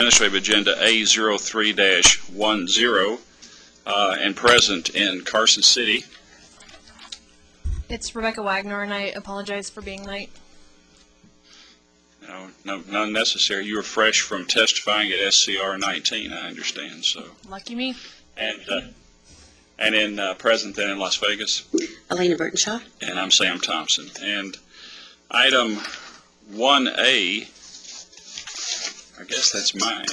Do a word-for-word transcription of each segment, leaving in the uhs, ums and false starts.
Administrative Agenda A zero three dash one zero uh, and present in Carson City. It's Rebecca Wagner, and I apologize for being late. No, no, none necessary. You were fresh from testifying at S C R nineteen, I understand. So lucky me. And uh, and in uh, present then in Las Vegas, Elena Burtonshaw. And I'm Sam Thompson. And item one A, I guess that's mine,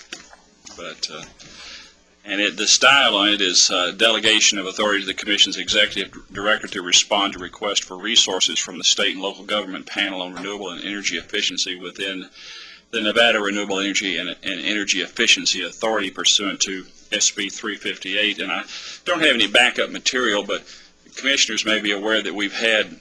but uh, and it, the style on it is uh, delegation of authority to the Commission's Executive Director to respond to requests for resources from the state and local government panel on renewable and energy efficiency within the Nevada Renewable Energy and, and Energy Efficiency Authority pursuant to S B three fifty-eight. And I don't have any backup material, but commissioners may be aware that we've had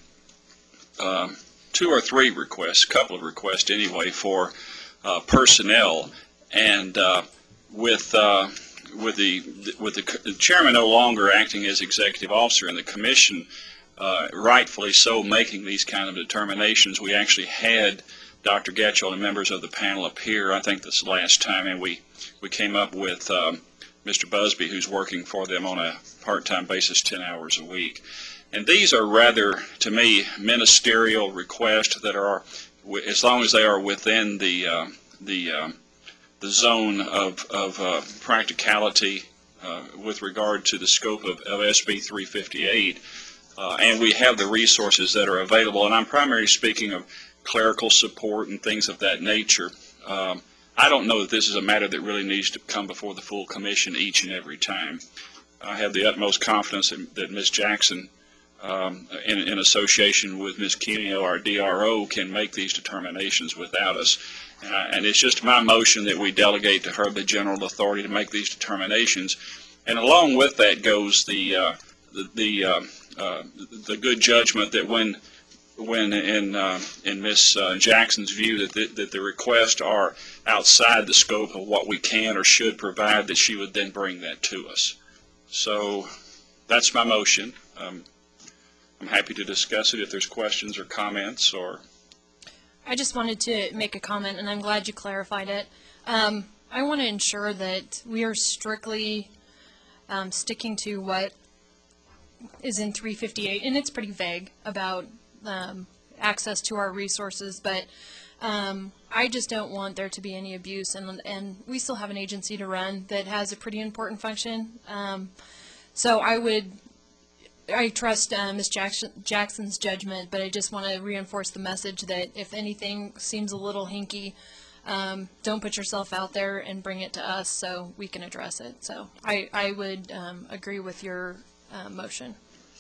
um, two or three requests, a couple of requests anyway, for uh, personnel, and uh, with uh, with the with the chairman no longer acting as executive officer and the commission uh, rightfully so making these kind of determinations, we actually had Doctor Getchell and members of the panel appear, I think this last time, and we we came up with um, Mister Busby, who's working for them on a part-time basis, ten hours a week. And these are rather, to me, ministerial requests that are, as long as they are within the uh, the uh, the zone of, of uh, practicality uh, with regard to the scope of, of S B three fifty-eight, uh, and we have the resources that are available. And I'm primarily speaking of clerical support and things of that nature. Um, I don't know that this is a matter that really needs to come before the full commission each and every time. I have the utmost confidence that, that Miz Jackson, um, in, in association with Miz Cuneo, our D R O, can make these determinations without us. Uh, and it's just my motion that we delegate to her the general authority to make these determinations. And along with that goes the uh, the the, uh, uh, the good judgment that when when in uh, in Miz Uh, Jackson's view that the, that the requests are outside the scope of what we can or should provide, that she would then bring that to us. So that's my motion. Um, I'm happy to discuss it if there's questions or comments. Or I just wanted to make a comment, and I'm glad you clarified it. Um, I want to ensure that we are strictly um, sticking to what is in three fifty-eight, and it's pretty vague about um, access to our resources, but um, I just don't want there to be any abuse, and, and we still have an agency to run that has a pretty important function. Um, so I would I trust uh, Miz Jackson, Jackson's judgment, but I just want to reinforce the message that if anything seems a little hinky, um, don't put yourself out there and bring it to us so we can address it. So I, I would um, agree with your uh, motion.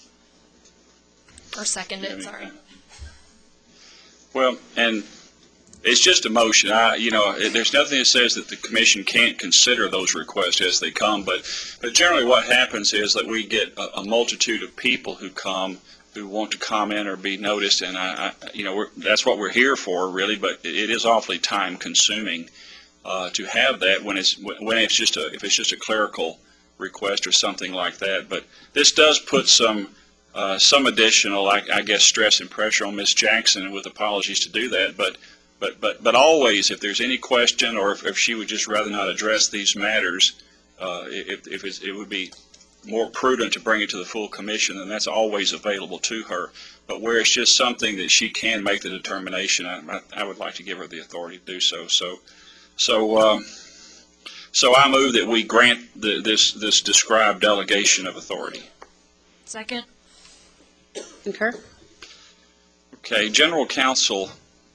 Or second it, sorry. Well, and it's just a motion. I, you know, there's nothing that says that the commission can't consider those requests as they come, but, but generally what happens is that we get a, a multitude of people who come who want to comment or be noticed, and I, I you know, we're, that's what we're here for, really. But it is awfully time-consuming uh, to have that when it's when it's just a if it's just a clerical request or something like that. But this does put some. Uh, some additional, I, I guess, stress and pressure on Miz Jackson, and with apologies to do that. But, but, but, but always, if there's any question, or if, if she would just rather not address these matters, uh, if, if it's, it would be more prudent to bring it to the full commission, then that's always available to her. But where it's just something that she can make the determination, I, I, I would like to give her the authority to do so. So, so, um, so I move that we grant the, this this described delegation of authority. Second. Concur. Okay, General Counsel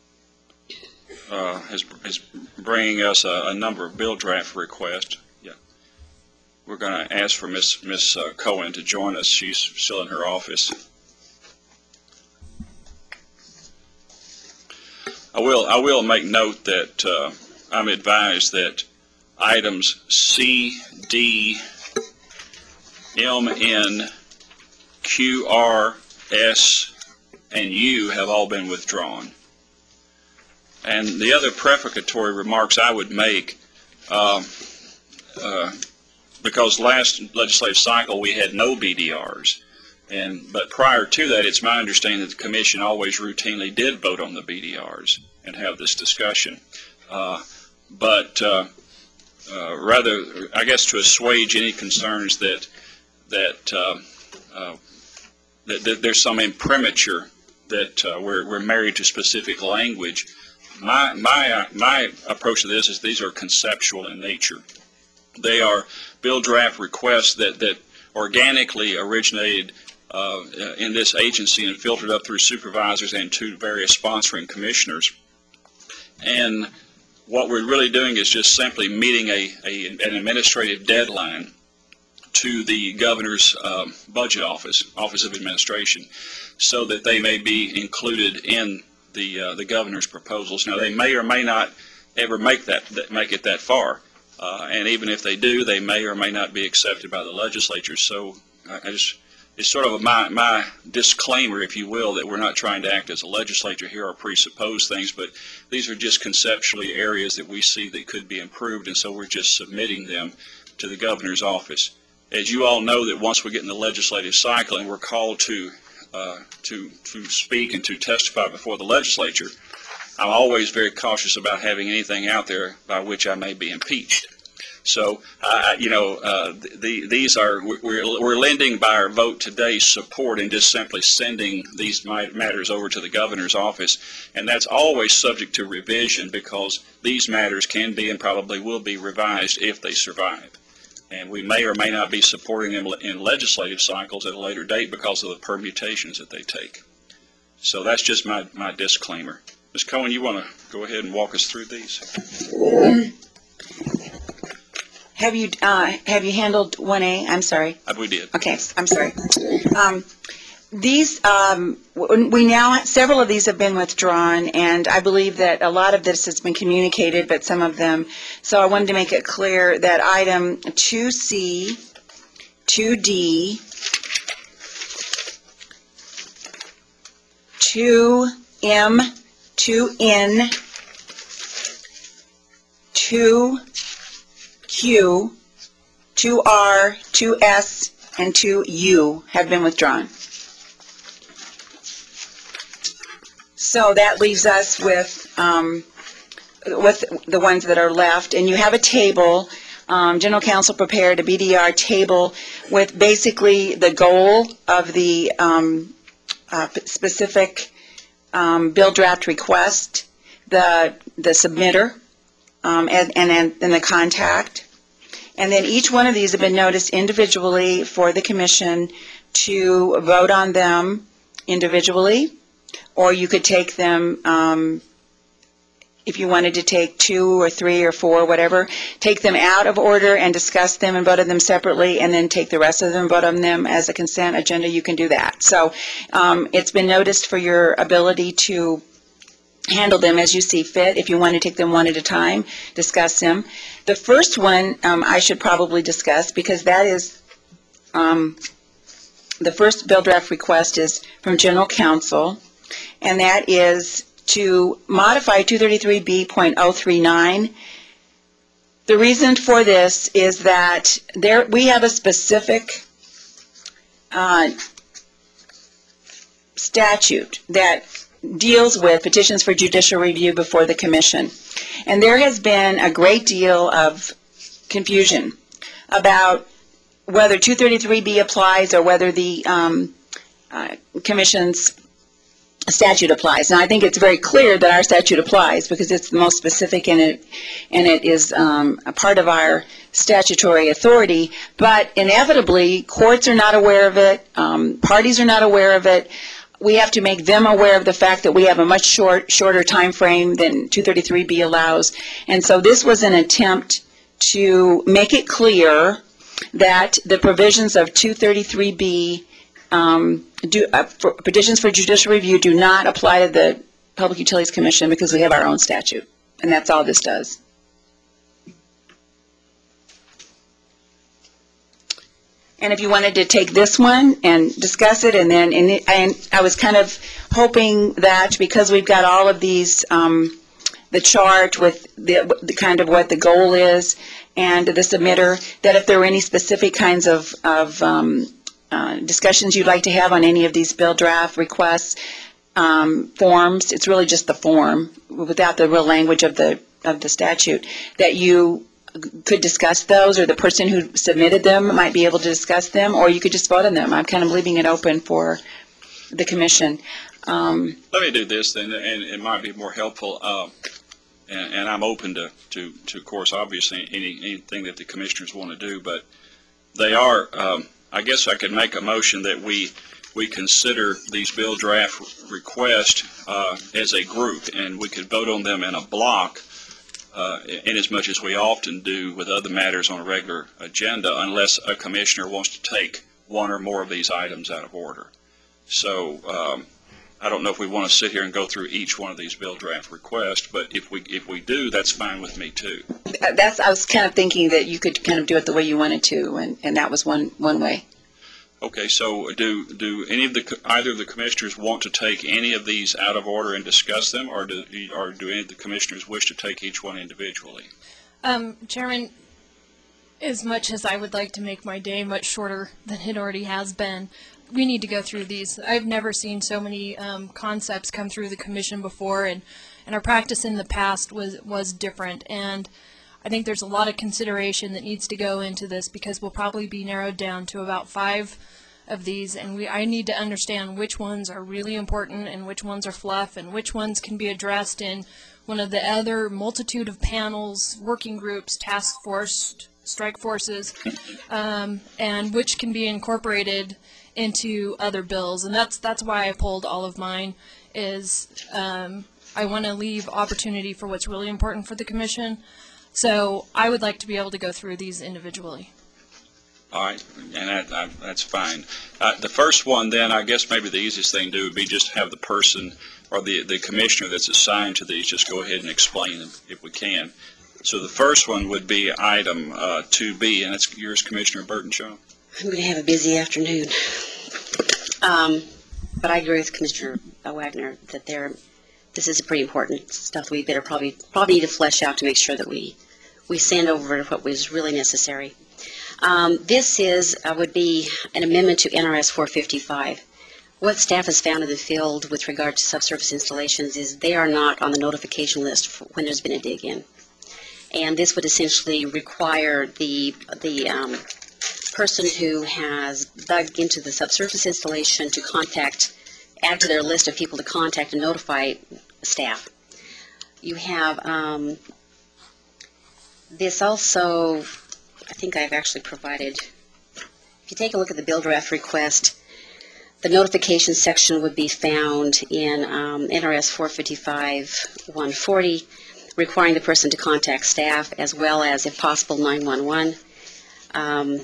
uh, is, is bringing us a, a number of bill draft requests. Yeah, we're going to ask for Miss Miss uh, Cohen to join us. She's still in her office. I will I will make note that uh, I'm advised that items C, D, M, N, Q, R, S, and U have all been withdrawn. And the other prefatory remarks I would make, uh, uh, because last legislative cycle we had no B D Rs, and but prior to that, it's my understanding that the commission always routinely did vote on the B D Rs and have this discussion. Uh, but uh, uh, rather, I guess, to assuage any concerns that that, uh, uh, that, that there's some imprimatur that uh, we're we're married to specific language. My my uh, my approach to this is these are conceptual in nature. They are bill draft requests that that organically originated uh, in this agency and filtered up through supervisors and to various sponsoring commissioners. And what we're really doing is just simply meeting a, a an administrative deadline to the governor's um, budget office, Office of Administration, so that they may be included in the uh, the governor's proposals. Now, they may or may not ever make that, that make it that far, uh, and even if they do, they may or may not be accepted by the legislature. So, I, I just it's sort of my my disclaimer, if you will, that we're not trying to act as a legislature here or presuppose things, but these are just conceptually areas that we see that could be improved, and so we're just submitting them to the governor's office. As you all know, that once we get in the legislative cycle and we're called to uh, to to speak and to testify before the legislature, I'm always very cautious about having anything out there by which I may be impeached. So, uh, you know, uh, the, these are we're we're lending by our vote today support in just simply sending these matters over to the governor's office, and that's always subject to revision because these matters can be and probably will be revised if they survive. And we may or may not be supporting them in legislative cycles at a later date because of the permutations that they take. So that's just my, my disclaimer. Miz Cohen, you want to go ahead and walk us through these? Have you uh, have you handled one A? I'm sorry. Uh, we did. Okay, I'm sorry. Um, These, um, we now, several of these have been withdrawn, and I believe that a lot of this has been communicated, but some of them, so I wanted to make it clear that item two C, two D, two M, two N, two Q, two R, two S, and two U have been withdrawn. So that leaves us with um, with the ones that are left, and you have a table. Um, General Counsel prepared a B D R table with basically the goal of the um, uh, specific um, bill draft request, the the submitter, um, and and and the contact, and then each one of these have been noticed individually for the commission to vote on them individually. Or you could take them, um, if you wanted to take two or three or four, whatever, take them out of order and discuss them and vote on them separately, and then take the rest of them and vote on them as a consent agenda. You can do that. So um, it's been noticed for your ability to handle them as you see fit. If you want to take them one at a time, discuss them. The first one um, I should probably discuss because that is, um, the first bill draft request is from General Counsel. And that is to modify two thirty-three B point oh three nine. The reason for this is that there we have a specific uh, statute that deals with petitions for judicial review before the commission. And there has been a great deal of confusion about whether two thirty-three B applies or whether the um, uh, commission's statute applies. Now, I think it's very clear that our statute applies because it's the most specific and it, and it is um, a part of our statutory authority, but inevitably, courts are not aware of it, um, parties are not aware of it. We have to make them aware of the fact that we have a much short, shorter time frame than two thirty-three B allows. And so this was an attempt to make it clear that the provisions of two thirty-three B um, do, uh, for petitions for judicial review do not apply to the Public Utilities Commission because we have our own statute. And that's all this does. And if you wanted to take this one and discuss it, and then and, it, and I was kind of hoping that because we've got all of these, um, the chart with the, the kind of what the goal is and the submitter, that if there were any specific kinds of, of um, uh, discussions you'd like to have on any of these bill draft requests, um, forms, it's really just the form without the real language of the of the statute, that you could discuss those, or the person who submitted them might be able to discuss them, or you could just vote on them. I'm kind of leaving it open for the commission. Um, Let me do this then, and it might be more helpful. Um, and, and I'm open to, to, to, of course, obviously, any, anything that the commissioners want to do, but they are, um, I guess I could make a motion that we, we consider these bill draft requests uh, as a group, and we could vote on them in a block, uh, in as much as we often do with other matters on a regular agenda, unless a commissioner wants to take one or more of these items out of order. So, um, I don't know if we want to sit here and go through each one of these bill draft requests, but if we if we do, that's fine with me too. that's I was kind of thinking that you could kind of do it the way you wanted to, and, and that was one one way. Okay, so do do any of the either of the commissioners want to take any of these out of order and discuss them, or do or do any of the commissioners wish to take each one individually? Um, Chairman, as much as I would like to make my day much shorter than it already has been, we need to go through these. I've never seen so many um, concepts come through the commission before, and, and our practice in the past was, was different. And I think there's a lot of consideration that needs to go into this, because we'll probably be narrowed down to about five of these, and we I need to understand which ones are really important and which ones are fluff, and which ones can be addressed in one of the other multitude of panels, working groups, task force, strike forces, um, and which can be incorporated into other bills. And that's that's why I pulled all of mine, is um, I want to leave opportunity for what's really important for the commission. So I would like to be able to go through these individually. All right, and that, I, that's fine. Uh, the first one, then, I guess maybe the easiest thing to do would be just have the person or the, the commissioner that's assigned to these just go ahead and explain them if we can. So the first one would be item uh, two B, and it's yours, Commissioner Burtonshaw. I'm going to have a busy afternoon. Um, but I agree with Commissioner Wagner that there, this is pretty important stuff we better probably probably need to flesh out to make sure that we we send over what was really necessary. Um, this is uh, would be an amendment to N R S four fifty-five. What staff has found in the field with regard to subsurface installations is they are not on the notification list for when there's been a dig-in. And this would essentially require the the um, person who has dug into the subsurface installation to contact, add to their list of people to contact and notify staff. You have um, this also, I think I've actually provided, if you take a look at the bill draft request, the notification section would be found in um, N R S four fifty-five one forty, requiring the person to contact staff as well as, if possible, nine one one. Um,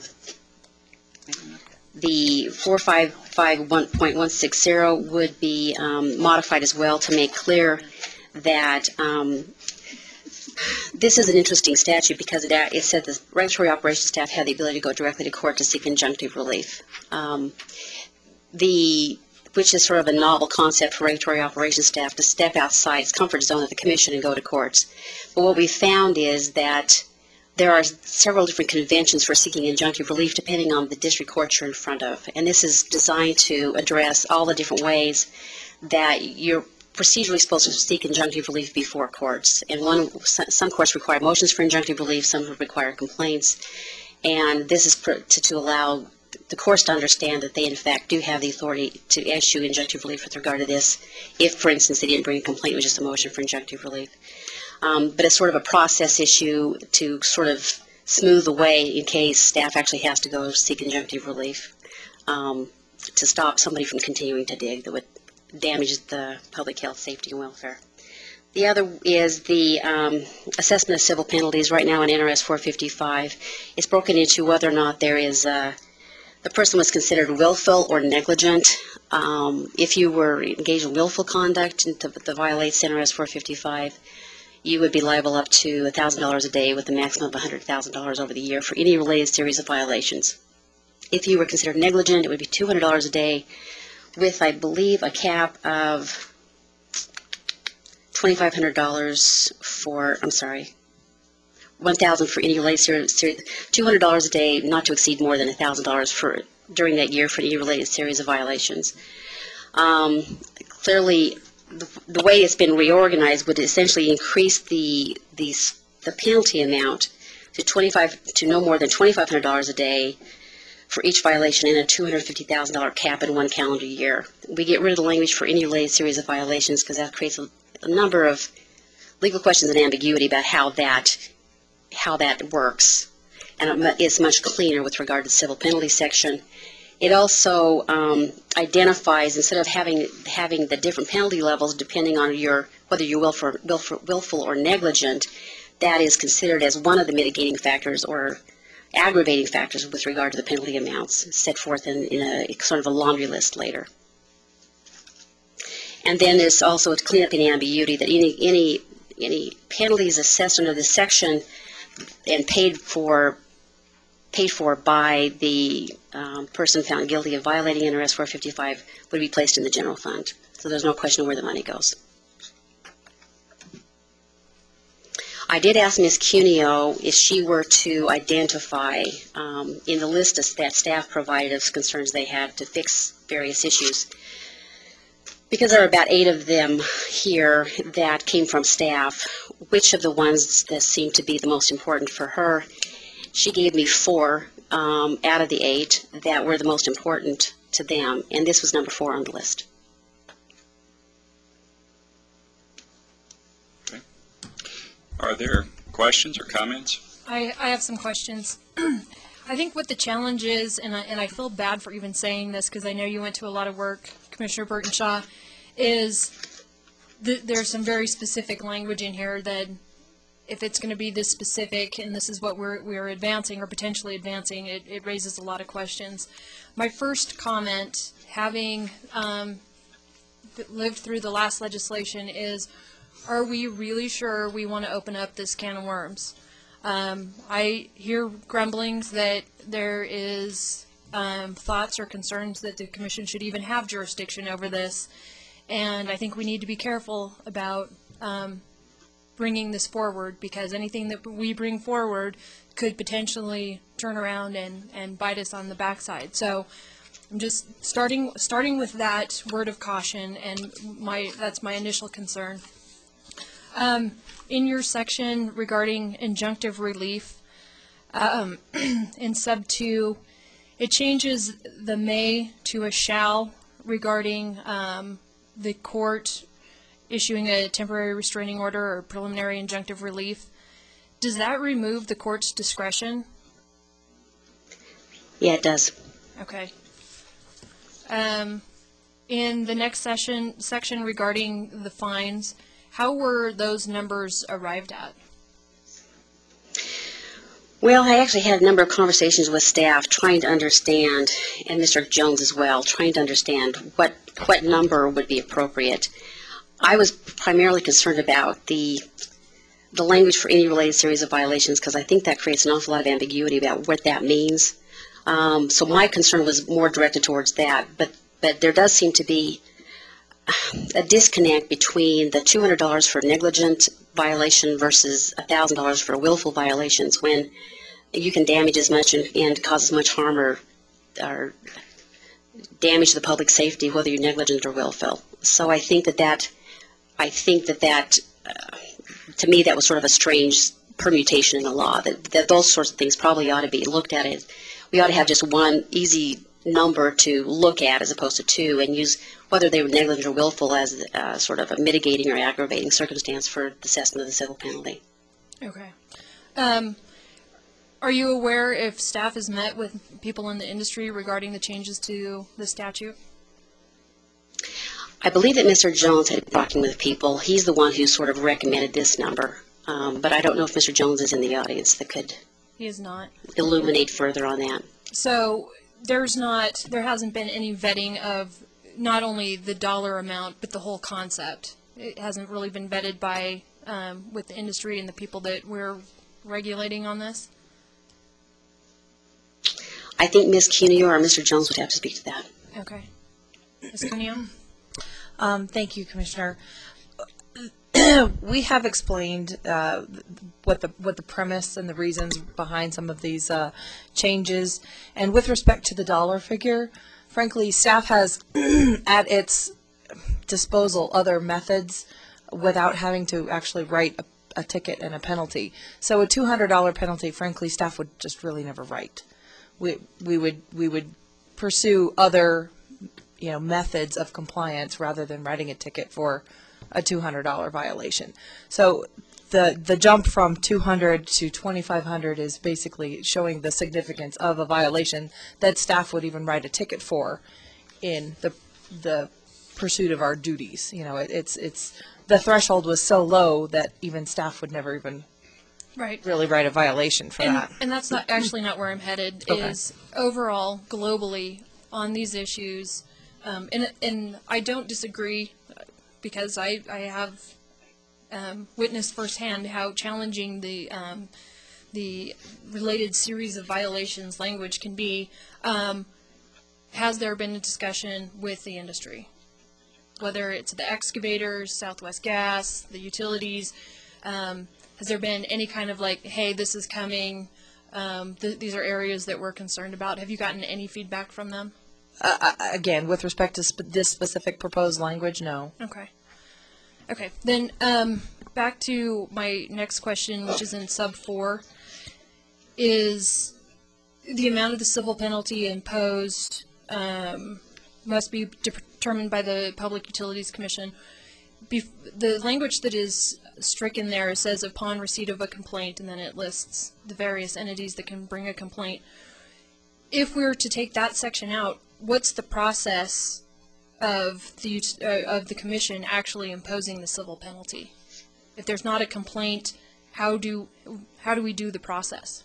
the four fifty-five point one sixty would be um, modified as well to make clear that um, this is an interesting statute because it, it said the regulatory operations staff had the ability to go directly to court to seek injunctive relief, um, the which is sort of a novel concept for regulatory operations staff to step outside its comfort zone of the commission and go to courts. But what we found is that there are several different conventions for seeking injunctive relief depending on the district court you're in front of. And this is designed to address all the different ways that you're procedurally supposed to seek injunctive relief before courts. And one, some courts require motions for injunctive relief, some require complaints. And this is to, to allow the courts to understand that they, in fact, do have the authority to issue injunctive relief with regard to this if, for instance, they didn't bring a complaint, it was just a motion for injunctive relief. Um, but it's sort of a process issue to sort of smooth the way in case staff actually has to go seek injunctive relief um, to stop somebody from continuing to dig that would damage the public health, safety, and welfare. The other is the um, assessment of civil penalties. Right now in N R S four fifty-five, it's broken into whether or not there is uh, the person was considered willful or negligent. Um, if you were engaged in willful conduct that violates N R S four fifty-five, you would be liable up to one thousand dollars a day with a maximum of one hundred thousand dollars over the year for any related series of violations. If you were considered negligent, it would be two hundred dollars a day with, I believe, a cap of twenty-five hundred dollars for, I'm sorry, one thousand dollars for any related series, two hundred dollars a day, not to exceed more than one thousand dollars for during that year for any related series of violations. Um, clearly, The, the way it's been reorganized would essentially increase the, the the penalty amount to twenty-five to no more than twenty-five hundred dollars a day for each violation and a two hundred fifty thousand dollars cap in one calendar year. We get rid of the language for any related series of violations because that creates a, a number of legal questions and ambiguity about how that how that works, and it's much cleaner with regard to the civil penalty section. It also um, identifies, instead of having having the different penalty levels depending on your whether you're willful, willful, willful or negligent, that is considered as one of the mitigating factors or aggravating factors with regard to the penalty amounts set forth in, in a sort of a laundry list later. And then there's also to clean up any ambiguity that any any any penalties assessed under this section and paid for paid for by the um, person found guilty of violating N R S four fifty-five would be placed in the general fund. So there's no question of where the money goes. I did ask Miz Cuneo if she were to identify um, in the list of that staff provided of concerns they had to fix various issues, because there are about eight of them here that came from staff, which of the ones that seemed to be the most important for her. She gave me four um, out of the eight that were the most important to them, and this was number four on the list. Okay. Are there questions or comments? I, I have some questions. I think what the challenge is, and I, and I feel bad for even saying this because I know you went to a lot of work, Commissioner Burtonshaw, is th there's some very specific language in here that if it's going to be this specific and this is what we're, we're advancing or potentially advancing, it, it raises a lot of questions. My first comment, having um, lived through the last legislation, is are we really sure we want to open up this can of worms? Um, I hear grumblings that there is um, thoughts or concerns that the Commission should even have jurisdiction over this, and I think we need to be careful about um, bringing this forward, because anything that we bring forward could potentially turn around and, and bite us on the backside. So I'm just starting starting with that word of caution, and my that's my initial concern. Um, in your section regarding injunctive relief, um, in sub two, it changes the may to a shall regarding um, the court issuing a temporary restraining order or preliminary injunctive relief. Does that remove the court's discretion? Yeah, it does. Okay. Um, in the next session section regarding the fines, how were those numbers arrived at? Well, I actually had a number of conversations with staff trying to understand, and Mister Jones as well, trying to understand what, what number would be appropriate. I was primarily concerned about the the language for any related series of violations, because I think that creates an awful lot of ambiguity about what that means. Um, so my concern was more directed towards that, but but there does seem to be a disconnect between the two hundred dollars for negligent violation versus one thousand dollars for willful violations, when you can damage as much and, and cause as much harm or, or damage to the public safety, whether you're negligent or willful. So I think that that, I think that that, uh, to me, that was sort of a strange permutation in the law, that, that those sorts of things probably ought to be looked at. It. We ought to have just one easy number to look at as opposed to two, and use whether they were negligent or willful as uh, sort of a mitigating or aggravating circumstance for the assessment of the civil penalty. Okay. Um, are you aware if staff has met with people in the industry regarding the changes to the statute? I believe that Mister Jones had been talking with people. He's the one who sort of recommended this number, um, but I don't know if Mister Jones is in the audience that could He is not. illuminate further on that. So there's not, there hasn't been any vetting of not only the dollar amount, but the whole concept. It hasn't really been vetted by, um, with the industry and the people that we're regulating on this? I think Miz Cuneo or Mister Jones would have to speak to that. Okay. Miz Cuneo? Um, thank you, Commissioner. We have explained uh, what the what the premise and the reasons behind some of these uh, changes, and with respect to the dollar figure, frankly, staff has at its disposal other methods without having to actually write a, a ticket and a penalty. So a two hundred dollar penalty, frankly, staff would just really never write. We, we would, we would pursue other, you know, methods of compliance rather than writing a ticket for a two hundred dollar violation. So the, the jump from two hundred to twenty-five hundred is basically showing the significance of a violation that staff would even write a ticket for in the, the pursuit of our duties. You know, it, it's, it's, the threshold was so low that even staff would never even Right. really write a violation for And, that. and that's not actually not where I'm headed. Okay. Is overall globally on these issues, um, and and I don't disagree, because I I have um, witnessed firsthand how challenging the um, the related series of violations language can be. Um, has there been a discussion with the industry, whether it's the excavators, Southwest Gas, the utilities? Um, Has there been any kind of like, hey, this is coming, um, th- these are areas that we're concerned about? Have you gotten any feedback from them? Uh, again, with respect to sp- this specific proposed language, no. Okay. Okay, then um, back to my next question, which is in sub four, is the amount of the civil penalty imposed um, must be determined by the Public Utilities Commission. Bef- the language that is stricken there says upon receipt of a complaint, and then it lists the various entities that can bring a complaint. If we were to take that section out, what's the process of the ut- uh, of the commission actually imposing the civil penalty? If there's not a complaint, how do how do we do the process?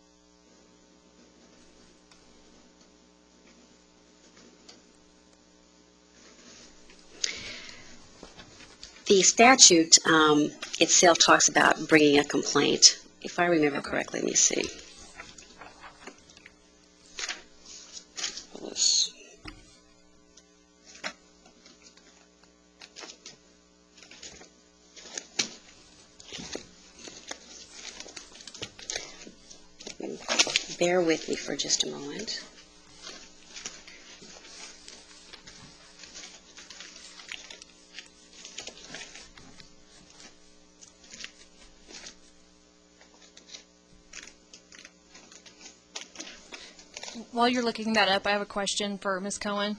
The statute um, itself talks about bringing a complaint. If I remember correctly, let me see. Let's- Bear with me for just a moment. While you're looking that up, I have a question for Miz Cohen.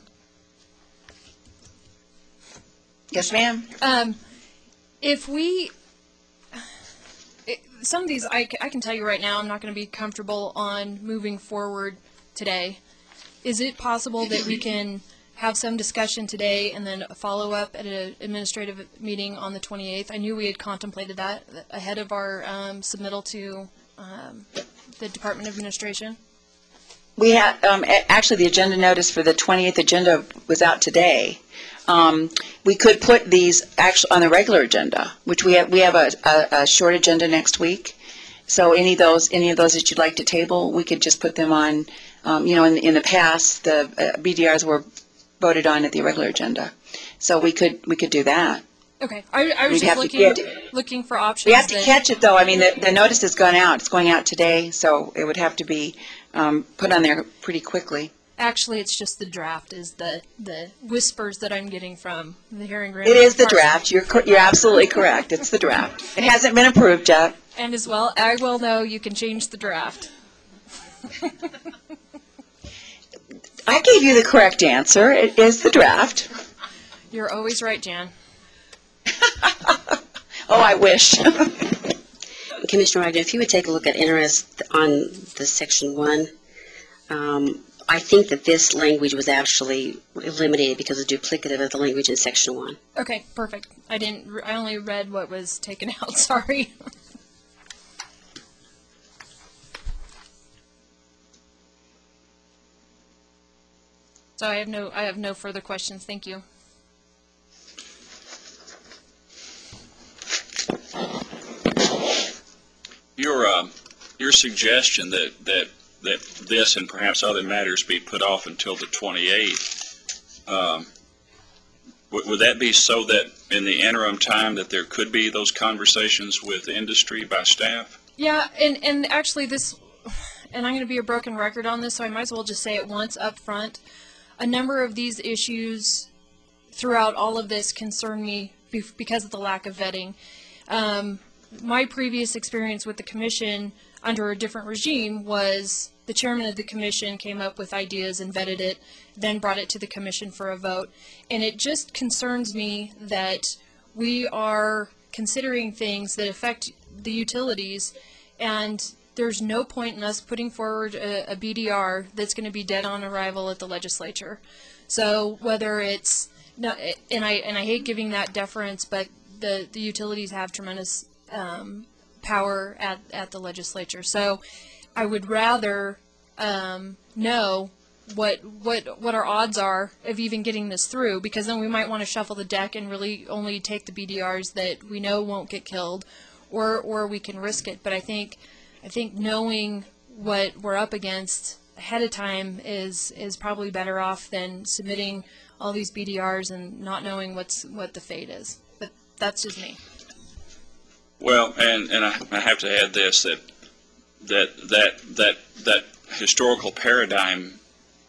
Yes, ma'am? Um, if we, it, some of these, I, c- I can tell you right now, I'm not going to be comfortable on moving forward today. Is it possible that we can have some discussion today and then a follow-up at an administrative meeting on the twenty-eighth? I knew we had contemplated that ahead of our um, submittal to um, the Department of Administration. We had, um, a- actually, the agenda notice for the twentieth agenda was out today. Um, we could put these actually on the regular agenda, which we have, we have a, a, a short agenda next week. So any of those, any of those that you'd like to table, we could just put them on, um, you know, in, in the past, the uh, B D Rs were voted on at the regular agenda. So we could, we could do that. Okay, I, I was We'd just have to looking, get- looking for options. We have to that- catch it, though. I mean, the, the notice has gone out. It's going out today, so it would have to be um, put on there pretty quickly. Actually, it's just the draft is the, the whispers that I'm getting from the hearing room. It is the draft. You're, co- you're absolutely correct. It's the draft. It hasn't been approved yet. And as well, I will know you can change the draft. I gave you the correct answer. It is the draft. You're always right, Jan. Oh, I wish. Commissioner Wagner, if you would take a look at interest on the section one, um, I think that this language was actually eliminated because of duplicative of the language in section one. Okay, perfect. I didn't, re- I only read what was taken out, sorry. So I have no, I have no further questions. Thank you. Your, um, your suggestion that, that, that this and perhaps other matters be put off until the twenty-eighth, um, would, would that be so that in the interim time that there could be those conversations with industry by staff? Yeah, and, and actually this, and I'm going to be a broken record on this, so I might as well just say it once up front. A number of these issues throughout all of this concern me bef- because of the lack of vetting. Um, my previous experience with the commission under a different regime was the chairman of the commission came up with ideas and vetted it, then brought it to the commission for a vote. And it just concerns me that we are considering things that affect the utilities, and there's no point in us putting forward a, a B D R that's going to be dead on arrival at the legislature. So whether it's, not, and I and I hate giving that deference, but the, the utilities have tremendous um, power at, at the legislature. So I would rather um, know what what what our odds are of even getting this through, because then we might want to shuffle the deck and really only take the B D Rs that we know won't get killed, or or we can risk it. But I think I think knowing what we're up against ahead of time is is probably better off than submitting all these B D Rs and not knowing what's what the fate is. But that's just me. Well, and, and I, I have to add this, that that that that that historical paradigm,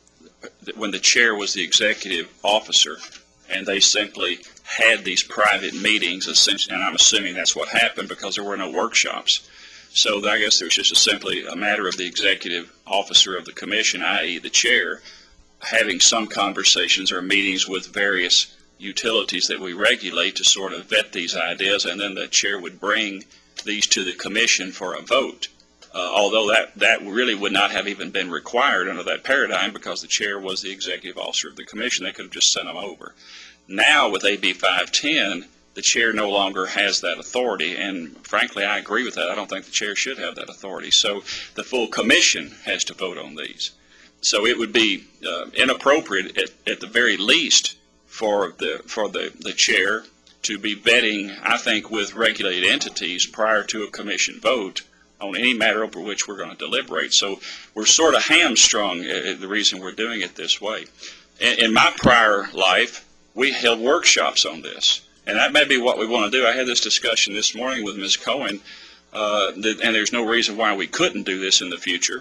that when the chair was the executive officer and they simply had these private meetings, essentially, and I'm assuming that's what happened because there were no workshops. So I guess there's just a simply a matter of the executive officer of the commission, that is the chair, having some conversations or meetings with various utilities that we regulate to sort of vet these ideas, and then the chair would bring these to the commission for a vote. Uh, although that, that really would not have even been required under that paradigm because the chair was the executive officer of the commission. They could have just sent them over. Now with A B five ten, the chair no longer has that authority, and frankly I agree with that. I don't think the chair should have that authority. So the full commission has to vote on these. So it would be uh, inappropriate at, at the very least for the for the, the chair to be vetting, I think, with regulated entities prior to a commission vote on any matter over which we're going to deliberate. So we're sort of hamstrung, uh, the reason we're doing it this way. In, in my prior life, we held workshops on this, and that may be what we want to do. I had this discussion this morning with Miz Cohen, uh, that, and there's no reason why we couldn't do this in the future.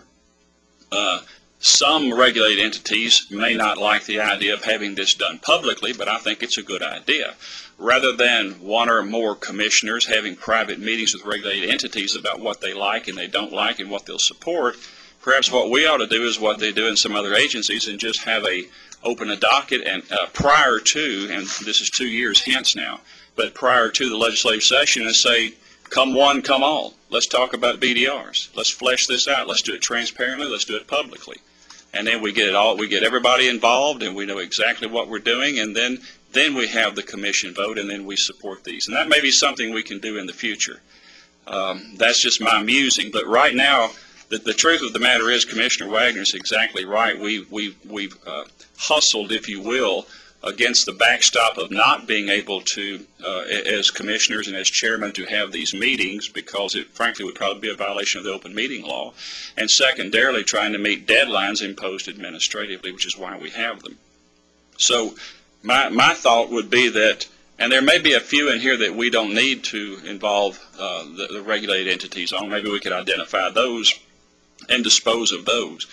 Uh, Some regulated entities may not like the idea of having this done publicly, but I think it's a good idea. Rather than one or more commissioners having private meetings with regulated entities about what they like and they don't like and what they'll support, perhaps what we ought to do is what they do in some other agencies and just have a open a docket and uh, prior to, and this is two years hence now, but prior to the legislative session and say, come one, come all. Let's talk about B D Rs. Let's flesh this out. Let's do it transparently. Let's do it publicly. And then we get it all, we get everybody involved and we know exactly what we're doing, and then then we have the commission vote and then we support these. And that may be something we can do in the future. Um, that's just my musing. But right now, the, the truth of the matter is Commissioner Wagner is exactly right. We, we, we've uh, hustled, if you will, against the backstop of not being able to, uh, as commissioners and as chairman, to have these meetings because it frankly would probably be a violation of the open meeting law, and secondarily trying to meet deadlines imposed administratively, which is why we have them. So my, my thought would be that, and there may be a few in here that we don't need to involve uh, the, the regulated entities on. Maybe we could identify those and dispose of those.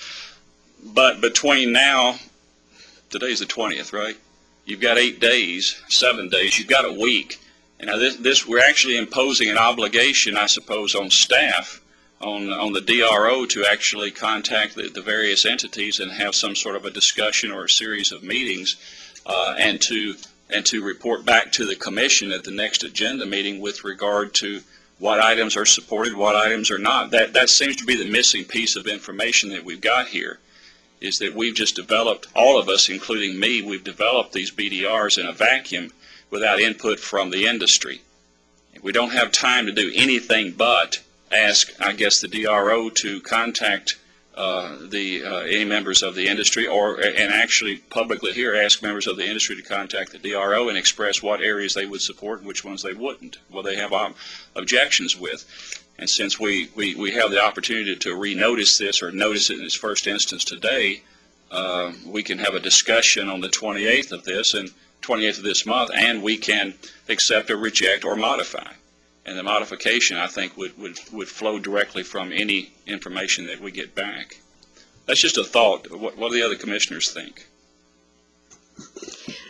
But between now, today's the twentieth, right? You've got eight days, seven days, you've got a week. And now this, this, we're actually imposing an obligation, I suppose, on staff, on, on the D R O to actually contact the, the various entities and have some sort of a discussion or a series of meetings, uh, and to and to report back to the commission at the next agenda meeting with regard to what items are supported, what items are not. That, that seems to be the missing piece of information that we've got here. Is that we've just developed, all of us, including me, we've developed these B D Rs in a vacuum without input from the industry. We don't have time to do anything but ask, I guess, the D R O to contact uh, the uh, any members of the industry, or and actually publicly here ask members of the industry to contact the D R O and express what areas they would support and which ones they wouldn't, what they have ob objections with. And since we, we, we have the opportunity to renotice this or notice it in its first instance today, uh, we can have a discussion on the twenty-eighth of this and twenty-eighth of this month, and we can accept or reject or modify. And the modification, I think, would, would, would flow directly from any information that we get back. That's just a thought. What, what do the other commissioners think?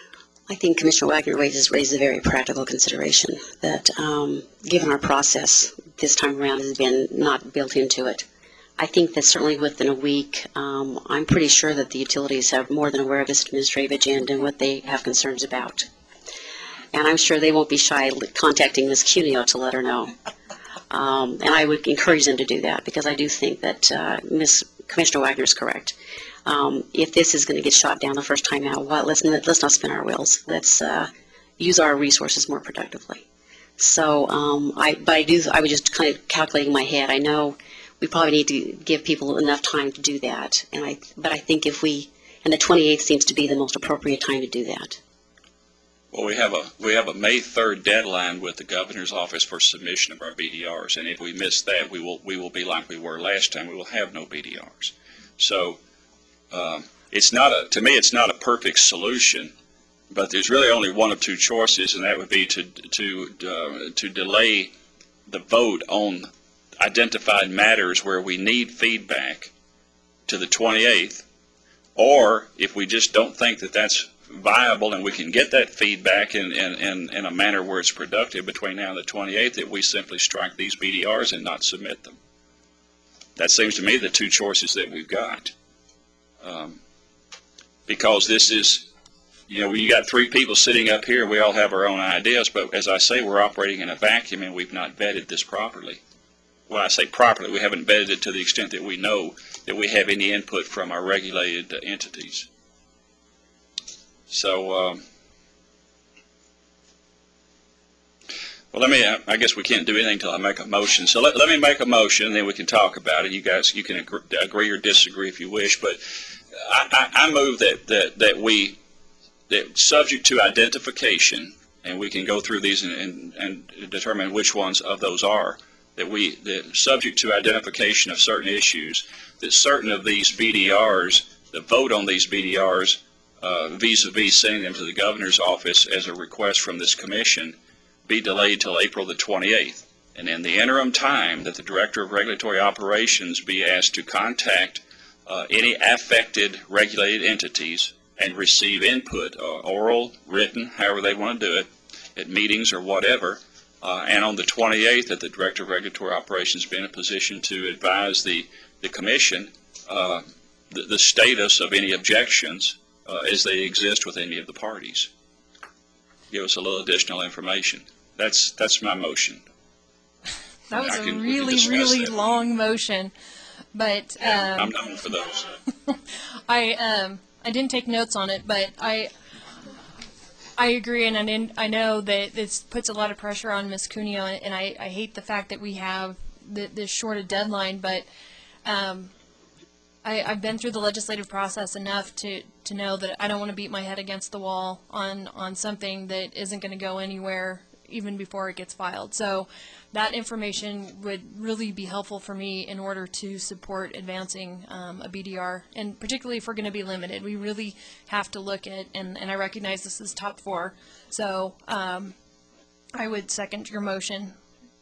I think Commissioner Wagner raises, raises a very practical consideration that, um, given our process this time around has been not built into it. I think that certainly within a week, um, I'm pretty sure that the utilities have more than aware of this administrative agenda and what they have concerns about. And I'm sure they won't be shy contacting Miz Cuneo to let her know. Um, and I would encourage them to do that because I do think that uh, Miz Commissioner Wagner is correct. Um, if this is going to get shot down the first time out, well, let's, let's not spin our wheels. Let's uh, use our resources more productively. So, um, I, but I do, I was just kind of calculating in my head. I know we probably need to give people enough time to do that. And I, but I think if we, and the twenty-eighth seems to be the most appropriate time to do that. Well, we have a we have a May third deadline with the governor's office for submission of our B D Rs, and if we miss that, we will we will be like we were last time. We will have no B D Rs. So um, it's not a to me it's not a perfect solution, but there's really only one of two choices, and that would be to to uh, to delay the vote on identified matters where we need feedback to the twenty-eighth, or if we just don't think that that's viable and we can get that feedback in, in, in, in a manner where it's productive between now and the twenty-eighth, that we simply strike these B D Rs and not submit them. That seems to me the two choices that we've got. Um, because this is, you know, you got three people sitting up here, we all have our own ideas, but as I say, we're operating in a vacuum and we've not vetted this properly. When I say properly, we haven't vetted it to the extent that we know that we have any input from our regulated uh, entities. So, um, well, let me, I guess we can't do anything until I make a motion. So let, let me make a motion, and then we can talk about it. You guys, you can agree, agree or disagree if you wish, but I, I, I move that, that, that we, that subject to identification, and we can go through these and, and, and determine which ones of those are, that we, that subject to identification of certain issues, that certain of these B D Rs, the vote on these B D Rs, Uh, vis-a-vis sending them to the governor's office as a request from this commission, be delayed till April the twenty-eighth. And in the interim time, that the Director of Regulatory Operations be asked to contact uh, any affected regulated entities and receive input, uh, oral, written, however they want to do it, at meetings or whatever. Uh, and on the twenty-eighth, that the Director of Regulatory Operations be in a position to advise the, the commission uh, the, the status of any objections Uh, as they exist with any of the parties. Give us a little additional information. That's that's my motion. That was I a can- we can really, discuss really that. long motion, but um, I'm known for those. I um, I didn't take notes on it, but I I agree, and I didn't, I know that this puts a lot of pressure on Miz Cuneo, and I, I hate the fact that we have the, this short a deadline, but um, I, I've been through the legislative process enough to, to know that I don't want to beat my head against the wall on, on something that isn't going to go anywhere even before it gets filed. So that information would really be helpful for me in order to support advancing um, a B D R, and particularly if we're going to be limited. We really have to look at, and, and I recognize this is top four, so um, I would second your motion.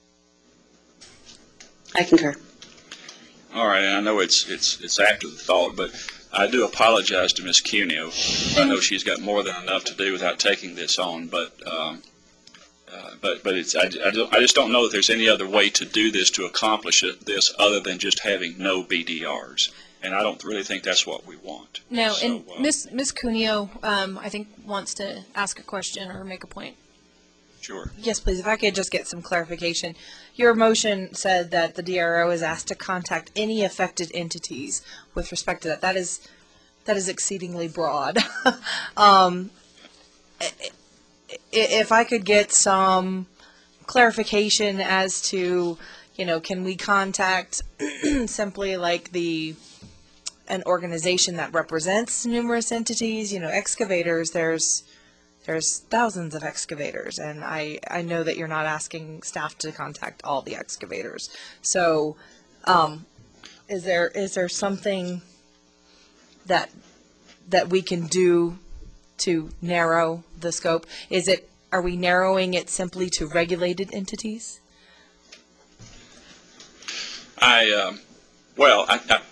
I concur. All right, and I know it's it's it's after the thought, but I do apologize to Miz Cuneo. I know she's got more than enough to do without taking this on, but um, uh, but but it's I, I, don't, I just don't know that there's any other way to do this to accomplish it, this other than just having no B D Rs, and I don't really think that's what we want. No, So, and uh, Miz Miz Cuneo, um, I think, wants to ask a question or make a point. Sure. Yes, please, if I could just get some clarification. Your motion said that the D R O is asked to contact any affected entities with respect to that. That is, that is exceedingly broad. um, i- i- if I could get some clarification as to, you know, can we contact simply like the, an organization that represents numerous entities, you know, excavators, there's, There's thousands of excavators, and I, I know that you're not asking staff to contact all the excavators. So, um, is there, is there something that, that we can do to narrow the scope? Is it, are we narrowing it simply to regulated entities? I, um, well, I, I, well,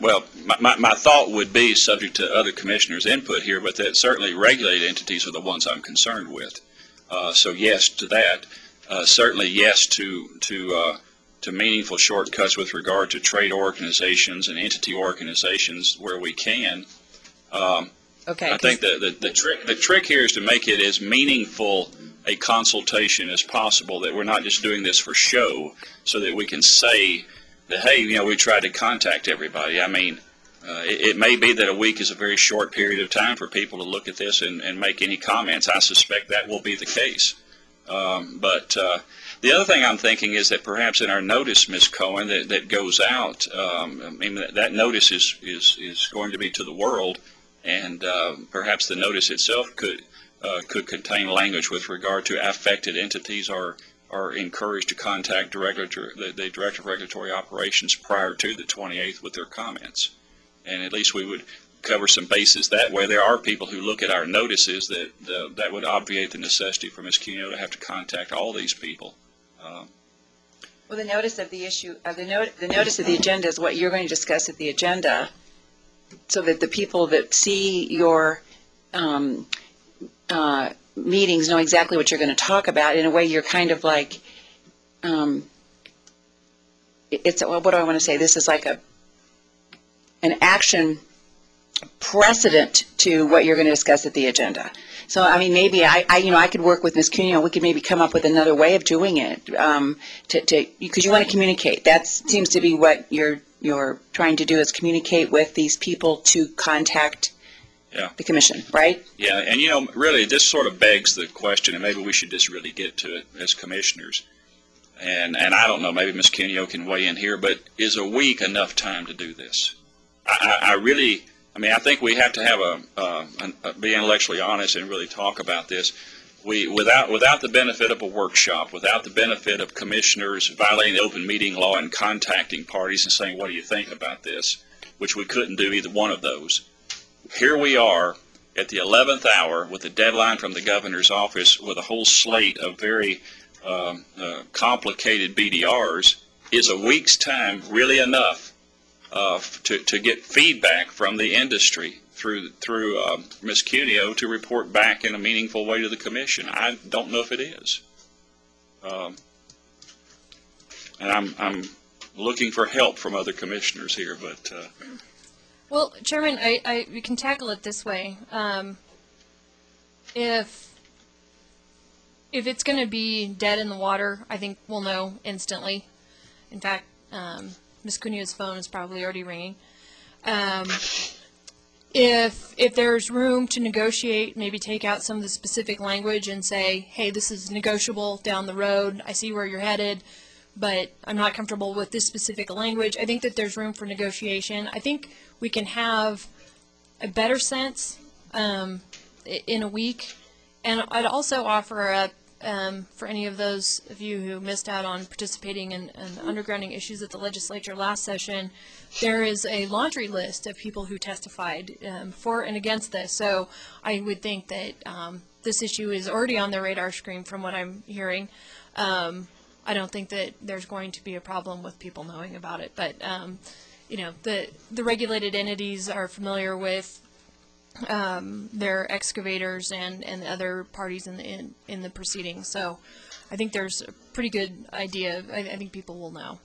my, my, my thought would be subject to other commissioners' input here, but that certainly regulated entities are the ones I'm concerned with. Uh, so yes to that. Uh, certainly yes to to uh, to meaningful shortcuts with regard to trade organizations and entity organizations where we can. Um, Okay. I think the, the, the trick the trick here is to make it as meaningful a consultation as possible, that we're not just doing this for show, so that we can say that, hey, you know, we tried to contact everybody. I mean, uh, it, it may be that a week is a very short period of time for people to look at this and, and make any comments. I suspect that will be the case. Um, but uh, the other thing I'm thinking is that perhaps in our notice, Miz Cohen, that, that goes out, um, I mean, that, that notice is, is, is going to be to the world, and uh, perhaps the notice itself could uh, could contain language with regard to affected entities are are encouraged to contact director, the, the Director of Regulatory Operations prior to the twenty-eighth with their comments. And at least we would cover some bases that way. There are people who look at our notices that uh, that would obviate the necessity for Miz Cuneo to have to contact all these people. Um, Well, the notice of the issue, uh, the, not, the notice of the agenda is what you're going to discuss at the agenda, so that the people that see your um, uh, meetings know exactly what you're going to talk about. In a way, you're kind of like, um, it's, well, what do I want to say? This is like a an action precedent to what you're going to discuss at the agenda. So, I mean, maybe I, I you know, I could work with Miz Cuneo. We could maybe come up with another way of doing it, um, to, to, because you want to communicate. That seems to be what you're you're trying to do, is communicate with these people to contact Yeah. the commission, right? Yeah, and you know, really, this sort of begs the question, and maybe we should just really get to it as commissioners. And and I don't know, maybe Miz Cuneo can weigh in here, but is a week enough time to do this? I, I, I really, I mean, I think we have to have a, uh, an, a be intellectually honest and really talk about this. We without without the benefit of a workshop, without the benefit of commissioners violating the open meeting law and contacting parties and saying, what do you think about this, which we couldn't do either one of those. Here we are at the eleventh hour with a deadline from the governor's office with a whole slate of very um, uh, complicated B D Rs. Is a week's time really enough uh, to, to get feedback from the industry through through uh, Miz Cuneo to report back in a meaningful way to the commission? I don't know if it is. Um, and I'm, I'm looking for help from other commissioners here, but uh, Well, Chairman, I, I, we can tackle it this way. Um, if, if it's going to be dead in the water, I think we'll know instantly. In fact, um, Miz Cuneo's phone is probably already ringing. Um, if, if there's room to negotiate, maybe take out some of the specific language and say, hey, this is negotiable down the road. I see where you're headed, but I'm not comfortable with this specific language. I think that there's room for negotiation. I think we can have a better sense um, i- in a week. And I'd also offer up, um, for any of those of you who missed out on participating in, in the undergrounding issues at the legislature last session, there is a laundry list of people who testified um, for and against this. So I would think that um, this issue is already on the radar screen from what I'm hearing. Um, I don't think that there's going to be a problem with people knowing about it, but um, you know, the the regulated entities are familiar with um, their excavators and, and other parties in the in, in the proceedings. So I think there's a pretty good idea. I, I think people will know.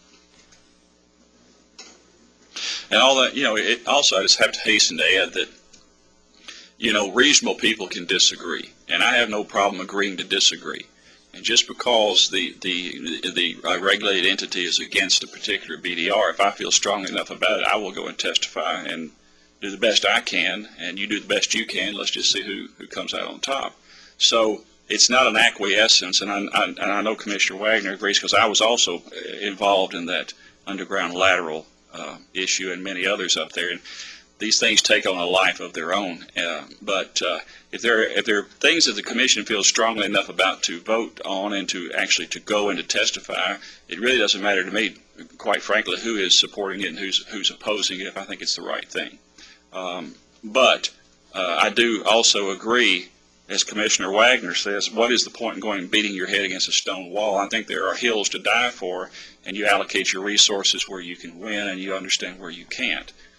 and all that, you know, it also, I just have to hasten to add that, you know, reasonable people can disagree, and I have no problem agreeing to disagree. And just because the the the uh, regulated entity is against a particular B D R, if I feel strongly enough about it, I will go and testify and do the best I can, and you do the best you can. Let's just see who, who comes out on top. So it's not an acquiescence, and I, I, and I know Commissioner Wagner agrees, because I was also involved in that underground lateral uh, issue and many others up there. And these things take on a life of their own. Uh, but uh, if there if there are things that the commission feels strongly enough about to vote on and to actually to go and to testify, it really doesn't matter to me, quite frankly, who is supporting it and who's who's opposing it, if I think it's the right thing. Um, but uh, I do also agree, as Commissioner Wagner says, what is the point in going and beating your head against a stone wall? I think there are hills to die for, and you allocate your resources where you can win, and you understand where you can't.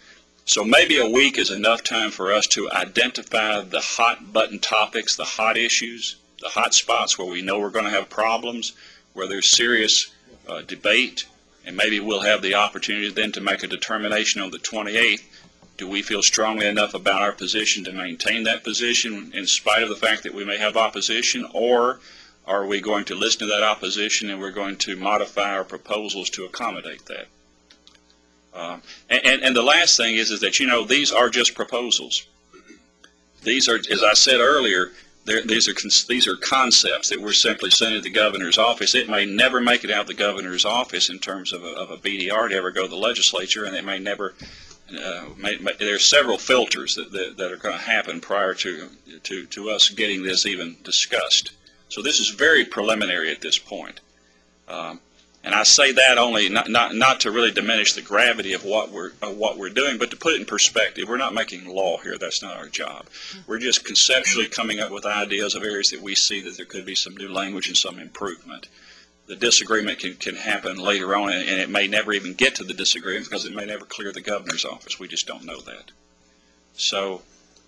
So maybe a week is enough time for us to identify the hot button topics, the hot issues, the hot spots where we know we're going to have problems, where there's serious uh, debate, and maybe we'll have the opportunity then to make a determination on the twenty-eighth. Do we feel strongly enough about our position to maintain that position in spite of the fact that we may have opposition, or are we going to listen to that opposition and we're going to modify our proposals to accommodate that? Um, and, and, and the last thing is, is that, you know, these are just proposals. These are, as I said earlier, these are these are concepts that we're simply sending to the governor's office. It may never make it out of the governor's office in terms of a, of a B D R to ever go to the legislature, and it may never. Uh, may, may, there are several filters that, that, that are going to happen prior to, to to us getting this even discussed. So this is very preliminary at this point. Um, And I say that only not, not not to really diminish the gravity of what we're of what we're doing, but to put it in perspective. We're not making law here. That's not our job. We're just conceptually coming up with ideas of areas that we see that there could be some new language and some improvement. The disagreement can, can happen later on, and, and it may never even get to the disagreement because it may never clear the governor's office. We just don't know that. So,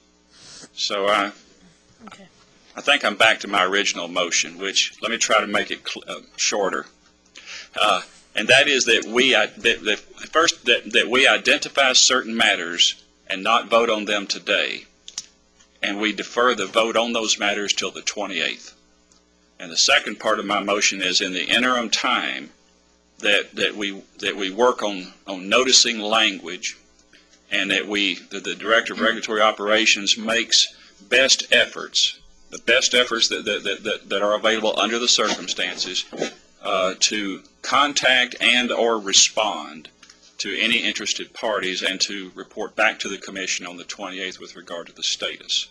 so I, Okay. I think I'm back to my original motion, which let me try to make it cl- uh, shorter. Uh, and that is that we uh, that, that first that, that we identify certain matters and not vote on them today, and we defer the vote on those matters till the twenty-eighth. And the second part of my motion is in the interim time that that we that we work on on noticing language, and that we that the Director of Regulatory Operations makes best efforts, the best efforts that that that, that are available under the circumstances. Uh, to contact and or respond to any interested parties and to report back to the Commission on the twenty-eighth with regard to the status.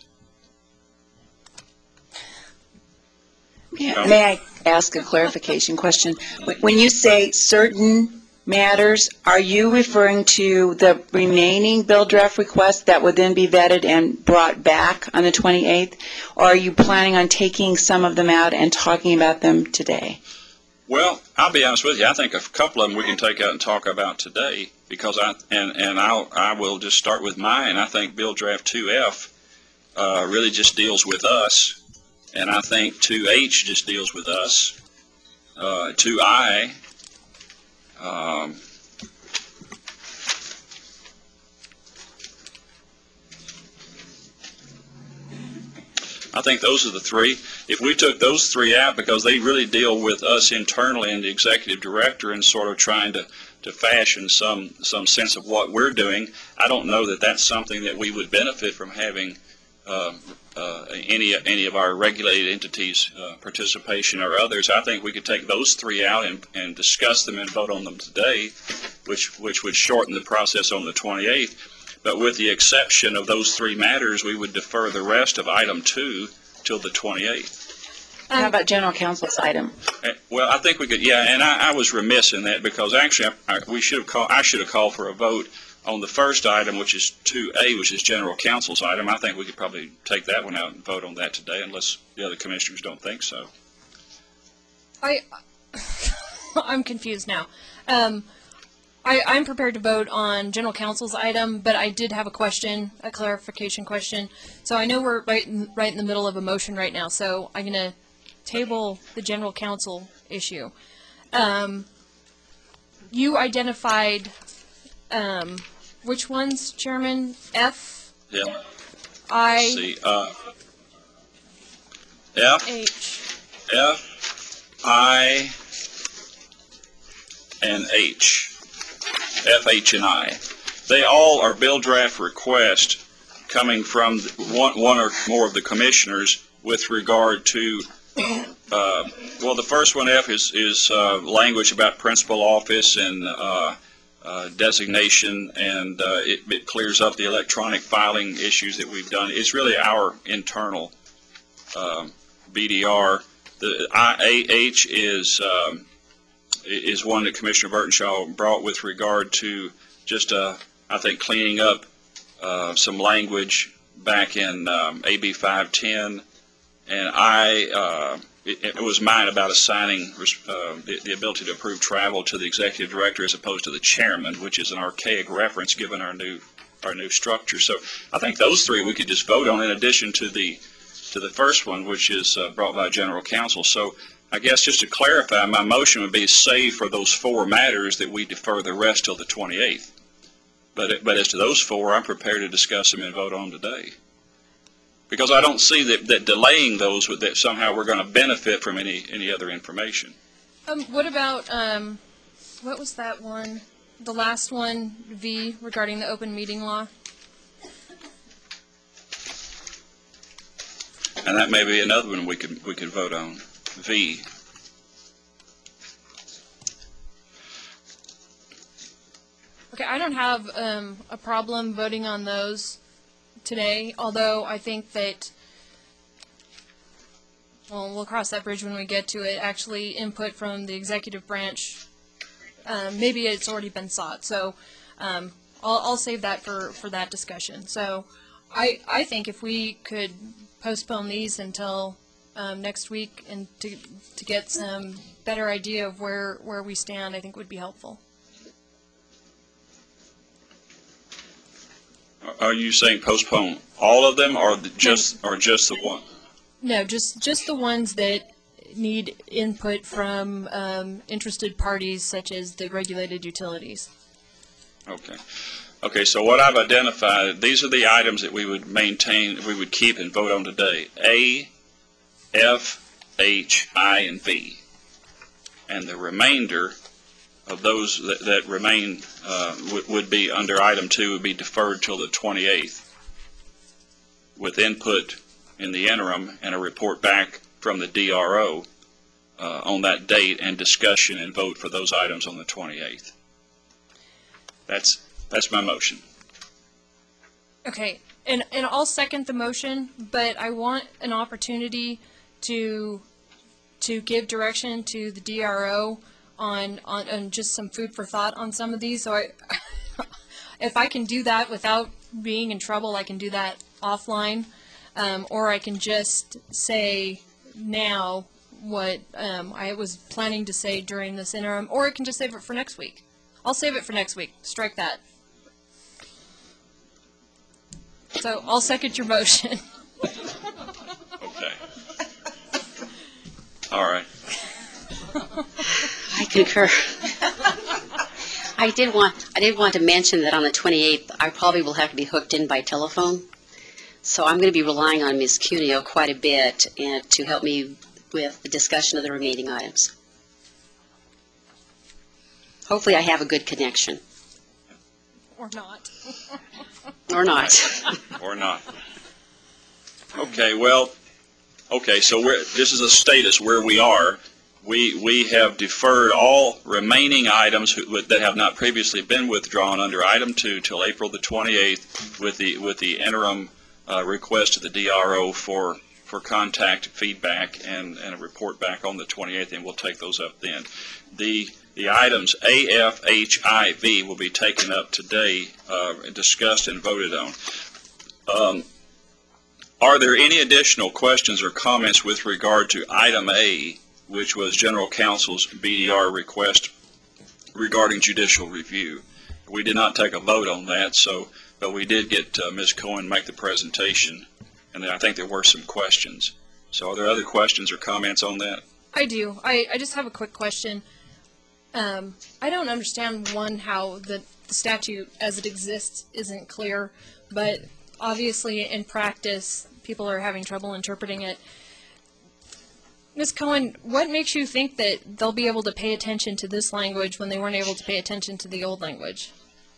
May I may I ask a clarification question? When- When you say certain matters, are you referring to the remaining bill draft requests that would then be vetted and brought back on the twenty-eighth? Or are you planning on taking some of them out and talking about them today? Well, I'll be honest with you. I think a couple of them we can take out and talk about today, because I and and I'll I will just start with mine. I think Bill Draft two F uh, really just deals with us, and I think two H just deals with us. Uh, two I. Um, I think those are the three. If we took those three out, because they really deal with us internally and the executive director and sort of trying to, to fashion some, some sense of what we're doing, I don't know that that's something that we would benefit from having uh, uh, any, any of our regulated entities' uh, participation or others. I think we could take those three out and, and discuss them and vote on them today, which, which would shorten the process on the twenty-eighth. But with the exception of those three matters, we would defer the rest of item two till the twenty-eighth. How about general counsel's item? Uh, Well, I think we could, yeah, and I, I was remiss in that, because actually I, I, we should have called, I should have called for a vote on the first item, which is two A, which is general counsel's item. I think we could probably take that one out and vote on that today, unless the other commissioners don't think so. I, I'm confused now. Um, I, I'm prepared to vote on general counsel's item, but I did have a question, a clarification question. So I know we're right in, right in the middle of a motion right now, so I'm going to table the general counsel issue. Um, you identified, um, which ones, Chairman? F, Yeah, I, see, uh, F, H. F, I, and H. F, H, and I. They all are bill draft requests coming from one, one or more of the commissioners with regard to, uh, well, the first one, F, is, is uh, language about principal office and uh, uh, designation, and uh, it, it clears up the electronic filing issues that we've done. It's really our internal um, B D R. The I A H is um, is one that Commissioner Burtonshaw brought with regard to just, uh, I think, cleaning up uh, some language back in um, A B five ten. And I, uh, it, it was mine about assigning uh, the, the ability to approve travel to the executive director as opposed to the chairman, which is an archaic reference given our new our new structure. So I think those three we could just vote on in addition to the to the first one, which is uh, brought by General Counsel. So I guess just to clarify, my motion would be save for those four matters that we defer the rest till the twenty-eighth. But, but as to those four, I'm prepared to discuss them and vote on today. Because I don't see that, that delaying those, would, that somehow we're going to benefit from any, any other information. Um, what about, um, what was that one? The last one, V, regarding the open meeting law? And that may be another one we could, we could vote on. V. Okay, I don't have um, a problem voting on those today, although I think that, well, we'll cross that bridge when we get to it. Actually, input from the executive branch, um, maybe it's already been sought. So um, I'll, I'll save that for, for that discussion. So I, I think if we could postpone these until um, next week and to, to get some better idea of where, where we stand, I think would be helpful. Are you saying postpone all of them, or the, just or just the one? No, just just the ones that need input from um, interested parties, such as the regulated utilities. Okay. Okay. So what I've identified, these are the items that we would maintain, we would keep and vote on today: A, F, H, I, and V, and the remainder of those that, that remain uh, would, would be under item two would be deferred till the twenty-eighth with input in the interim and a report back from the D R O uh, on that date and discussion and vote for those items on the twenty-eighth. That's that's my motion. Okay, and and I'll second the motion, but I want an opportunity to to give direction to the D R O on, on, on just some food for thought on some of these. So I, if I can do that without being in trouble, I can do that offline, um, or I can just say now what um, I was planning to say during this interim, or I can just save it for next week. I'll save it for next week. Strike that. So I'll second your motion. Okay. All right. I concur. I did want, I did want to mention that on the twenty-eighth, I probably will have to be hooked in by telephone. So I'm going to be relying on Miz Cuneo quite a bit and to help me with the discussion of the remaining items. Hopefully I have a good connection. Or not. Or not. Or not. Okay, well, okay, so we're, this is a status where we are. We, we have deferred all remaining items who, that have not previously been withdrawn under item two till April the twenty-eighth with the, with the interim uh, request to the D R O for, for contact feedback and, and a report back on the twenty-eighth, and we'll take those up then. The, the items A, F, H, I, V will be taken up today, uh, discussed and voted on. Um, are there any additional questions or comments with regard to item A, which was General Counsel's B D R request regarding judicial review? We did not take a vote on that, so but we did get uh, Miz Cohen make the presentation, and then I think there were some questions. So are there other questions or comments on that? I do. I, I just have a quick question. Um, I don't understand, one, how the, the statute as it exists isn't clear, but obviously in practice people are having trouble interpreting it. Miz Cohen, what makes you think that they'll be able to pay attention to this language when they weren't able to pay attention to the old language?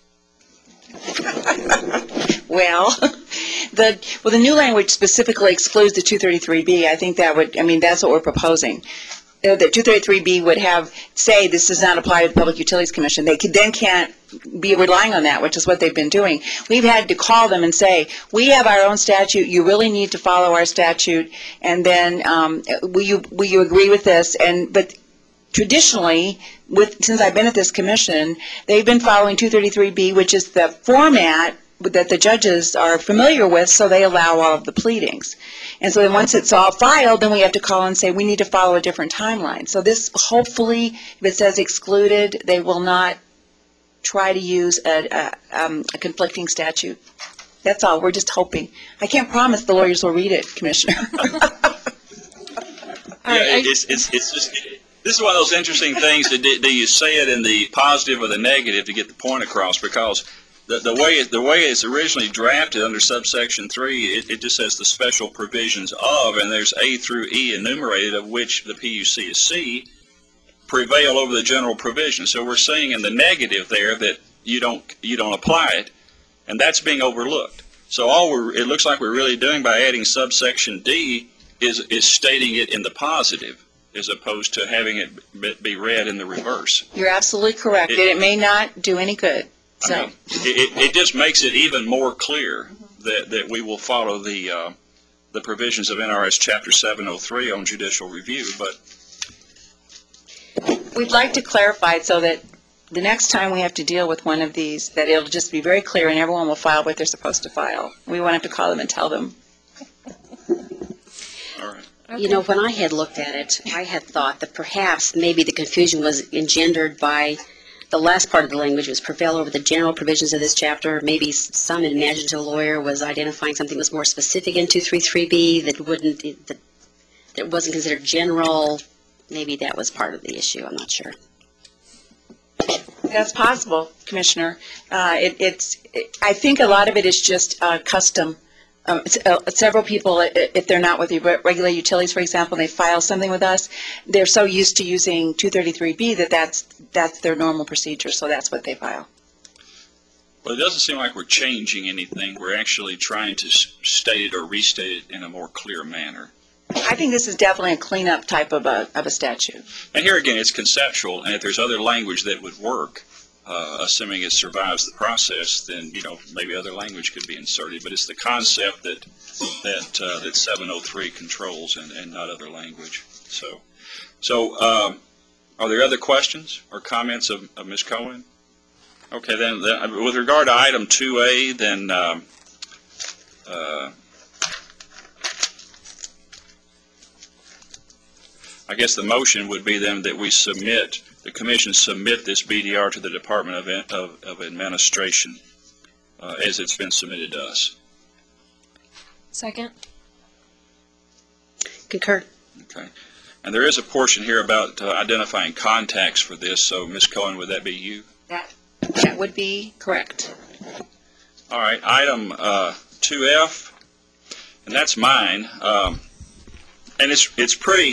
Well, the well, the new language specifically excludes the two thirty-three B. I think that would, I mean, that's what we're proposing. Uh, The two thirty-three B would have, say, this does not apply to the Public Utilities Commission. They could, then can't be relying on that, which is what they've been doing. We've had to call them and say, we have our own statute, you really need to follow our statute, and then um, will you will you agree with this? And but traditionally, with since I've been at this commission, they've been following two thirty-three B, which is the format that the judges are familiar with, so they allow all of the pleadings. And so then once it's all filed, then we have to call and say, we need to follow a different timeline. So this, hopefully, if it says excluded, they will not try to use a, a, um, a conflicting statute. That's all. We're just hoping. I can't promise the lawyers will read it, Commissioner. All right, Yeah, I- it's, it's, it's just, this is one of those interesting things, that do, do you say it in the positive or the negative to get the point across? Because the, the way, it- the way it's originally drafted under subsection three, it, it just says the special provisions of, and there's A through E enumerated, of which the P U C is C, prevail over the general provision. So we're saying in the negative there that you don't, you don't apply it, and that's being overlooked. So all we're, it looks like we're really doing by adding subsection D is, is stating it in the positive, as opposed to having it be- be read in the reverse. You're absolutely correct. It- It, it may not do any good. I So, mean, it, it- it just makes it even more clear that, that we will follow the, uh, the provisions of N R S Chapter seven oh three on judicial review, but we'd like to clarify it so that the next time we have to deal with one of these, that it'll just be very clear and everyone will file what they're supposed to file. We won't have to call them and tell them. all right. You know, when I had looked at it, I had thought that perhaps maybe the confusion was engendered by the last part of the language was prevail over the general provisions of this chapter. Maybe s- some imaginative lawyer was identifying something that was more specific in two thirty-three B that wouldn't, that, that wasn't considered general. Maybe that was part of the issue. I'm not sure. That's possible, Commissioner. Uh, it, it's, it, I think a lot of it is just uh, custom. Um, s- uh, several people, i- if they're not with the re- regular utilities, for example, and they file something with us, they're so used to using two thirty-three B that that's, that's their normal procedure, so that's what they file. Well, it doesn't seem like we're changing anything. We're actually trying to s- state it or restate it in a more clear manner. I think this is definitely a cleanup type of a, of a statute. And here again, it's conceptual, and if there's other language that would work, uh, assuming it survives the process, then, you know, maybe other language could be inserted. But it's the concept that that uh, that seven oh three controls, and, and not other language. So, so um, are there other questions or comments of, of Miz Cohen? Okay, then, then with regard to item two A, then um, uh, I guess the motion would be then that we submit, the commission submit this B D R to the Department of, of, of Administration uh, as it's been submitted to us. Second? Concur. Okay. And there is a portion here about uh, identifying contacts for this, so Miz Cohen, would that be you? That, that would be correct. All right, item uh, two F, and that's mine. Um, and it's it's pretty,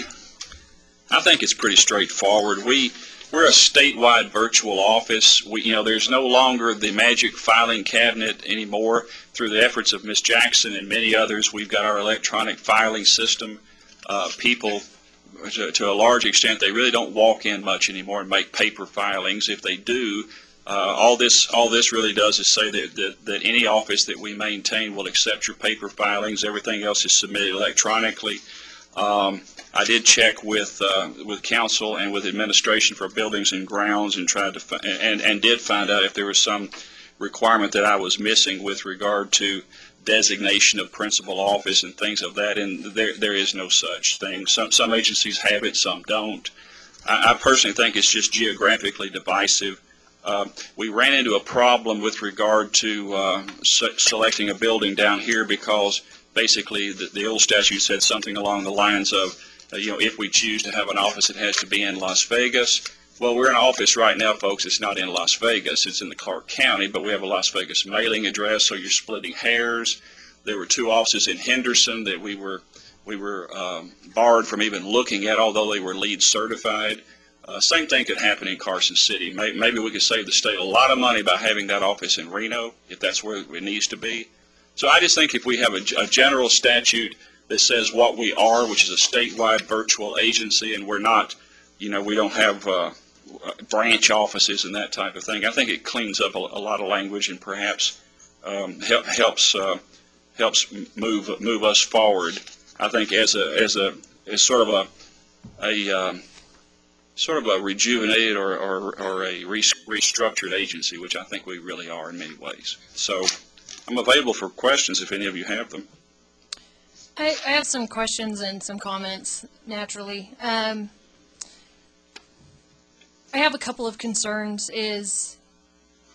I think it's pretty straightforward. We, we're a statewide virtual office. We, you know, there's no longer the magic filing cabinet anymore. Through the efforts of Miz Jackson and many others, we've got our electronic filing system. Uh, people, to, to a large extent, they really don't walk in much anymore and make paper filings. If they do, uh, all this all this really does is say that, that, that any office that we maintain will accept your paper filings. Everything else is submitted electronically. Um, I did check with uh, with council and with administration for buildings and grounds, and tried to fi- and and did find out if there was some requirement that I was missing with regard to designation of principal office and things of that, and there there is no such thing. Some some agencies have it, some don't. I, I personally think it's just geographically divisive. Uh, we ran into a problem with regard to uh, se- selecting a building down here because basically the, the old statute said something along the lines of, uh, you know, if we choose to have an office, it has to be in Las Vegas. Well, we're in an office right now, folks. It's not in Las Vegas. It's in the Clark County, but we have a Las Vegas mailing address, so you're splitting hairs. There were two offices in Henderson that we were we were um, barred from even looking at, although they were LEED certified. Uh, same thing could happen in Carson City. Maybe, maybe we could save the state a lot of money by having that office in Reno, if that's where it needs to be. So I just think if we have a, a general statute that says what we are, which is a statewide virtual agency, and we're not, you know, we don't have uh, branch offices and that type of thing, I think it cleans up a, a lot of language and perhaps um, help, helps uh, helps move move us forward. I think as a as a as sort of a a um, sort of a rejuvenated or or, or a restructured agency, which I think we really are in many ways. So I'm available for questions if any of you have them. I, I have some questions and some comments, naturally. Um, I have a couple of concerns is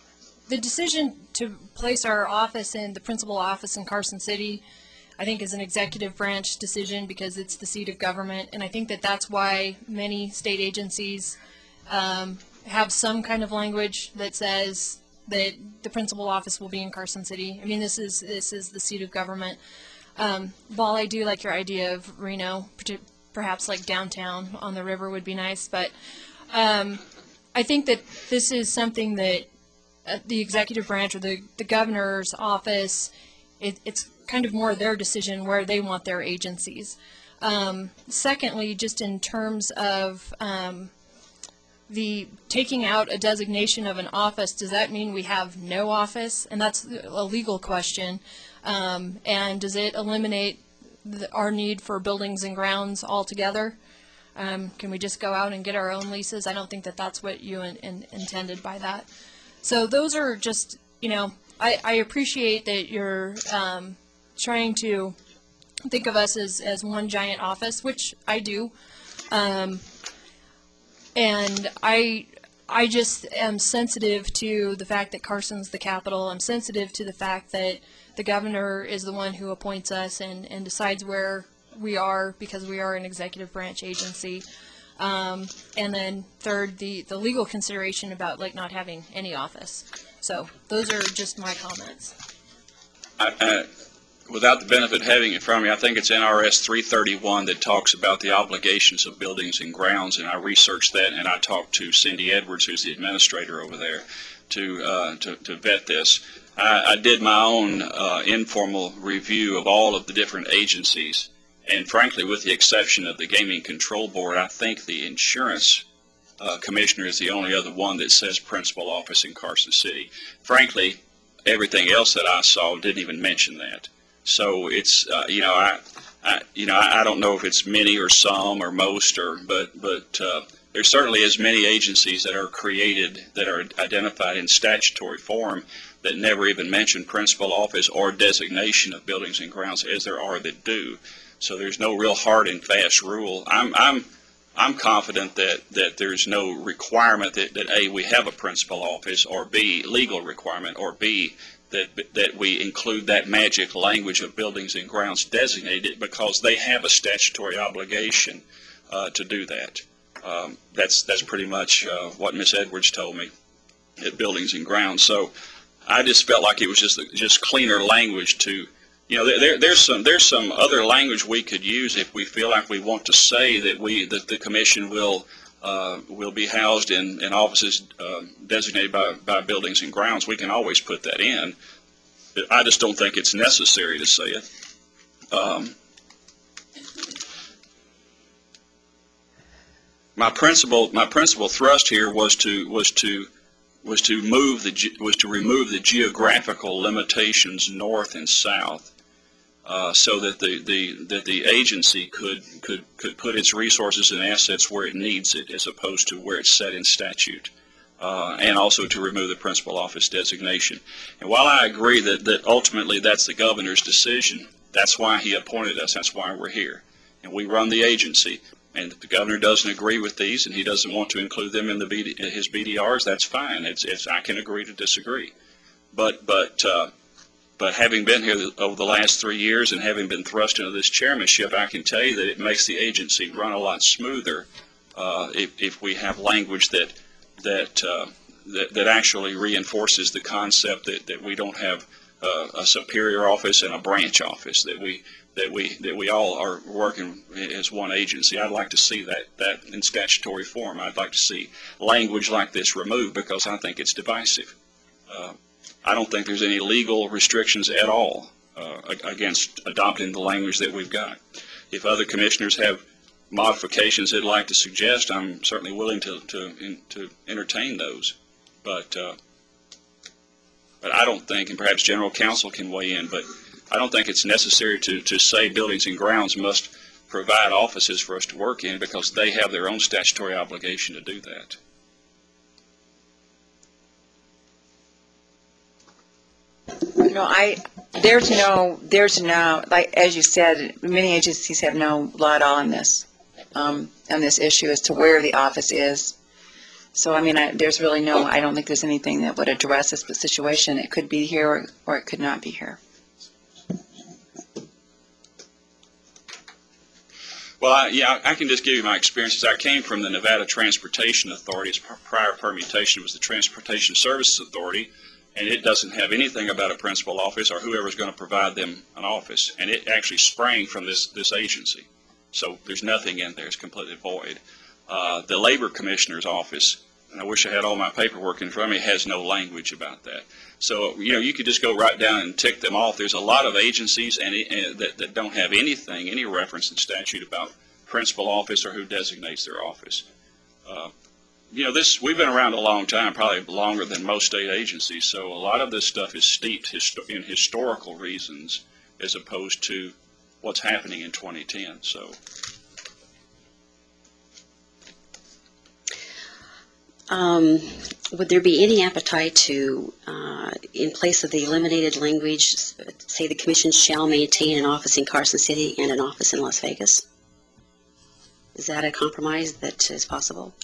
the decision to place our office in, the principal office in Carson City, I think is an executive branch decision because it's the seat of government. And I think that that's why many state agencies um, have some kind of language that says that the principal office will be in Carson City. I mean, this is, this is the seat of government. Um, while I do like your idea of Reno, perhaps like downtown on the river would be nice, but um, I think that this is something that uh, the executive branch or the, the governor's office, it, it's kind of more their decision where they want their agencies. Um, secondly, just in terms of um, the taking out a designation of an office, does that mean we have no office? And that's a legal question. Um, and does it eliminate the, our need for buildings and grounds altogether? Um, can we just go out and get our own leases? I don't think that that's what you in, in, intended by that. So those are just, you know, I, I appreciate that you're um, trying to think of us as, as one giant office, which I do. Um, and I, I just am sensitive to the fact that Carson's the capital. I'm sensitive to the fact that the governor is the one who appoints us and, and decides where we are because we are an executive branch agency. Um, and then third, the, the legal consideration about like not having any office. So those are just my comments. I, I, without the benefit of having it from me, I think it's N R S three thirty-one that talks about the obligations of buildings and grounds, and I researched that, and I talked to Cindy Edwards, who's the administrator over there, to uh, to, to vet this. I, I did my own uh, informal review of all of the different agencies, and frankly, with the exception of the Gaming Control Board, I think the insurance uh, commissioner is the only other one that says principal office in Carson City. Frankly, everything else that I saw didn't even mention that. So it's uh, you know I, I you know I, I don't know if it's many or some or most or but but uh, there certainly is many agencies that are created that are identified in statutory form that never even mention principal office or designation of buildings and grounds, as there are that do. So there's no real hard and fast rule. I'm I'm I'm confident that that there's no requirement that, that A, we have a principal office, or B, legal requirement, or B, that that we include that magic language of buildings and grounds designated, because they have a statutory obligation uh, to do that. Um, that's that's pretty much uh, what Miz Edwards told me at Buildings and Grounds. So I just felt like it was just just cleaner language to, you know, there there's some there's some other language we could use if we feel like we want to say that we that the commission will uh, will be housed in in offices uh, designated by by Buildings and Grounds. We can always put that in. I just don't think it's necessary to say it. Um, my principal my principal thrust here was to was to was to move the was to remove the geographical limitations north and south, uh, so that the, the that the agency could could could put its resources and assets where it needs it, as opposed to where it's set in statute, uh, and also to remove the principal office designation. And while I agree that that ultimately that's the governor's decision, that's why he appointed us. That's why we're here, and we run the agency. And if the governor doesn't agree with these and he doesn't want to include them in the B D, his B D Rs, that's fine. It's, it's I can agree to disagree. But but uh, but having been here over the last three years and having been thrust into this chairmanship, I can tell you that it makes the agency run a lot smoother uh, if if we have language that that uh, that, that actually reinforces the concept that that we don't have uh, a superior office and a branch office, that we. that we that we all are working as one agency. I'd like to see that that in statutory form. I'd like to see language like this removed, because I think it's divisive. Uh, I don't think there's any legal restrictions at all uh, against adopting the language that we've got. If other commissioners have modifications they'd like to suggest, I'm certainly willing to to, in, to entertain those. But uh, but I don't think, and perhaps General Counsel can weigh in, but I don't think it's necessary to, to say Buildings and Grounds must provide offices for us to work in, because they have their own statutory obligation to do that. No, I, there's no, there's no, like, as you said, many agencies have no law at all on this, um, on this issue as to where the office is. So, I mean, I, there's really no, I don't think there's anything that would address this situation. It could be here or, or it could not be here. Well, I, yeah, I can just give you my experiences. I came from the Nevada Transportation Authority. Its prior permutation was the Transportation Services Authority, and it doesn't have anything about a principal office or whoever's going to provide them an office. And it actually sprang from this, this agency. So there's nothing in there. It's completely void. Uh, the Labor Commissioner's Office, and I wish I had all my paperwork in front of me, has no language about that. So, you know, you could just go right down and tick them off. There's a lot of agencies and, and that, that don't have anything, any reference in statute about principal office or who designates their office. Uh, you know, this, we've been around a long time, probably longer than most state agencies, so a lot of this stuff is steeped histo- in historical reasons as opposed to what's happening in twenty ten. So. Um, would there be any appetite to, uh, in place of the eliminated language, say the commission shall maintain an office in Carson City and an office in Las Vegas? Is that a compromise that is possible?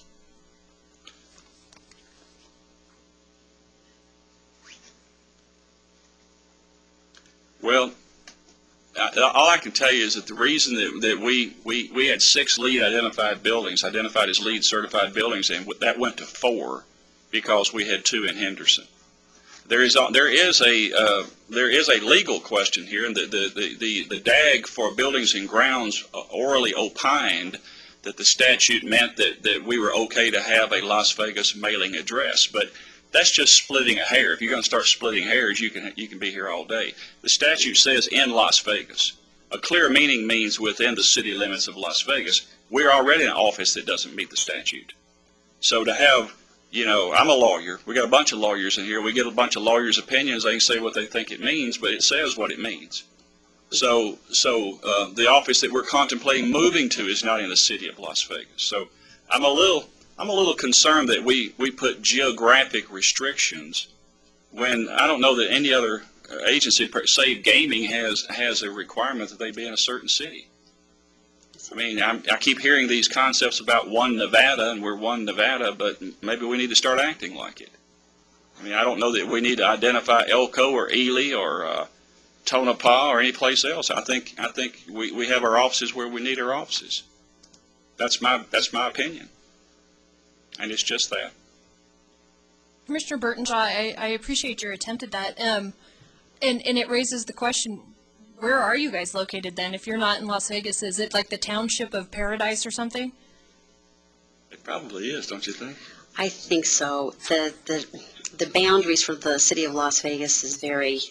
Well, I- all I can tell you is that the reason that, that we, we, we had six lead identified buildings, identified as lead certified buildings, and that went to four because we had two in Henderson. There is a, there is a uh, there is a legal question here, and the the, the, the the D A G for Buildings and Grounds orally opined that the statute meant that, that we were okay to have a Las Vegas mailing address, but that's just splitting a hair. If you're going to start splitting hairs, you can you can be here all day. The statute says in Las Vegas. A clear meaning means within the city limits of Las Vegas. We're already in an office that doesn't meet the statute. So to have, you know, I'm a lawyer. We got a bunch of lawyers in here. We get a bunch of lawyers' opinions. They can say what they think it means, but it says what it means. So, so uh, the office that we're contemplating moving to is not in the city of Las Vegas. So I'm a little. I'm a little concerned that we, we put geographic restrictions when I don't know that any other agency, say gaming, has has a requirement that they be in a certain city. I mean, I'm, I keep hearing these concepts about one Nevada, and we're one Nevada, but maybe we need to start acting like it. I mean, I don't know that we need to identify Elko or Ely or uh, Tonopah or any place else. I think I think we, we have our offices where we need our offices. That's my that's my opinion. And it's just that. Commissioner Burtonshaw, I, I appreciate your attempt at that. Um, and, and it raises the question, where are you guys located then? If you're not in Las Vegas, is it like the township of Paradise or something? It probably is, don't you think? I think so. The, the, the boundaries for the city of Las Vegas is very,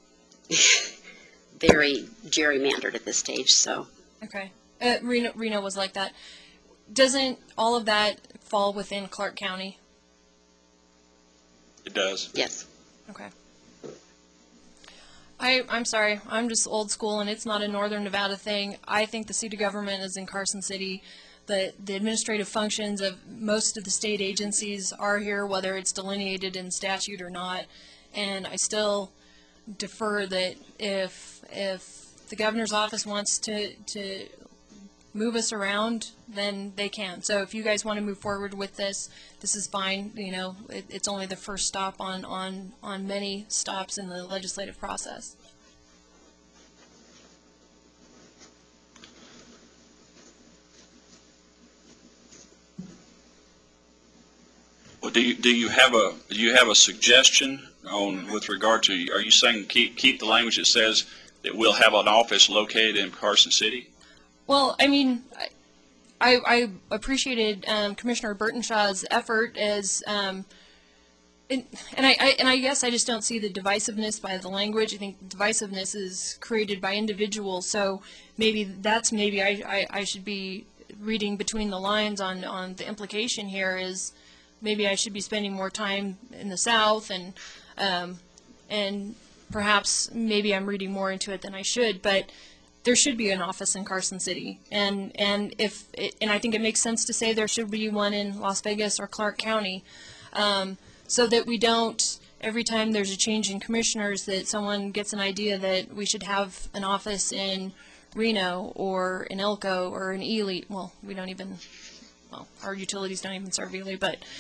very gerrymandered at this stage, so. Okay. Uh, Reno, Reno was like that. Doesn't all of that fall within Clark County? It does. Yes. Okay. I, I'm sorry, I'm just old school, and it's not a Northern Nevada thing. I think the seat of government is in Carson City. The, the administrative functions of most of the state agencies are here, whether it's delineated in statute or not. And I still defer that if, if the governor's office wants to, to move us around, then they can. So if you guys want to move forward with this, this is fine. You know, it, it's only the first stop on, on, on many stops in the legislative process. Well, do you do you have a do you have a suggestion on with regard to? Are you saying keep keep the language that says that we'll have an office located in Carson City? Well, I mean, I, I appreciated um, Commissioner Burtonshaw's effort as, um, and, and I, I and I guess I just don't see the divisiveness by the language. I think divisiveness is created by individuals, so maybe that's maybe I, I, I should be reading between the lines on, on the implication here is maybe I should be spending more time in the South and um, and perhaps maybe I'm reading more into it than I should, but there should be an office in Carson City, and and if it, and I think it makes sense to say there should be one in Las Vegas or Clark County, um, so that we don't every time there's a change in commissioners that someone gets an idea that we should have an office in Reno or in Elko or in Ely. Well, we don't even well our utilities don't even serve Ely, but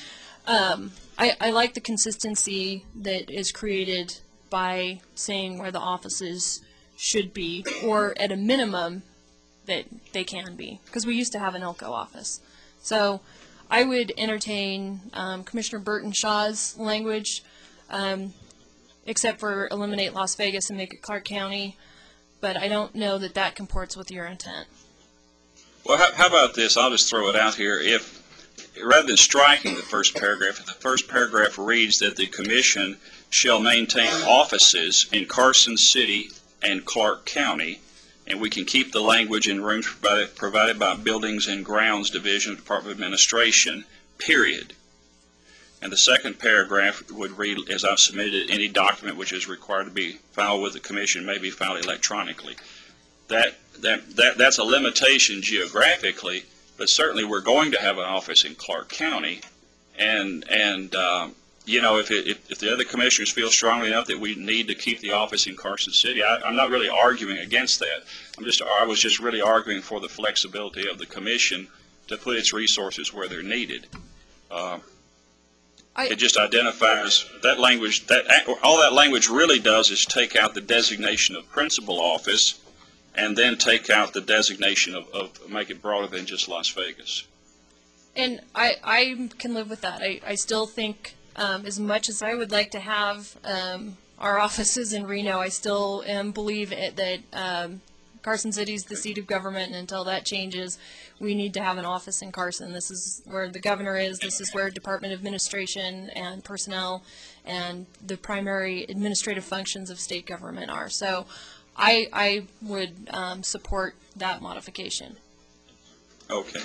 um, I, I like the consistency that is created by saying where the offices should be, or at a minimum, that they can be, because we used to have an Elko office. So I would entertain um, Commissioner Burton Shaw's language, um, except for eliminate Las Vegas and make it Clark County, but I don't know that that comports with your intent. Well, how, how about this? I'll just throw it out here. If, rather than striking the first paragraph, if the first paragraph reads that the commission shall maintain offices in Carson City and Clark County, and we can keep the language in rooms provided, provided by Buildings and Grounds Division of Department of Administration, period. And the second paragraph would read, as I've submitted, any document which is required to be filed with the commission may be filed electronically. That, that, that, that's a limitation geographically, but certainly we're going to have an office in Clark County. And, and um, you know, if, it, if, if the other commissioners feel strongly enough that we need to keep the office in Carson City, I, I'm not really arguing against that. I'm just, I was just really arguing for the flexibility of the commission to put its resources where they're needed. Uh, I, It just identifies that language, that all that language really does is take out the designation of principal office and then take out the designation of, of make it broader than just Las Vegas. and I, I can live with that. I, I still think, um, as much as I would like to have um, our offices in Reno, I still um, believe it, that um, Carson City's the seat of government, and until that changes, we need to have an office in Carson. This is where the governor is. This is where Department of Administration and personnel and the primary administrative functions of state government are. So I, I would um, support that modification. Okay.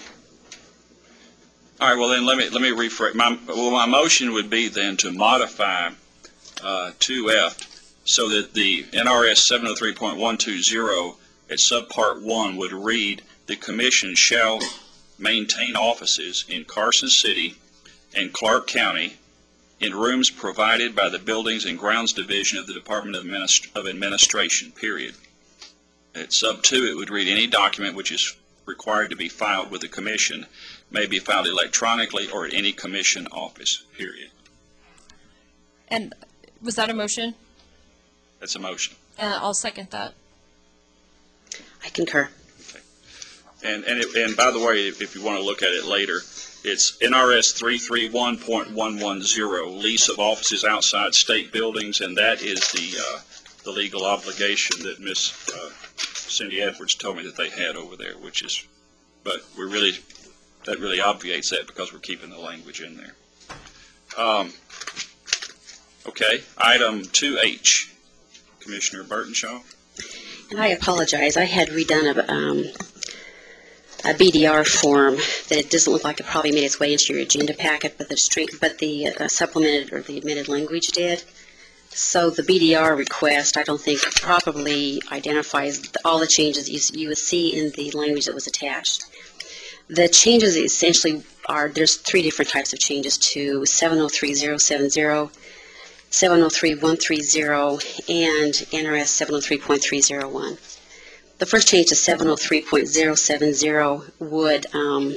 All right. Well, then let me let me rephrase. My well, my motion would be then to modify uh, two F so that the N R S seven oh three point one two zero at subpart one would read: the commission shall maintain offices in Carson City and Clark County in rooms provided by the Buildings and Grounds Division of the Department of, Administ of Administration, period. At sub two, it would read: any document which is required to be filed with the commission may be filed electronically or at any commission office, period. And was that a motion? That's a motion. Uh, I'll second that. I concur. And, and, it, and by the way, if, if you want to look at it later, it's N R S three thirty-one point one ten, lease of offices outside state buildings, and that is the, uh, the legal obligation that Miz Uh, Cindy Edwards told me that they had over there, which is, but we're really, that really obviates that because we're keeping the language in there. Um, okay, item two H, Commissioner Burtonshaw. And I apologize. I had redone a, um, a B D R form that it doesn't look like it probably made its way into your agenda packet, but the strength, but the uh, supplemented or the admitted language did. So the B D R request, I don't think properly identifies all the changes you, you would see in the language that was attached. The changes essentially are, there's three different types of changes to seven oh three point oh seven oh, seven oh three point one thirty, and N R S seven oh three point three oh one. The first change to seven oh three point oh seven oh would, um,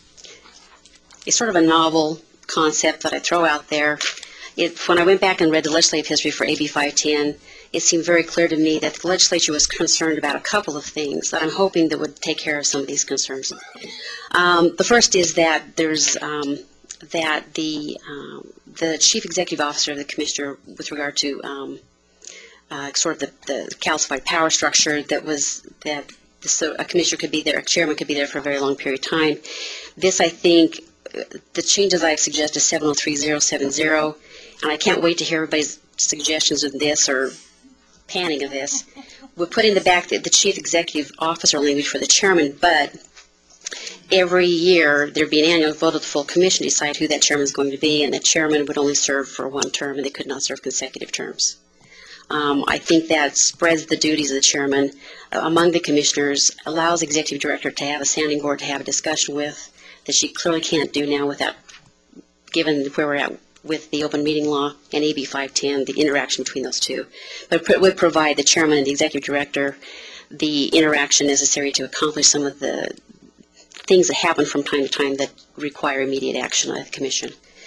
is sort of a novel concept that I throw out there. It, when I went back and read the legislative history for A B five ten, it seemed very clear to me that the legislature was concerned about a couple of things that I'm hoping that would take care of some of these concerns. Um, the first is that there's um, that the um, the chief executive officer of the commissioner, with regard to um, uh, sort of the, the calcified power structure, that was that so a commissioner could be there, a chairman could be there for a very long period of time. This, I think, the changes I've suggested, seven oh three point oh seven oh, and I can't wait to hear everybody's suggestions of this or panning of this. We're putting the back the, the chief executive officer language for the chairman, but every year there'd be an annual vote of the full commission to decide who that chairman is going to be, and the chairman would only serve for one term, and they could not serve consecutive terms. Um, I think that spreads the duties of the chairman uh, among the commissioners, allows the executive director to have a sounding board to have a discussion with that she clearly can't do now without, given where we're at with the open meeting law and A B five ten, the interaction between those two. But it would provide the chairman and the executive director the interaction necessary to accomplish some of the things that happen from time to time that require immediate action by the commission.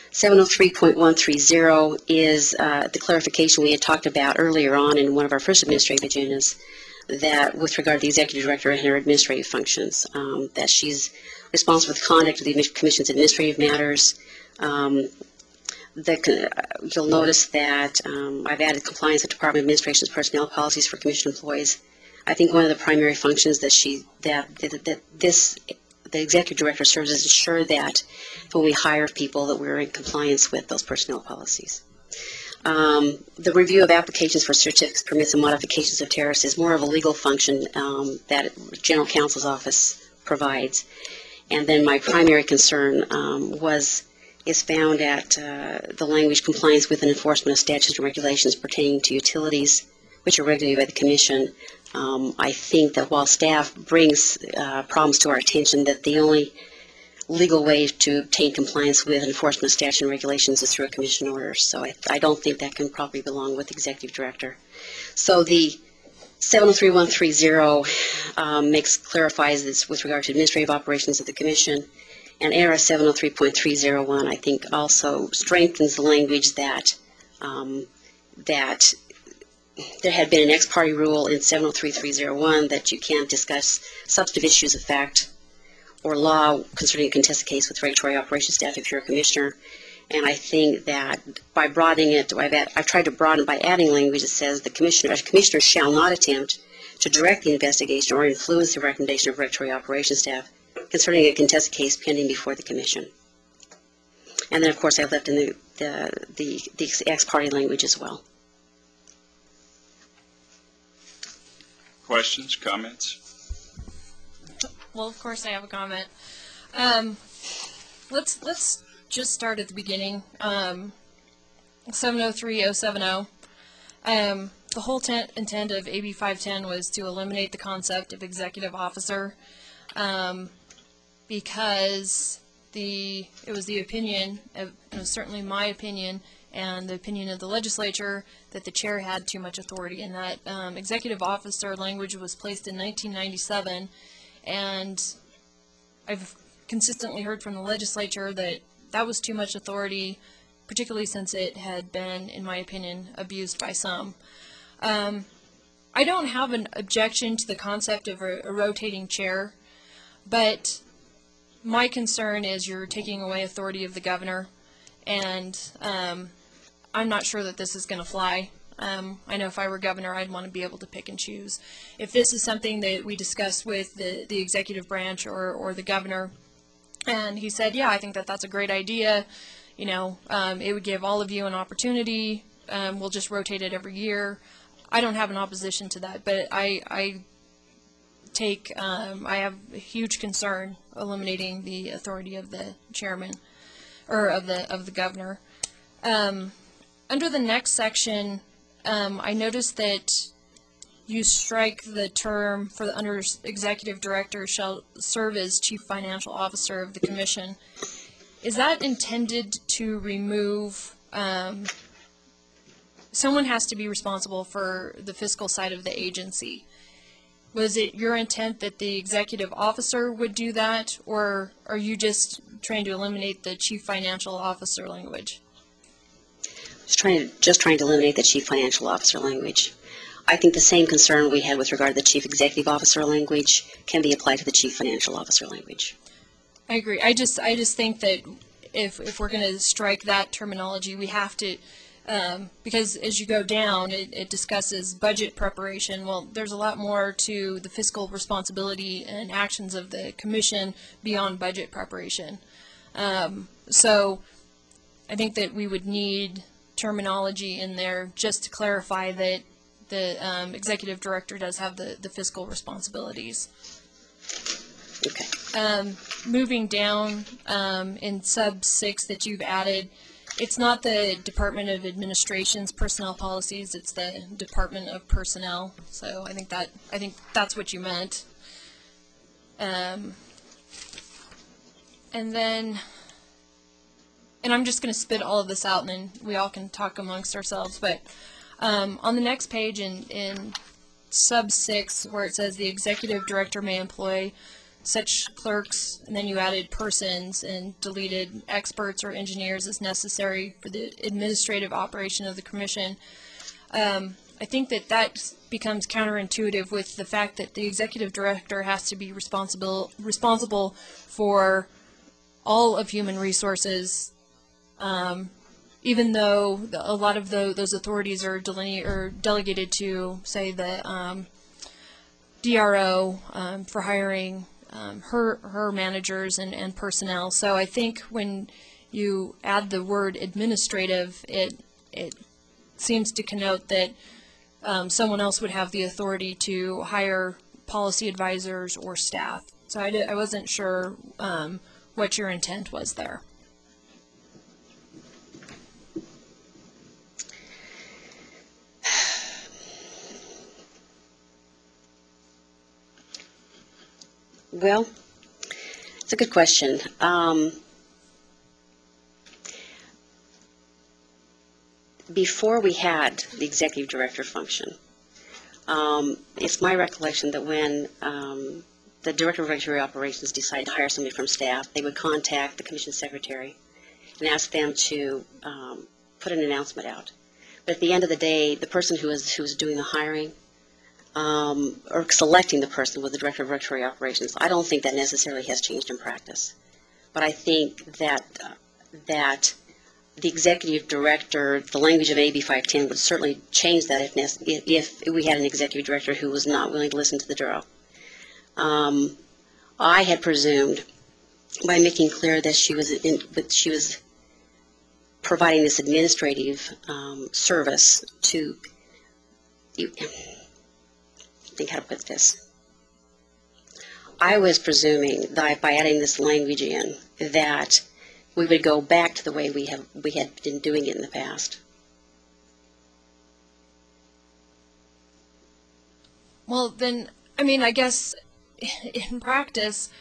seven oh three point one three zero is uh, the clarification we had talked about earlier on in one of our first administrative agendas, that with regard to the executive director and her administrative functions, um, that she's responsible for the conduct of the commission's administrative matters. Um, the, uh, you'll notice that um, I've added compliance with Department of Administration's personnel policies for commission employees. I think one of the primary functions that she that that, that this the executive director serves is ensure that when we hire people that we're in compliance with those personnel policies. Um, the review of applications for certificates, permits, and modifications of tariffs is more of a legal function um, that General Counsel's office provides. And then my primary concern um, was is found at uh, the language compliance with and enforcement of statutes and regulations pertaining to utilities, which are regulated by the Commission. Um, I think that while staff brings uh, problems to our attention, that the only legal way to obtain compliance with enforcement of statute and regulations is through a commission order. So I, I don't think that can properly belong with the executive director. So the seven oh three point one three zero um, makes clarifies this with regard to administrative operations of the commission, and A R S seven oh three point three oh one I think also strengthens the language that um, that there had been an ex parte rule in seven oh three point three oh one that you can't discuss substantive issues of fact or law concerning a contested case with regulatory operations staff if you're a commissioner. And I think that by broadening it, I've, add, I've tried to broaden by adding language that says the commissioner, commissioner shall not attempt to direct the investigation or influence the recommendation of regulatory operations staff concerning a contested case pending before the commission. And then, of course, I've left in the, the, the, the ex parte language as well. Questions, comments? Well, of course I have a comment. Um, let's let's just start at the beginning. Um, seven oh three point oh seven oh. Um, the whole tent, intent of A B five ten was to eliminate the concept of executive officer, um, because the it was the opinion, of, it was certainly my opinion, and the opinion of the legislature that the chair had too much authority, and that um, executive officer language was placed in nineteen ninety-seven. And I've consistently heard from the legislature that that was too much authority, particularly since it had been, in my opinion, abused by some. Um, I don't have an objection to the concept of a, a rotating chair, but my concern is you're taking away authority of the governor, and um, I'm not sure that this is going to fly. Um, I know if I were governor, I'd want to be able to pick and choose. If this is something that we discussed with the, the executive branch or, or the governor, and he said, yeah, I think that that's a great idea, you know, um, it would give all of you an opportunity, um, we'll just rotate it every year. I don't have an opposition to that, but I, I take, um, I have a huge concern eliminating the authority of the chairman, or of the, of the governor. Um, under the next section, Um, I noticed that you strike the term for the under executive director shall serve as chief financial officer of the commission. Is that intended to remove, um, someone has to be responsible for the fiscal side of the agency. Was it your intent that the executive officer would do that, or are you just trying to eliminate the chief financial officer language? Just trying to, just trying to eliminate the chief financial officer language. I think the same concern we had with regard to the chief executive officer language can be applied to the chief financial officer language. I agree. I just I just think that if if we're going to strike that terminology, we have to, um, because as you go down, it, it discusses budget preparation. Well, there's a lot more to the fiscal responsibility and actions of the commission beyond budget preparation. Um, so I think that we would need terminology in there just to clarify that the um, executive director does have the, the fiscal responsibilities. Okay. Um, moving down um, in sub six that you've added, it's not the Department of Administration's personnel policies, it's the Department of Personnel. So I think that I think that's what you meant. Um, and then And I'm just going to spit all of this out, and then we all can talk amongst ourselves. But um, on the next page in, in sub six, where it says the executive director may employ such clerks, and then you added persons and deleted experts or engineers as necessary for the administrative operation of the commission. Um, I think that that becomes counterintuitive with the fact that the executive director has to be responsible responsible for all of human resources, um, even though the, a lot of the, those authorities are deline- or delegated to, say, the um, D R O um, for hiring um, her her managers and, and personnel. So I think when you add the word administrative, it it seems to connote that um, someone else would have the authority to hire policy advisors or staff. So I, di- I wasn't sure um, what your intent was there. Well, it's a good question. Um, before we had the executive director function, um, it's my recollection that when um, the director of regulatory operations decided to hire somebody from staff, they would contact the commission secretary and ask them to um, put an announcement out. But at the end of the day, the person who was who was doing the hiring um, or selecting the person was the director of regulatory operations. I don't think that necessarily has changed in practice, but I think that uh, that the executive director, the language of A B five ten would certainly change that if, nec- if if we had an executive director who was not willing to listen to the D R O. Um, I had presumed, by making clear that she was in, that she was providing this administrative um, service to, you, I think how to put this. I was presuming that by adding this language in, that we would go back to the way we have we had been doing it in the past. Well, then, I mean, I guess in practice,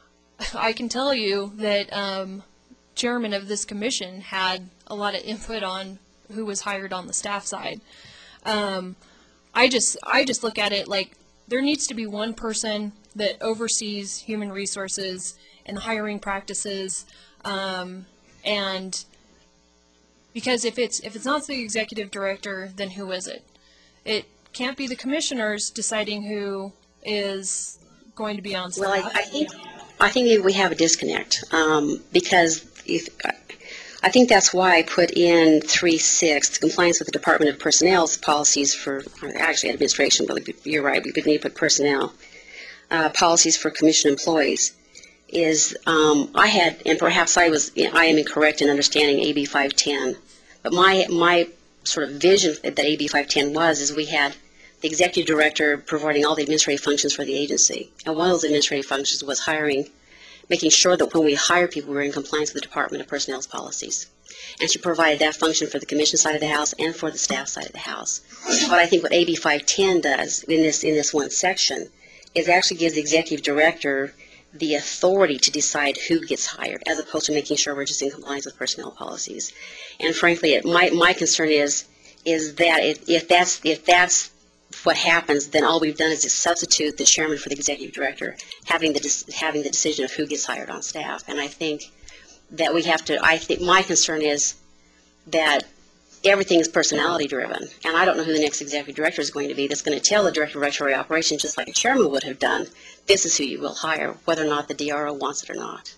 I can tell you that um, chairman of this commission had a lot of input on who was hired on the staff side. Um, I just I just look at it like there needs to be one person that oversees human resources and hiring practices, um, and because if it's if it's not the executive director, then who is it? It can't be the commissioners deciding who is going to be on staff. Well, I, I think I think we have a disconnect um, because if I think that's why I put in three six, compliance with the Department of Personnel's policies for actually administration, but you're right, we could need to put personnel uh, policies for commission employees. Is um, I had, and perhaps I was I am incorrect in understanding A B five ten, but my my sort of vision that A B five ten was is we had the executive director providing all the administrative functions for the agency. And one of those administrative functions was hiring, making sure that when we hire people, we're in compliance with the Department of Personnel's policies. And she provided that function for the commission side of the house and for the staff side of the house. But I think what A B five ten does in this in this one section is actually gives the executive director the authority to decide who gets hired, as opposed to making sure we're just in compliance with personnel policies. And frankly, it, my my concern is is that if, if that's if that's what happens, then all we've done is just substitute the chairman for the executive director, having the having the decision of who gets hired on staff. And I think that we have to. I think my concern is that everything is personality driven, and I don't know who the next executive director is going to be that's going to tell the director of regulatory operations, just like a chairman would have done, this is who you will hire, whether or not the D R O wants it or not.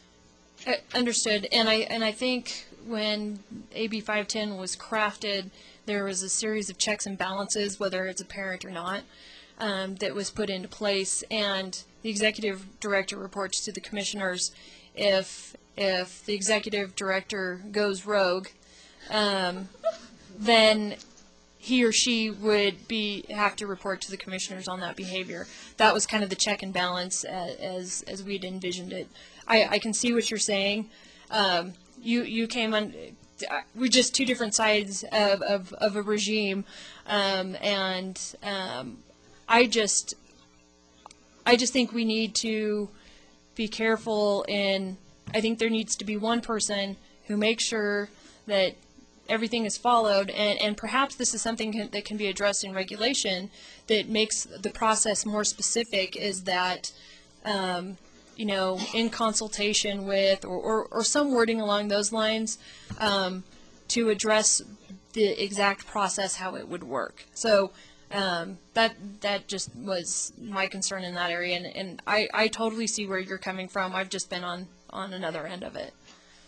Uh, understood. And I and I think when A B five ten was crafted, there was a series of checks and balances, whether it's apparent or not, um, that was put into place. And the executive director reports to the commissioners. If if the executive director goes rogue, um, then he or she would be have to report to the commissioners on that behavior. That was kind of the check and balance as as, as we'd envisioned it. I, I can see what you're saying. Um, you you came on. We're just two different sides of, of, of a regime, um, and um, I just I just think we need to be careful in. I think there needs to be one person who makes sure that everything is followed, and, and perhaps this is something can, that can be addressed in regulation that makes the process more specific, is that um, you know, in consultation with, or, or, or some wording along those lines, um, to address the exact process, how it would work. So um, that that just was my concern in that area, and, and I, I totally see where you're coming from. I've just been on, on another end of it.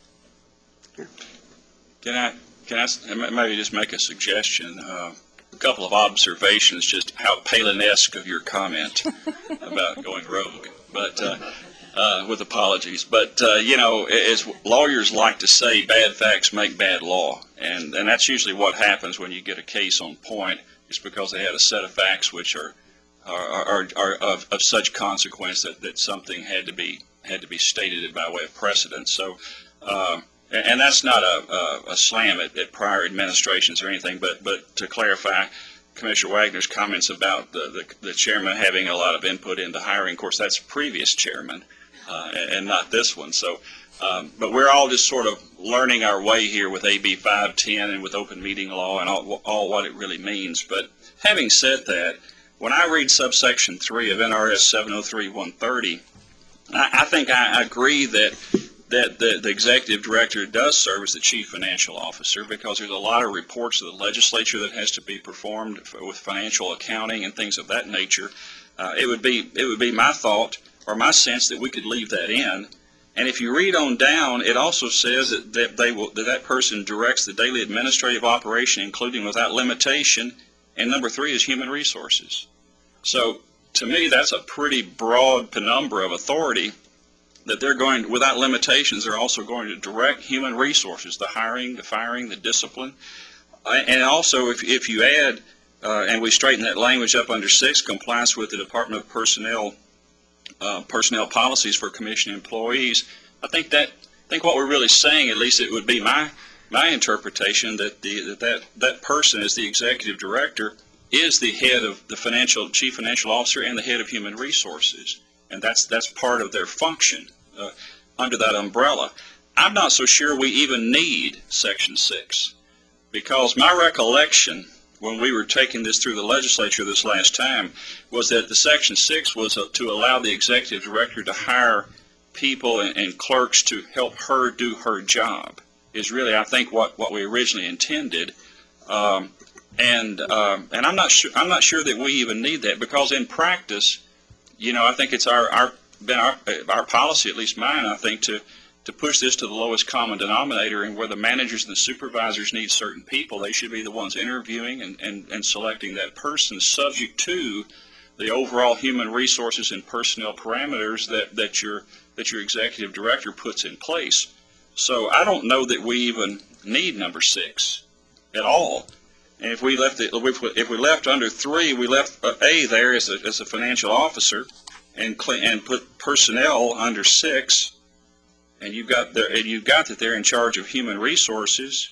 Can I, can I s- maybe just make a suggestion? Uh, a couple of observations, just how Palin-esque of your comment about going rogue, but uh, uh, with apologies. But, uh, you know, as lawyers like to say, bad facts make bad law. And, and that's usually what happens when you get a case on point. It's because they had a set of facts which are, are, are, are of, of such consequence that, that something had to be, had to be stated by way of precedent. So, uh, and that's not a, a, a slam at, at prior administrations or anything, but, but to clarify Commissioner Wagner's comments about the, the, the chairman having a lot of input into hiring, of course, that's previous chairman uh, and, and not this one. So, um, but we're all just sort of learning our way here with A B five ten and with open meeting law and all, all what it really means. But having said that, when I read subsection three of N R S seven oh three one thirty, I, I think I agree that that the, the executive director does serve as the chief financial officer, because there's a lot of reports to the legislature that has to be performed with financial accounting and things of that nature. Uh, it would be it would be my thought or my sense that we could leave that in. And if you read on down, it also says that, that they will that, that person directs the daily administrative operation, including without limitation. And number three is human resources. So to me, that's a pretty broad penumbra of authority, that they're going, without limitations, they're also going to direct human resources, the hiring, the firing, the discipline. Uh, and also, if, if you add, uh, and we straighten that language up under six, compliance with the Department of Personnel uh, personnel policies for commission employees, I think that, I think what we're really saying, at least it would be my, my interpretation, that the, that, that that person as the executive director is the head of the financial, chief financial officer and the head of human resources. And that's, that's part of their function. Uh, under that umbrella. I'm not so sure we even need Section six, because my recollection when we were taking this through the legislature this last time was that the Section six was uh, to allow the executive director to hire people and, and clerks to help her do her job, is really, I think, what, what we originally intended. Um, and um, and I'm not sure I'm not sure that we even need that, because in practice, you know, I think it's our, our been our, our policy, at least mine, I think, to, to push this to the lowest common denominator, and where the managers and the supervisors need certain people, they should be the ones interviewing and, and, and selecting that person, subject to the overall human resources and personnel parameters that, that your that your executive director puts in place. So I don't know that we even need number six at all. And if we left it, if we left under three, we left A there as a, as a financial officer, and and put personnel under six, and you've got there, and you've got that they're in charge of human resources.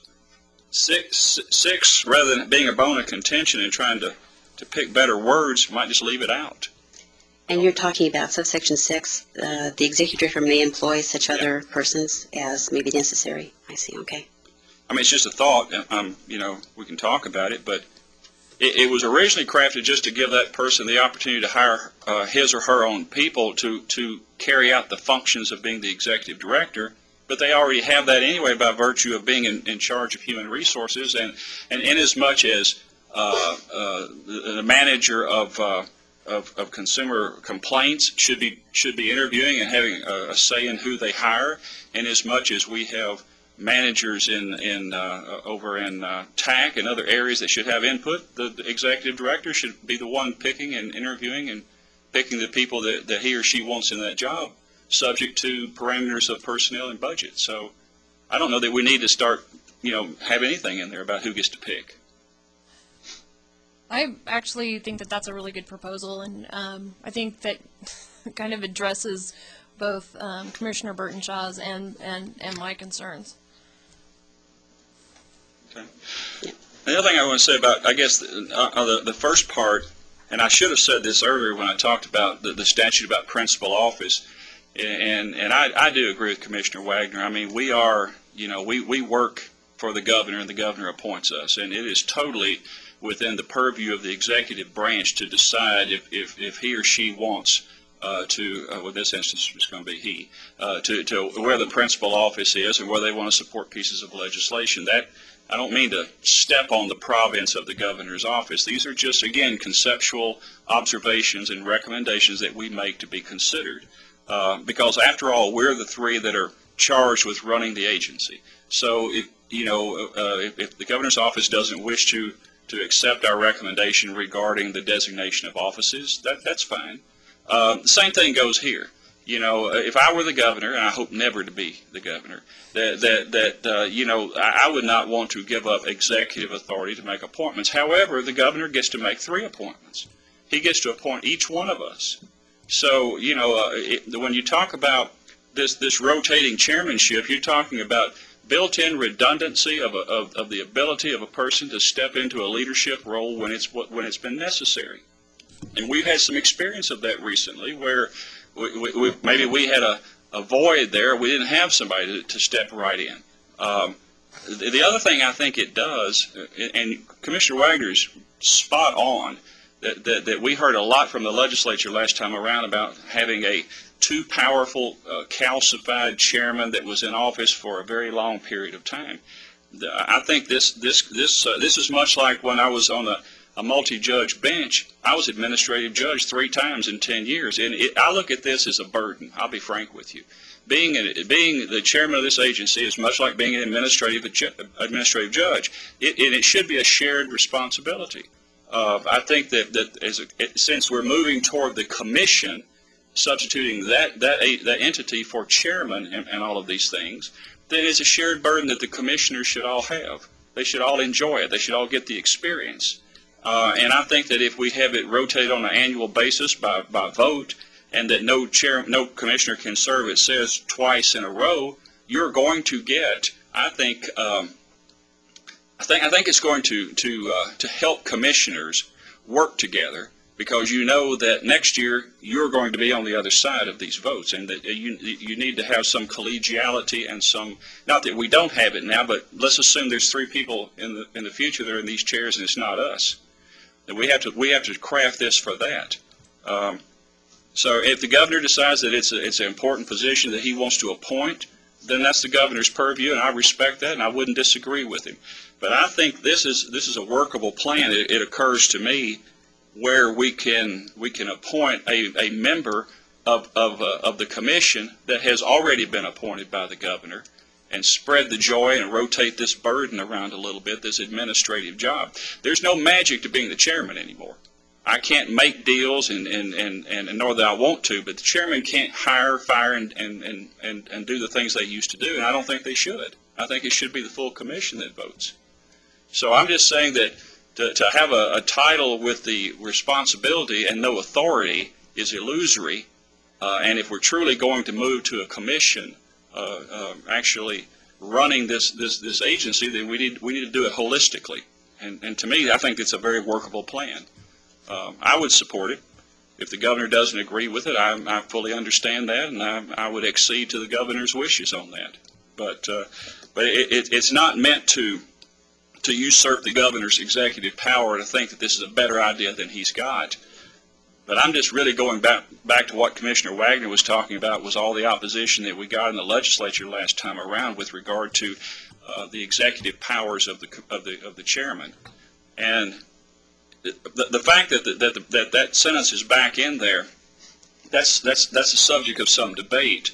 Six, six, rather than being a bone of contention and trying to, to pick better words, might just leave it out. And you're talking about subsection six, uh, the executive director may employ such Yeah. other persons as may be necessary. I see, okay. I mean, it's just a thought. Um, you know, we can talk about it, but it, it was originally crafted just to give that person the opportunity to hire uh, his or her own people to, to carry out the functions of being the executive director. But they already have that anyway by virtue of being in, in charge of human resources. And, and in as much as uh, uh, the, the manager of, uh, of, of consumer complaints should be, should be interviewing and having a, a say in who they hire, in as much as we have managers in, in uh, over in uh, T A C and other areas that should have input, the, the executive director should be the one picking and interviewing and picking the people that, that he or she wants in that job, subject to parameters of personnel and budget. So I don't know that we need to start, you know, have anything in there about who gets to pick. I actually think that that's a really good proposal, and um, I think that kind of addresses both um, Commissioner Burtonshaw's and, and, and my concerns. Okay. The other thing I want to say about, I guess, the, uh, the, the first part, and I should have said this earlier when I talked about the, the statute about principal office, and, and I, I do agree with Commissioner Wagner. I mean, we are, you know, we, we work for the governor, and the governor appoints us, and it is totally within the purview of the executive branch to decide if, if, if he or she wants uh, to, uh, well, this instance it's going to be he, uh, to, to where the principal office is and where they want to support pieces of legislation. That, I don't mean to step on the province of the governor's office. These are just, again, conceptual observations and recommendations that we make to be considered. Uh, because after all, we're the three that are charged with running the agency. So if, you know, uh, if, if the governor's office doesn't wish to, to accept our recommendation regarding the designation of offices, that, that's fine. Uh, the same thing goes here. You know, if I were the governor, and I hope never to be the governor, that, that, that uh, you know, I, I would not want to give up executive authority to make appointments. However, the governor gets to make three appointments. He gets to appoint each one of us. So, you know, uh, it, when you talk about this, this rotating chairmanship, you're talking about built-in redundancy of, a, of, of the ability of a person to step into a leadership role when it's, when it's been necessary. And we've had some experience of that recently where we, we, we, maybe we had a, a void there. We didn't have somebody to, to step right in. Um, the, the other thing I think it does, and Commissioner Wagner's spot on, that, that, that we heard a lot from the legislature last time around about having a too powerful, uh, calcified chairman that was in office for a very long period of time. I think this, this, this, uh, this is much like when I was on a a multi-judge bench. I was administrative judge three times in ten years, and it, I look at this as a burden. I'll be frank with you. Being a, being the chairman of this agency is much like being an administrative administrative judge. It, it, it should be a shared responsibility. Uh, I think that that as a, it, since we're moving toward the commission, substituting that that that entity for chairman and, and all of these things, then it's a shared burden that the commissioners should all have. They should all enjoy it. They should all get the experience. Uh, and I think that if we have it rotated on an annual basis by, by vote, and that no chair, no commissioner can serve, it says twice in a row, you're going to get, I think, um, I think, I think it's going to to uh, to help commissioners work together, because you know that next year you're going to be on the other side of these votes, and that you you need to have some collegiality and some, not that we don't have it now, but let's assume there's three people in the in the future that are in these chairs and it's not us. And we have to we have to craft this for that. Um, so if the governor decides that it's a, it's an important position that he wants to appoint, then that's the governor's purview, and I respect that, and I wouldn't disagree with him. But I think this is this is a workable plan. It, it occurs to me where we can we can appoint a, a member of of, uh, of the commission that has already been appointed by the governor, and spread the joy and rotate this burden around a little bit, this administrative job. There's no magic to being the chairman anymore. I can't make deals, and, and, and, and nor that I want to, but the chairman can't hire, fire, and, and, and, and, and do the things they used to do, and I don't think they should. I think it should be the full commission that votes. So I'm just saying that to, to have a, a title with the responsibility and no authority is illusory, uh, and if we're truly going to move to a commission, Uh, uh, actually running this, this, this agency, then we need, we need to do it holistically. And, and to me, I think it's a very workable plan. Um, I would support it. If the governor doesn't agree with it, I, I fully understand that, and I, I would accede to the governor's wishes on that. But, uh, but it, it, it's not meant to, to usurp the governor's executive power to think that this is a better idea than he's got. But I'm just really going back back to what Commissioner Wagner was talking about, was all the opposition that we got in the legislature last time around with regard to uh, the executive powers of the of the of the chairman, and the, the fact that the, that, the, that that sentence is back in there, that's that's that's a subject of some debate.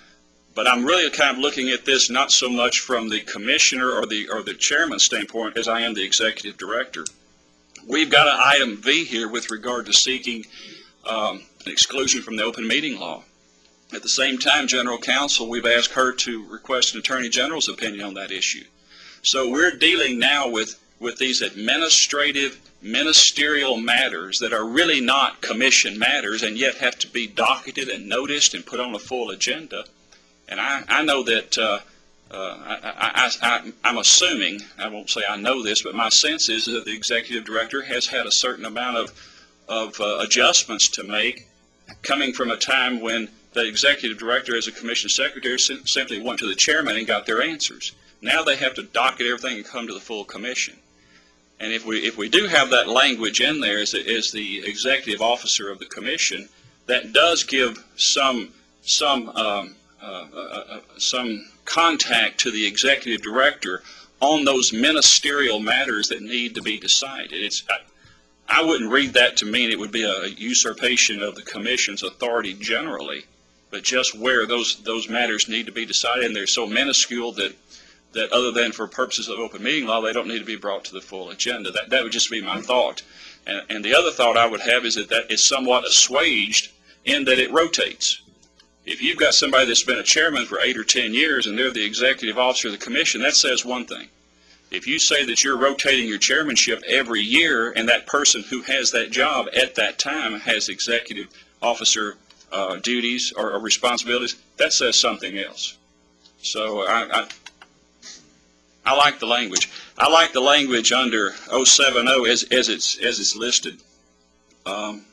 But I'm really kind of looking at this not so much from the commissioner or the or the chairman's standpoint as I am the executive director. We've got an item V here with regard to seeking um, an exclusion from the open meeting law. At the same time, General Counsel, we've asked her to request an Attorney General's opinion on that issue. So we're dealing now with, with these administrative, ministerial matters that are really not commission matters and yet have to be docketed and noticed and put on a full agenda. And I, I know that uh, Uh, I, I, I, I'm assuming, I won't say I know this, but my sense is that the executive director has had a certain amount of, of uh, adjustments to make, coming from a time when the executive director as a commission secretary sim simply went to the chairman and got their answers. Now they have to docket everything and come to the full commission. And if we, if we do have that language in there as, as the executive officer of the commission, that does give some some um, uh, uh, uh, some contact to the executive director on those ministerial matters that need to be decided. It's I, I wouldn't read that to mean it would be a usurpation of the commission's authority generally, but just where those those matters need to be decided, and they're so minuscule that that other than for purposes of open meeting law, they don't need to be brought to the full agenda. That that would just be my thought. And, and the other thought I would have is that that is somewhat assuaged in that it rotates. If you've got somebody that's been a chairman for eight or ten years and they're the executive officer of the commission, that says one thing. If you say that you're rotating your chairmanship every year and that person who has that job at that time has executive officer uh, duties or, or responsibilities, that says something else. So I, I, I like the language. I like the language under oh seven oh as, as, it's, as it's listed. Um,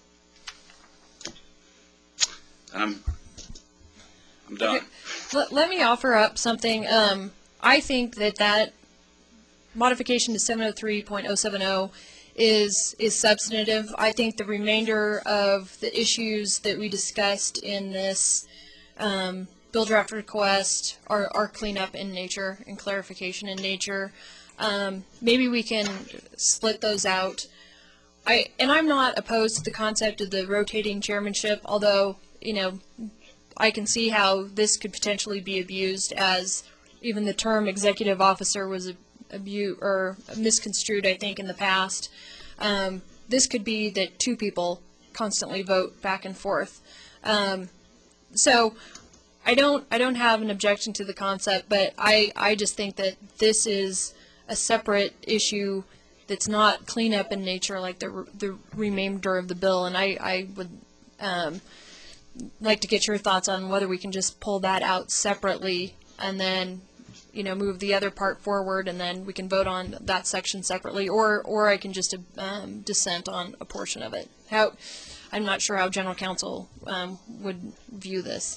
I'm, I'm done. Okay. Let, let me offer up something. Um, I think that that modification to seven oh three point oh seven oh is is substantive. I think the remainder of the issues that we discussed in this um, bill draft request are, are cleanup in nature and clarification in nature. Um, maybe we can split those out. I and I'm not opposed to the concept of the rotating chairmanship, although, you know, I can see how this could potentially be abused, as even the term executive officer was abused or misconstrued, I think, in the past. Um, this could be that two people constantly vote back and forth. Um, so I don't I don't have an objection to the concept, but I, I just think that this is a separate issue that's not cleanup in nature like the the remainder of the bill, and I, I would um, like to get your thoughts on whether we can just pull that out separately and then, you know, move the other part forward, and then we can vote on that section separately, or or I can just um, dissent on a portion of it. How I'm not sure how General Counsel um, would view this.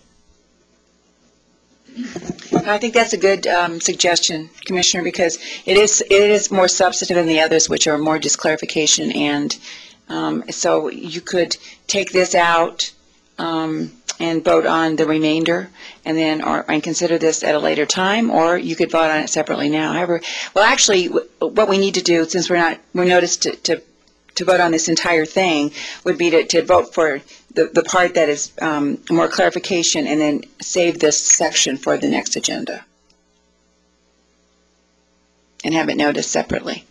I think that's a good um, suggestion, Commissioner, because it is it is more substantive than the others, which are more just clarification. And um, so you could take this out um, and vote on the remainder, and then or and consider this at a later time, or you could vote on it separately now. However, well, actually, what we need to do, since we're not we're noticed to to, to vote on this entire thing, would be to, to vote for the, the part that is um, more clarification, and then save this section for the next agenda and have it noticed separately.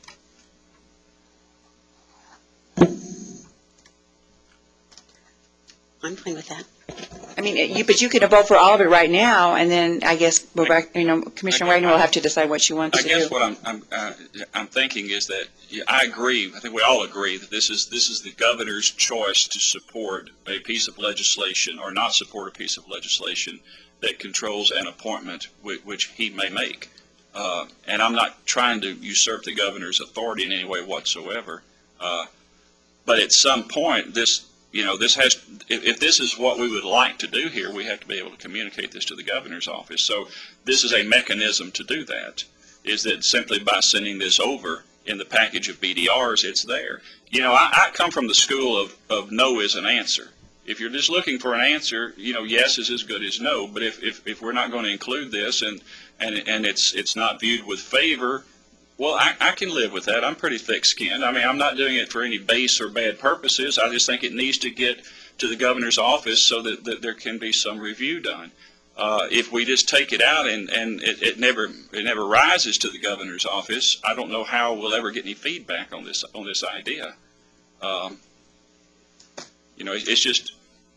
I'm fine with that. I mean, you, but you could vote for all of it right now, and then I guess we're back, you know, Commissioner I- Wagner will have to decide what she wants I to guess do. what I'm I'm, uh, I'm thinking is that yeah, I agree. I think we all agree that this is this is the governor's choice to support a piece of legislation or not support a piece of legislation that controls an appointment which, which he may make. Uh, and I'm not trying to usurp the governor's authority in any way whatsoever. Uh, but at some point, this you know this has if, if this is what we would like to do here, we have to be able to communicate this to the governor's office. So this is a mechanism to do that. Is that simply by sending this over in the package of B D Rs, it's there. You know, I, I come from the school of, of no is an answer. If you're just looking for an answer, you know, yes is as good as no. But if, if, if we're not going to include this and, and, and it's it's not viewed with favor, well, I, I can live with that. I'm pretty thick-skinned. I mean, I'm not doing it for any base or bad purposes. I just think it needs to get to the governor's office so that, that there can be some review done. Uh, if we just take it out and, and it, it never it never rises to the governor's office, I don't know how we'll ever get any feedback on this on this idea. Um, you know, it, it's just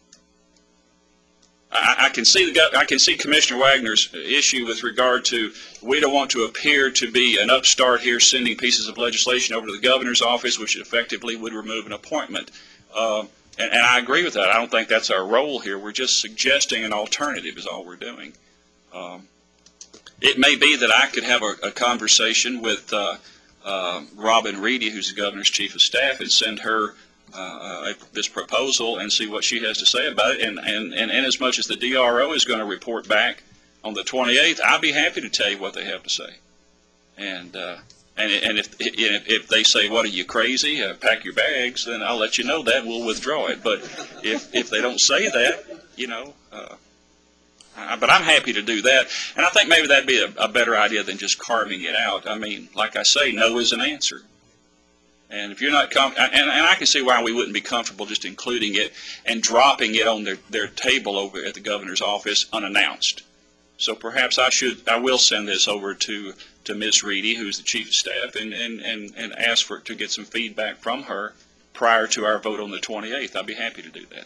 I, I can see the I can see Commissioner Wagner's issue with regard to we don't want to appear to be an upstart here sending pieces of legislation over to the governor's office, which effectively would remove an appointment. Uh, And, and I agree with that. I don't think that's our role here. We're just suggesting an alternative is all we're doing. Um, it may be that I could have a, a conversation with uh, uh, Robin Reedy, who's the governor's chief of staff, and send her uh, a, this proposal and see what she has to say about it. And, and, and in as much as the D R O is going to report back on the twenty-eighth, I'll be happy to tell you what they have to say. And uh, And, and if, if if they say, what, are you crazy? Uh, pack your bags, then I'll let you know that. We'll withdraw it. But if, if they don't say that, you know, uh, I, but I'm happy to do that. And I think maybe that'd be a, a better idea than just carving it out. I mean, like I say, no is an answer. And if you're not com and, and I can see why we wouldn't be comfortable just including it and dropping it on their, their table over at the governor's office unannounced. So perhaps I should, I will send this over to, to Miz Reedy, who's the chief of staff, and, and, and, and ask for to get some feedback from her prior to our vote on the twenty-eighth. I'd be happy to do that.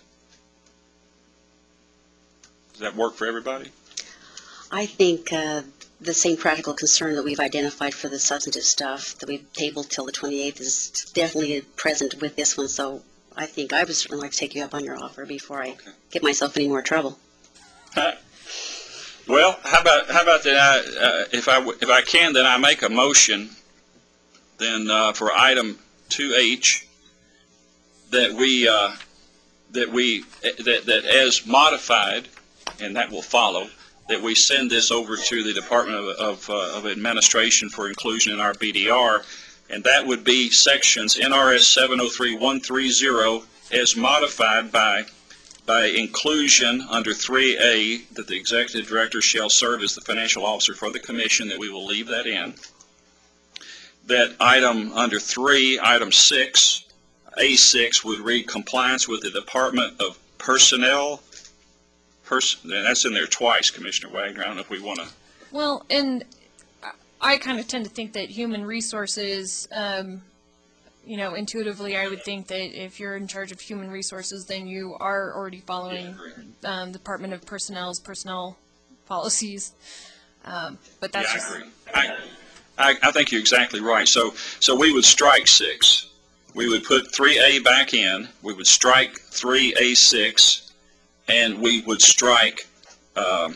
Does that work for everybody? I think uh, the same practical concern that we've identified for the substantive stuff that we've tabled till the twenty-eighth is definitely present with this one. So I think I would certainly like to take you up on your offer before I Okay. get myself any more trouble. Huh? Well, how about how about that? I, uh, if I if I can, then I make a motion. Then uh, for item two H, that we uh, that we that that as modified, and that will follow, that we send this over to the Department of of, uh, of Administration for inclusion in our B D R, and that would be sections N R S seven oh three one thirty as modified by. By inclusion under three A, that the executive director shall serve as the financial officer for the commission, that we will leave that in. That item under three, item six, A six would read compliance with the Department of Personnel. Pers that's in there twice, Commissioner Wagner. I don't know if we want to. Well, and I kind of tend to think that human resources, um, you know, intuitively, I would think that if you're in charge of human resources, then you are already following um, Department of Personnel's personnel policies. Um, but that's Yeah, I just, agree. I, I, I think you're exactly right. So, so we would strike six. We would put three A back in. We would strike three A six, and we would strike um,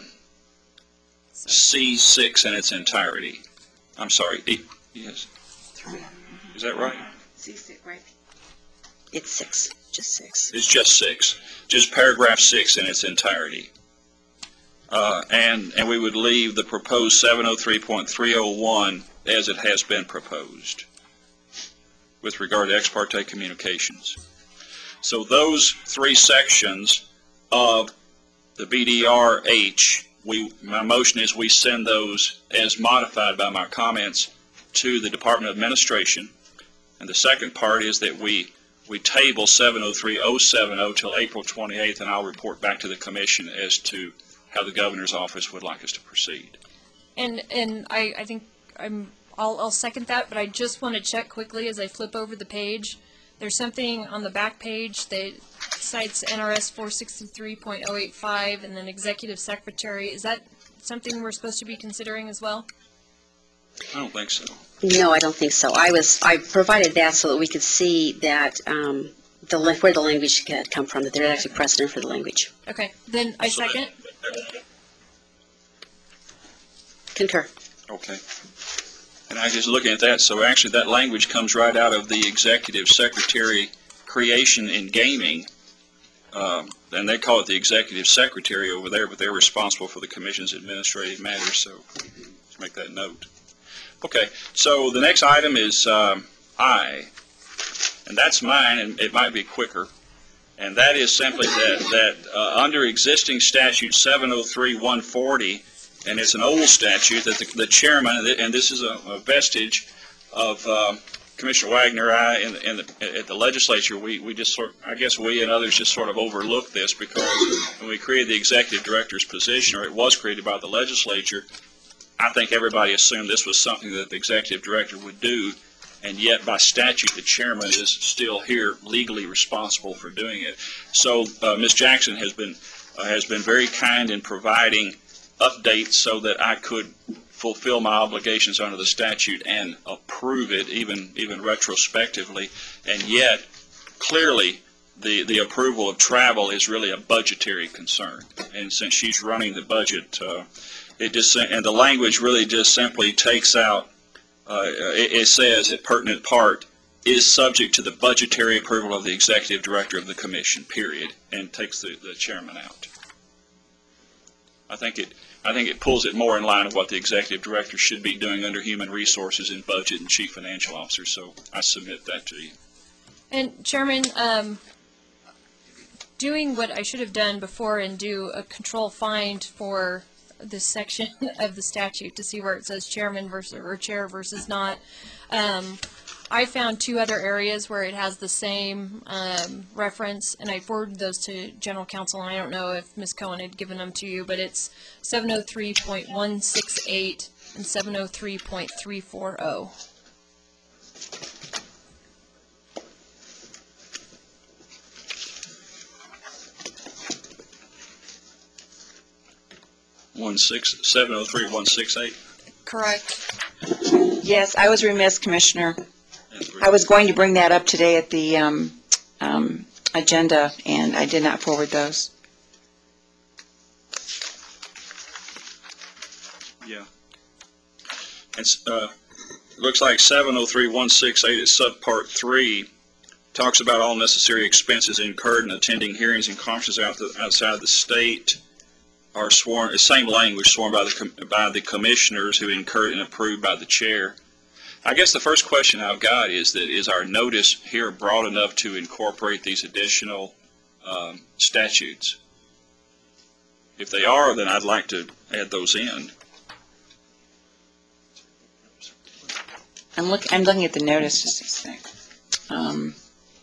C six in its entirety. I'm sorry. E, yes. Is that right? Right. It's six, just six. It's just six, just paragraph six in its entirety. Uh, and, and we would leave the proposed seven oh three point three oh one as it has been proposed with regard to ex parte communications. So those three sections of the B D R H, we, my motion is we send those as modified by my comments to the Department of Administration. And the second part is that we, we table seven oh three oh seven oh till April twenty-eighth, and I'll report back to the commission as to how the governor's office would like us to proceed. and, and I, I think I'm, I'll, I'll second that, but I just want to check quickly as I flip over the page. There's something on the back page that cites N R S four sixty-three point oh eight five and then executive secretary. Is that something we're supposed to be considering as well? I don't think so. No, I don't think so. I was, I provided that so that we could see that, um, the, la- where the language had come from, that there's actually precedent for the language. Okay, then I So that- second. Concur. Okay. And I was just looking at that, so actually that language comes right out of the executive secretary creation in gaming. Um, and they call it the executive secretary over there, but they're responsible for the commission's administrative matters, so let's make that note. Okay, so the next item is um, I, and that's mine, and it might be quicker. And that is simply that, that uh, under existing statute seven oh three one forty, and it's an old statute, that the, the chairman, and this is a, a vestige of um, Commissioner Wagner, I, in, in the, at the legislature, we, we just sort, I guess we and others just sort of overlooked this, because when we created the executive director's position, or it was created by the legislature, I think everybody assumed this was something that the executive director would do, and yet by statute, the chairman is still here legally responsible for doing it. So uh, Miz Jackson has been uh, has been very kind in providing updates so that I could fulfill my obligations under the statute and approve it, even even retrospectively. And yet, clearly, the the approval of travel is really a budgetary concern. And since she's running the budget, uh, it just and the language really just simply takes out. Uh, it, it says that pertinent part is subject to the budgetary approval of the executive director of the commission, period, and takes the, the chairman out. I think it, I think it pulls it more in line with what the executive director should be doing under human resources and budget and chief financial officer, so I submit that to you. And Chairman, um, doing what I should have done before and do a control find for this section of the statute to see where it says chairman versus, or chair versus not. Um, I found two other areas where it has the same um, reference, and I forwarded those to General Counsel, and I don't know if Miz Cohen had given them to you, but it's seven oh three point one six eight and seven oh three point three four oh. One six, seven oh three, one six eight. Correct. Yes, I was remiss, Commissioner. I was going to bring that up today at the um, um, agenda, and I did not forward those. Yeah. It's, uh, looks like seven oh three, one six eight is subpart three, talks about all necessary expenses incurred in attending hearings and conferences out the, outside the state are sworn, the same language sworn by the, com- by the commissioners who incurred and approved by the chair. I guess the first question I've got is that is our notice here broad enough to incorporate these additional um, statutes? If they are, then I'd like to add those in. I'm look. I'm looking at the notice just a sec. Um,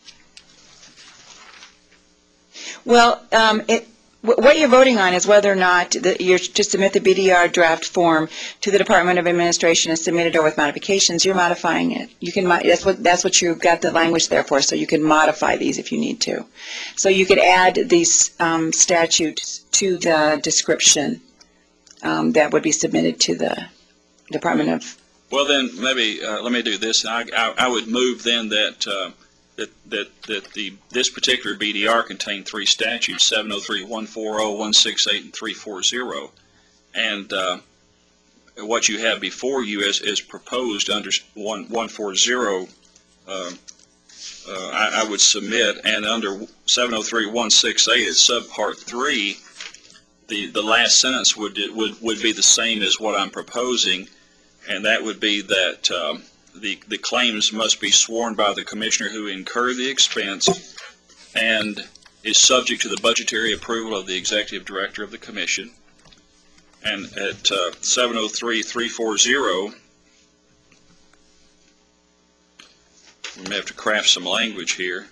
well, um, it. What you're voting on is whether or not the, you're to submit the B D R draft form to the Department of Administration and submit it or with modifications. You're modifying it. You can. That's what. That's what you've got the language there for. So you can modify these if you need to. So you could add these um, statutes to the description um, that would be submitted to the Department of. Well, then maybe uh, let me do this. I, I, I would move then that. Uh, That, that, that the, this particular B D R contained three statutes, seven oh three, one forty, one sixty-eight, and three forty. And uh, what you have before you is, is proposed under one forty, uh, uh, I, I would submit, and under seven oh three, one sixty-eight, it's subpart three, the, the last sentence would, would, would be the same as what I'm proposing, and that would be that um, The, the claims must be sworn by the commissioner who incurred the expense and is subject to the budgetary approval of the executive director of the commission. And at uh, seven oh three, three forty, we may have to craft some language here.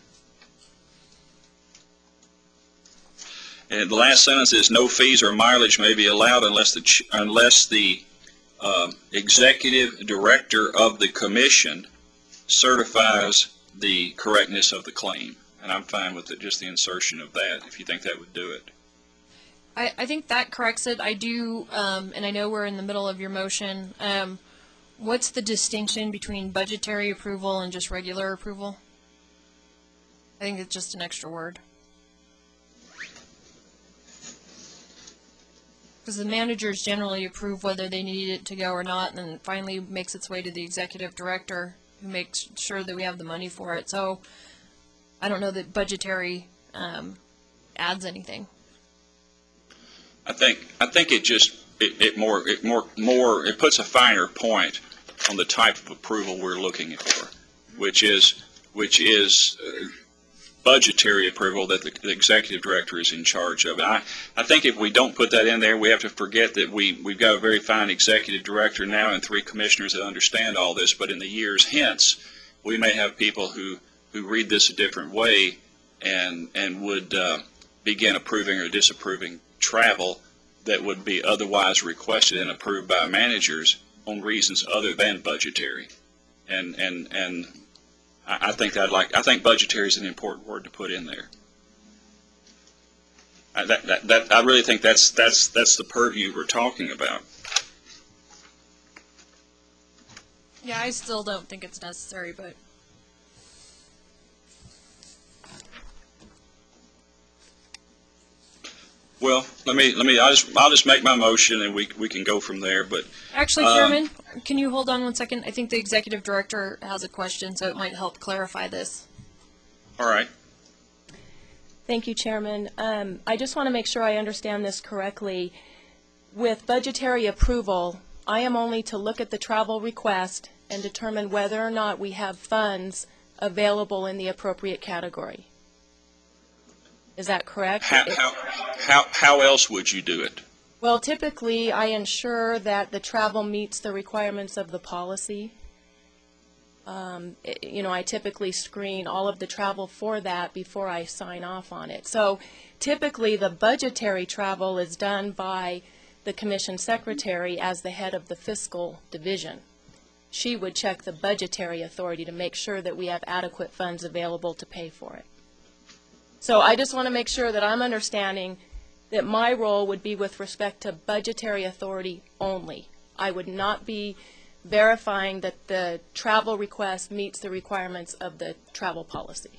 And the last sentence is no fees or mileage may be allowed unless the, ch unless the Uh, executive director of the commission certifies the correctness of the claim. And I'm fine with it, just the insertion of that, if you think that would do it. I, I think that corrects it. I do, um, and I know we're in the middle of your motion. Um, what's the distinction between budgetary approval and just regular approval? I think it's just an extra word. Because the managers generally approve whether they need it to go or not, and then it finally makes its way to the executive director, who makes sure that we have the money for it. So I don't know that budgetary um, adds anything. I think I think it just it, it more it more more it puts a finer point on the type of approval we're looking for, which is which is. Uh, budgetary approval that the, the executive director is in charge of. I, I think if we don't put that in there, we have to forget that we, we've got a very fine executive director now and three commissioners that understand all this, but in the years hence, we may have people who, who read this a different way and, and would uh, begin approving or disapproving travel that would be otherwise requested and approved by managers on reasons other than budgetary. And, and, and I think I'd like. I think budgetary is an important word to put in there. I, that, that, that, I really think that's that's that's the purview we're talking about. Yeah, I still don't think it's necessary, but Well, let me let me. I'll just I'll just make my motion and we we can go from there. But actually, um, Chairman, can you hold on one second? I think the executive director has a question, so it might help clarify this. All right. Thank you, Chairman. Um, I just want to make sure I understand this correctly. with budgetary approval, I am only to look at the travel request and determine whether or not we have funds available in the appropriate category. Is that correct? How, how, how, how else would you do it? Well, typically, I ensure that the travel meets the requirements of the policy. Um, it- you know, I typically screen all of the travel for that before I sign off on it. So typically, the budgetary travel is done by the commission secretary as the head of the fiscal division. She would check the budgetary authority to make sure that we have adequate funds available to pay for it. So I just want to make sure that I'm understanding that my role would be with respect to budgetary authority only. I would not be verifying that the travel request meets the requirements of the travel policy.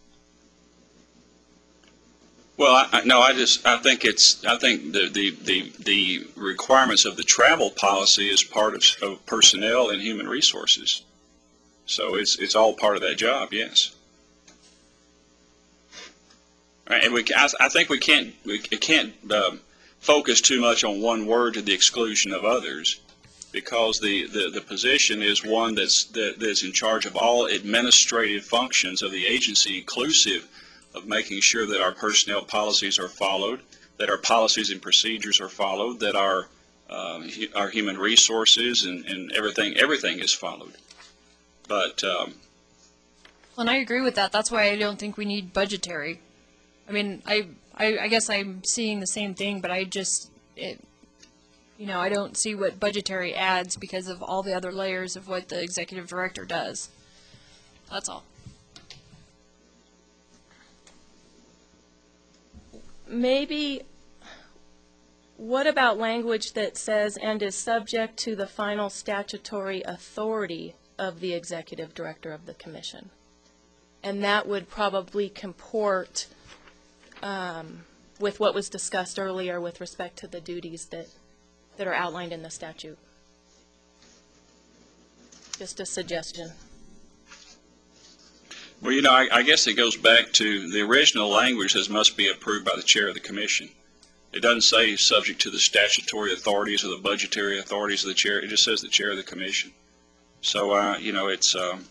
Well, I, I, no, I just, I think it's, I think the, the, the, the requirements of the travel policy is part of, of personnel and human resources. So it's, it's all part of that job, yes. All right, and we, I, I think we can't, we can't um, focus too much on one word to the exclusion of others, because the, the, the position is one that's, that, that's in charge of all administrative functions of the agency, inclusive of making sure that our personnel policies are followed, that our policies and procedures are followed, that our uh, hu- our human resources and, and everything everything is followed. But um, And I agree with that. That's why I don't think we need budgetary. I mean, I, I, I guess I'm seeing the same thing, but I just, it, you know, I don't see what budgetary adds because of all the other layers of what the executive director does. That's all. Maybe, what about language that says, and is subject to the final statutory authority of the executive director of the commission? And that would probably comport um, with what was discussed earlier with respect to the duties that, that are outlined in the statute. Just a suggestion. well, you know, I, I guess it goes back to the original language says must be approved by the chair of the commission. It doesn't say subject to the statutory authorities or the budgetary authorities of the chair. It just says the chair of the commission. So, uh, you know, it's, um,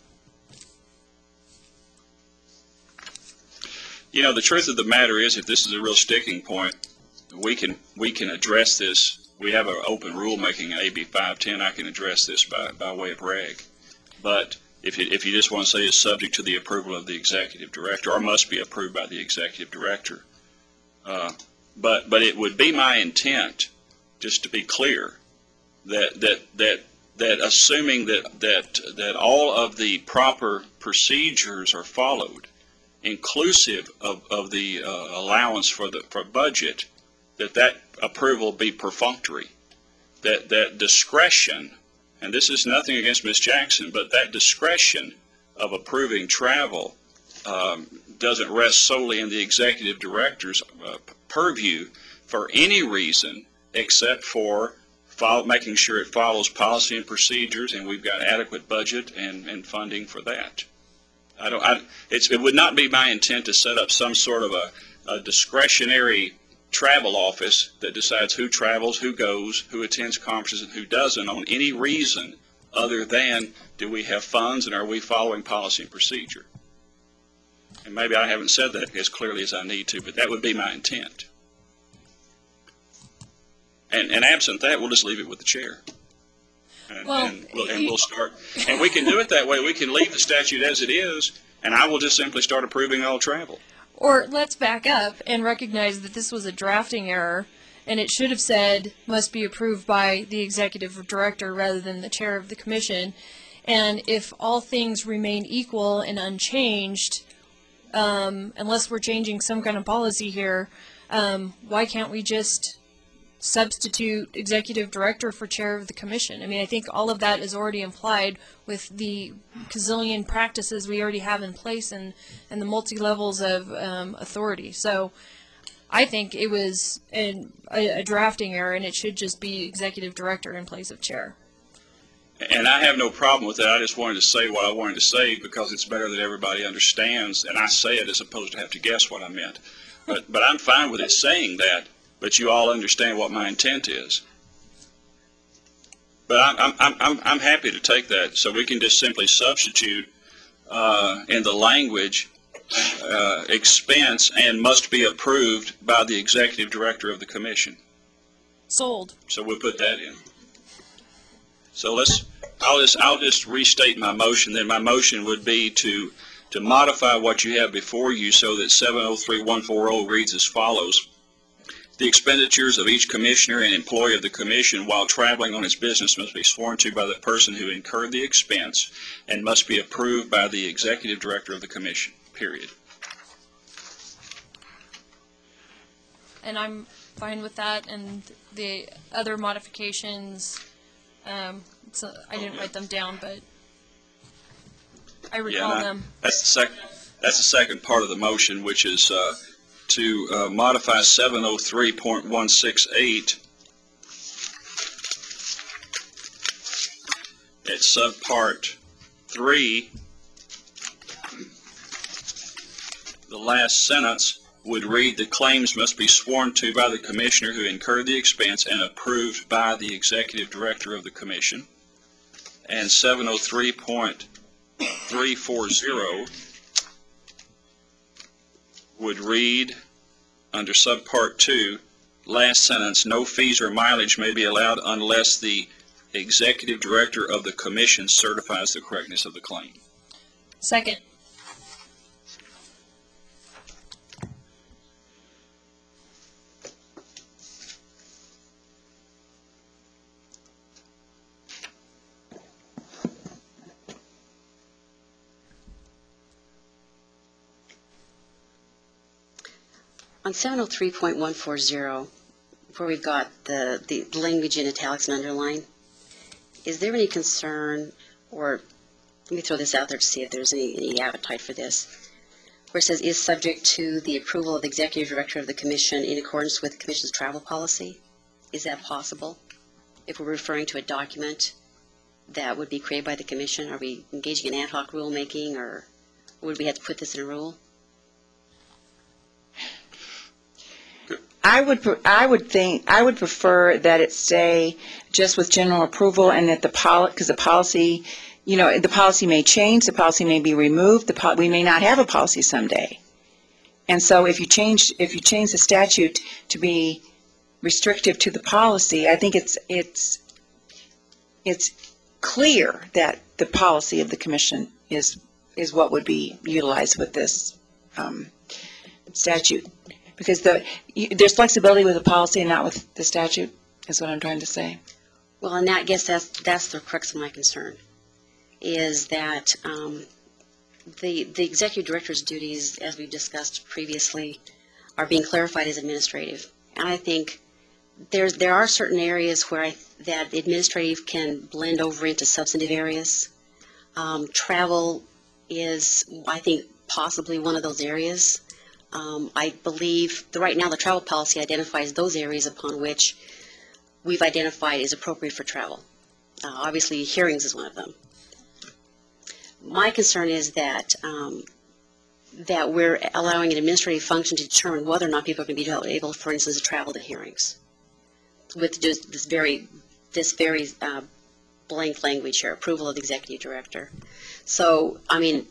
you know, the truth of the matter is, if this is a real sticking point, we can, we can address this. We have an open rulemaking in A B five ten. I can address this by, by way of reg. But if you, if you just want to say it's subject to the approval of the executive director, or must be approved by the executive director. Uh, but, but it would be my intent, just to be clear, that, that, that, that assuming that, that, that all of the proper procedures are followed, inclusive of, of the uh, allowance for the, for budget, that that approval be perfunctory, that, that discretion, and this is nothing against Miz Jackson, but that discretion of approving travel um, doesn't rest solely in the executive director's uh, purview for any reason except for follow, making sure it follows policy and procedures, and we've got adequate budget and, and funding for that. I don't. I, it's, it would not be my intent to set up some sort of a, a discretionary travel office that decides who travels, who goes, who attends conferences, and who doesn't on any reason other than do we have funds and are we following policy and procedure. And maybe I haven't said that as clearly as I need to, but that would be my intent. And, and absent that, we'll just leave it with the chair. And, Well, and, we'll, and we'll start, and we can do it that way. We can leave the statute as it is, and I will just simply start approving all travel. Or let's back up and recognize that this was a drafting error, and it should have said must be approved by the executive director rather than the chair of the commission. And if all things remain equal and unchanged, um, unless we're changing some kind of policy here, um, why can't we just substitute executive director for chair of the commission? I mean, I think all of that is already implied with the gazillion practices we already have in place and, and the multi-levels of um, authority. So I think it was an, a, a drafting error, and it should just be executive director in place of chair. And I have no problem with that. I just wanted to say what I wanted to say because it's better that everybody understands, and I say it as opposed to have to guess what I meant. But, but I'm fine with it saying that, but you all understand what my intent is. But I'm, I'm, I'm, I'm I'm happy to take that, so we can just simply substitute uh, in the language, uh, expense and must be approved by the executive director of the commission. Sold. So we'll put that in. So let's, I'll just, I'll just restate my motion. Then my motion would be to, to modify what you have before you so that seven oh three one forty reads as follows. The expenditures of each commissioner and employee of the commission while traveling on his business must be sworn to by the person who incurred the expense and must be approved by the executive director of the commission, period. And I'm fine with that, and the other modifications, um, so I didn't write them down, but I Yeah, recall and I- them. That's the second, that's the second part of the motion, which is uh, to uh, modify seven oh three point one six eight at subpart three. The last sentence would read, the claims must be sworn to by the commissioner who incurred the expense and approved by the executive director of the commission. And seven oh three point three four zero would read, under subpart two, last sentence, no fees or mileage may be allowed unless the executive director of the commission certifies the correctness of the claim. Second. On seven oh three point one four zero, where we've got the, the language in italics and underline, is there any concern, or let me throw this out there to see if there's any, any appetite for this, where it says, is subject to the approval of the executive director of the commission in accordance with the commission's travel policy? Is that possible? If we're referring to a document that would be created by the commission, are we engaging in ad hoc rulemaking, or would we have to put this in a rule? I would, pre- I would think, I would prefer that it stay just with general approval and that the poli, because the policy, you know, the policy may change, the policy may be removed, the po- we may not have a policy someday. And so if you change, if you change the statute to be restrictive to the policy, I think it's, it's, it's clear that the policy of the commission is, is what would be utilized with this um, statute. Because the, you, there's flexibility with the policy and not with the statute, is what I'm trying to say. Well, and I guess that's, that's the crux of my concern, is that um, the, the executive director's duties, as we've discussed previously, are being clarified as administrative. And I think there's, there are certain areas where I, that administrative can blend over into substantive areas. Um, travel is, I think, possibly one of those areas. Um, I believe, the, right now, the travel policy identifies those areas upon which we've identified is appropriate for travel. Uh, obviously, hearings is one of them. My concern is that um, that we're allowing an administrative function to determine whether or not people are going to be able, for instance, to travel to hearings with just this very, this very uh, blank language here, approval of the executive director. So, I mean,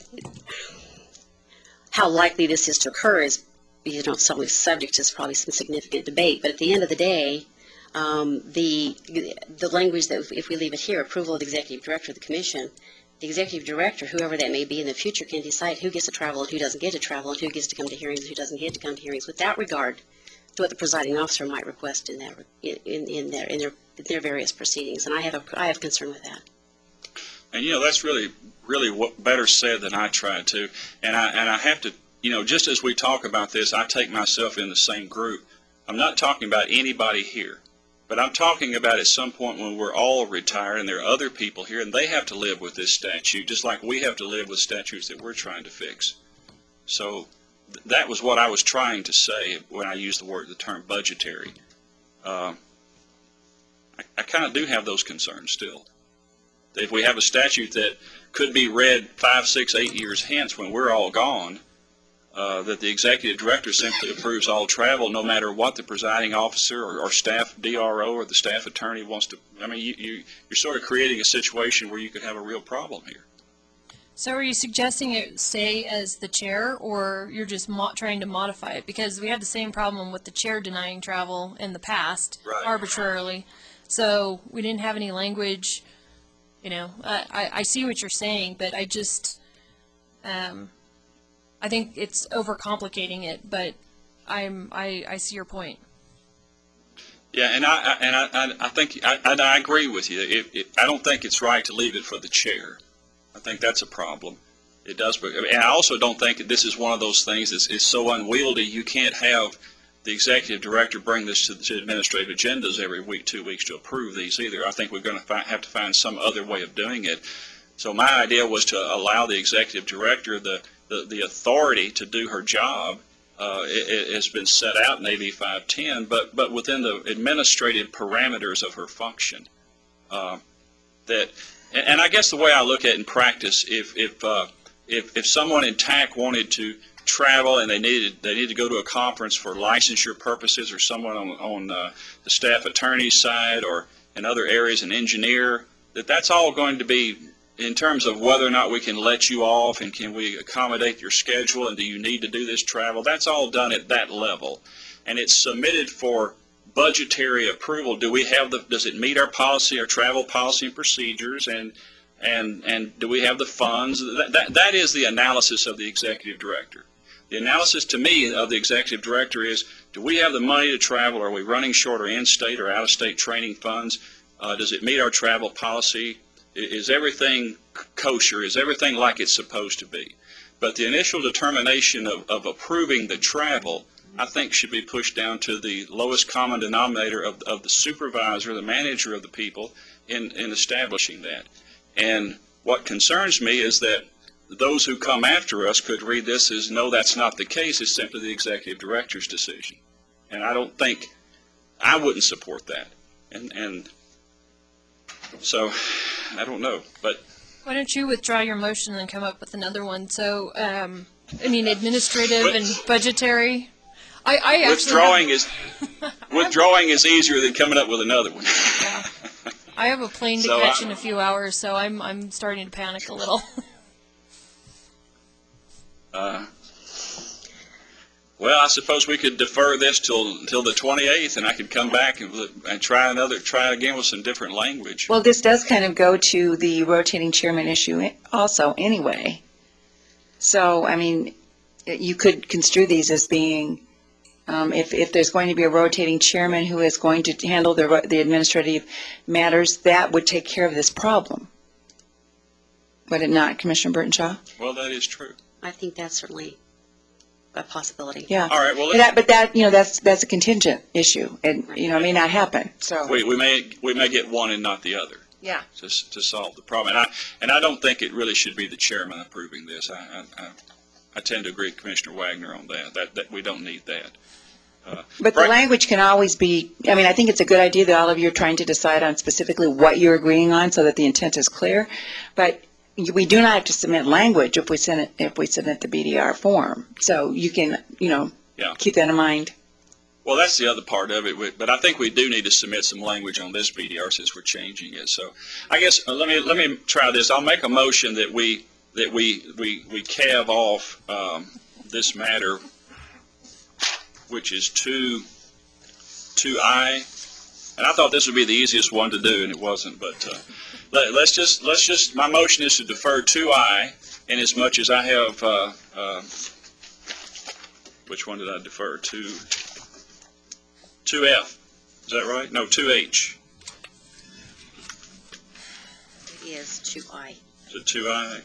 how likely this is to occur is, you know, something subject to probably some significant debate. But at the end of the day, um, the the language that if we leave it here, approval of the executive director of the commission, the executive director, whoever that may be in the future, can decide who gets to travel and who doesn't get to travel and who gets to come to hearings and who doesn't get to come to hearings without regard to what the presiding officer might request in that in, in their in their in their various proceedings. And I have a I have concern with that. And, you know, that's really, really what better said than I tried to. And I, and I have to, you know, just as we talk about this, I take myself in the same group. I'm not talking about anybody here, but I'm talking about at some point when we're all retired and there are other people here and they have to live with this statute, just like we have to live with statutes that we're trying to fix. So th- that was what I was trying to say when I used the word, the term budgetary. Uh, I, I kind of do have those concerns still. If we have a statute that could be read five, six, eight years hence when we're all gone, uh, that the executive director simply approves all travel, no matter what the presiding officer or, or staff D R O or the staff attorney wants to. I mean, you, you, you're sort of creating a situation where you could have a real problem here. So are you suggesting it stay as the chair, or you're just mo- trying to modify it? Because we had the same problem with the chair denying travel in the past, Right. arbitrarily. So we didn't have any language, you know, uh, I, I see what you're saying, but I just, um, I think it's overcomplicating it, but I'm, I, I see your point. Yeah, and I, I and I, I, I think I, I, I agree with you. It, it, I don't think it's right to leave it for the chair. I think that's a problem. It does, but and I also don't think that this is one of those things that's is so unwieldy you can't have the executive director bring this to the administrative agendas every week, two weeks to approve these either. I think we're going to fi- have to find some other way of doing it. So my idea was to allow the executive director the, the, the authority to do her job. Uh, it, it has been set out in A B five ten, but, but within the administrative parameters of her function. Uh, that, and, and I guess the way I look at it in practice, if, if, uh, if, if someone in T A C wanted to travel and they needed they need to go to a conference for licensure purposes, or someone on, on uh, the staff attorney's side or in other areas, an engineer, that that's all going to be in terms of whether or not we can let you off and can we accommodate your schedule and do you need to do this travel. That's all done at that level, and it's submitted for budgetary approval. Do we have the does it meet our policy, our travel policy and procedures, and and and do we have the funds? That, that, that is the analysis of the executive director. The analysis to me of the executive director is, do we have the money to travel? Are we running short or in-state or out-of-state training funds? Uh, does it meet our travel policy? Is everything kosher? Is everything like it's supposed to be? But the initial determination of, of approving the travel, I think, should be pushed down to the lowest common denominator of, of the supervisor, the manager of the people in, in establishing that. And what concerns me is that those who come after us could read this as, no, that's not the case. It's simply the executive director's decision. And I don't think, I wouldn't support that. And, and so, I don't know. But Why don't you withdraw your motion and come up with another one? So, um, I mean, administrative With- and budgetary. I, I actually withdrawing have, is withdrawing is easier than coming up with another one. I have a plane to So catch I- in a few hours, so I'm I'm starting to panic a little. Uh, well, I suppose we could defer this till until the twenty-eighth, and I could come back and, and try another, try again with some different language. Well, this does kind of go to the rotating chairman issue also anyway. So, I mean, you could construe these as being, um, if, if there's going to be a rotating chairman who is going to handle the, the administrative matters, that would take care of this problem. Would it not, Commissioner Burtonshaw? Well, that is true. I think that's certainly a possibility. Yeah. All right. Well, But that, but that, you know, that's, that's a contingent issue, and, you know, it may not happen, so. we we may we may get one and not the other Yeah. to s- to solve the problem. And I and I don't think it really should be the chairman approving this. I I, I, I tend to agree with Commissioner Wagner on that. That that we don't need that. Uh, But the right- language can always be, I mean, I think it's a good idea that all of you are trying to decide on specifically what you're agreeing on so that the intent is clear. But we do not have to submit language if we send it, if we submit the B D R form. So you can, you know, Yeah. keep that in mind. Well, that's the other part of it, we- but I think we do need to submit some language on this B D R since we're changing it. So I guess, uh, let me, let me try this. I'll make a motion that we, that we, we, we calve off, um, this matter, which is two, two I, and I thought this would be the easiest one to do, and it wasn't, but, uh, let, let's just, let's just, my motion is to defer two I, in as much as I have, uh, uh, which one did I defer? Two, two F, is that right? No, two H, It is two I. is it two I?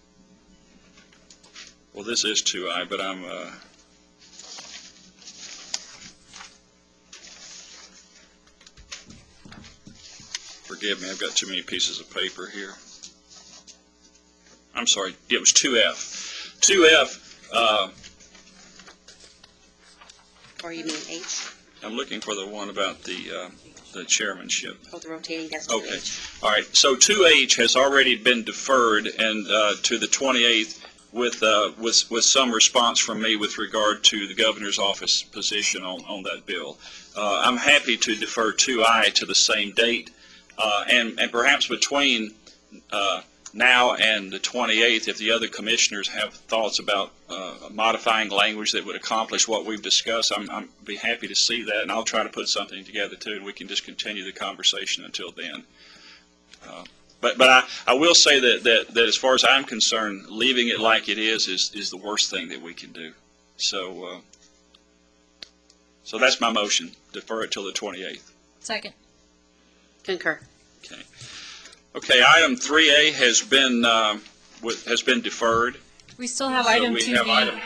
Well, this is two I, but I'm, uh, forgive me, I've got too many pieces of paper here. I'm sorry, it was two F. two F, uh, Or you mean H? I'm looking for the one about the, uh, the chairmanship. Oh, the rotating, that's two Okay. H. All right, so two H has already been deferred and, uh, to the twenty-eighth. with, uh, with, with some response from me with regard to the governor's office position on, on that bill. Uh, I'm happy to defer two I to the same date, uh, and, and perhaps between uh, now and the twenty-eighth, if the other commissioners have thoughts about uh, modifying language that would accomplish what we've discussed, I'm, I'm be happy to see that, and I'll try to put something together too, and we can just continue the conversation until then. Uh, but but I, I will say that, that, that as far as I'm concerned, leaving it like it is is, is the worst thing that we can do. So, uh, so that's my motion, defer it till the twenty-eighth. Second. Concur. Okay. Okay, item three A has been, uh, with, has been deferred. We still have So item we two have B. item-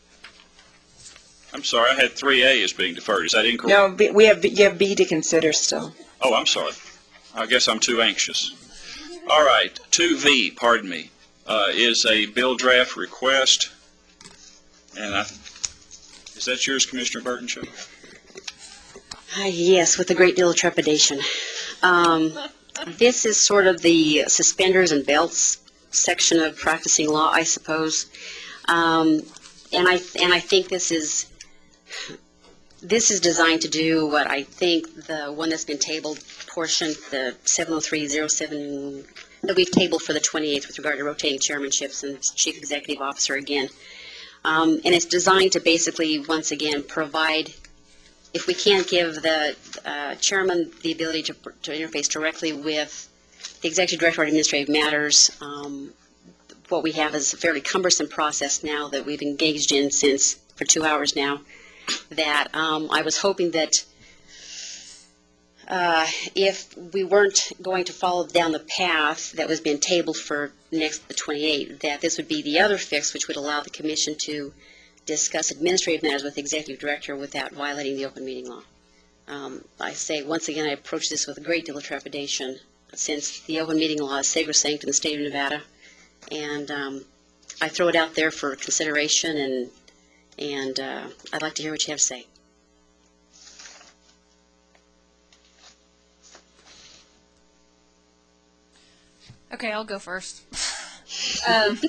I'm sorry, I had three A is being deferred. Is that incorrect? No, B- we have, you have B to consider still. Oh, I'm sorry. I guess I'm too anxious. All right, two V, pardon me, uh, is a bill draft request. And I, is that yours, Commissioner Burtonshaw? Ah, yes, with a great deal of trepidation. Um, this is sort of the suspenders and belts section of practicing law, I suppose. Um, and I and I think this is this is designed to do what I think the one that's been tabled portion, the seven oh three oh seven that we've tabled for the twenty-eighth with regard to rotating chairmanships and chief executive officer again. Um, and it's designed to basically, once again, provide, if we can't give the uh, chairman the ability to, to interface directly with the executive director of administrative matters, um, what we have is a fairly cumbersome process now that we've engaged in since for two hours now, that um, I was hoping that uh, if we weren't going to follow down the path that was being tabled for next the twenty-eighth, that this would be the other fix, which would allow the commission to discuss administrative matters with the executive director without violating the open meeting law. Um, I say, once again, I approach this with a great deal of trepidation, since the open meeting law is sacrosanct in the state of Nevada, and um, I throw it out there for consideration, and and uh, I'd like to hear what you have to say. Okay, I'll go first. um,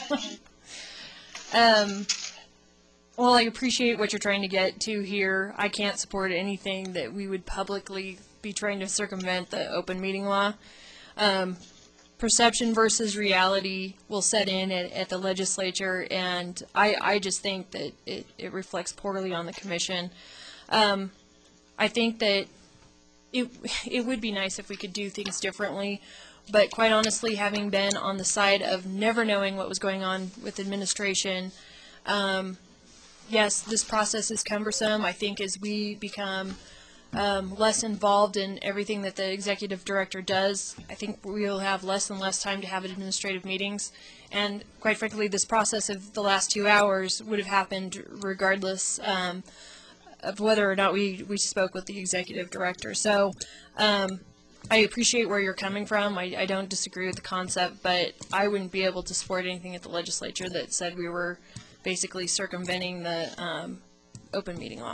um, well, I appreciate what you're trying to get to here. I can't support anything that we would publicly be trying to circumvent the open meeting law. Um, perception versus reality will set in at, at the legislature, and I, I just think that it, it reflects poorly on the commission. Um, I think that it, it would be nice if we could do things differently. But quite honestly, having been on the side of never knowing what was going on with administration, um, yes, this process is cumbersome. I think as we become um, less involved in everything that the executive director does, I think we'll have less and less time to have administrative meetings. And quite frankly, this process of the last two hours would have happened regardless um, of whether or not we, we spoke with the executive director. So, um, I appreciate where you're coming from. I, I don't disagree with the concept, but I wouldn't be able to support anything at the legislature that said we were basically circumventing the um, open meeting law.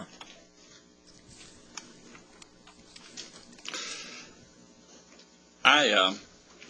I um,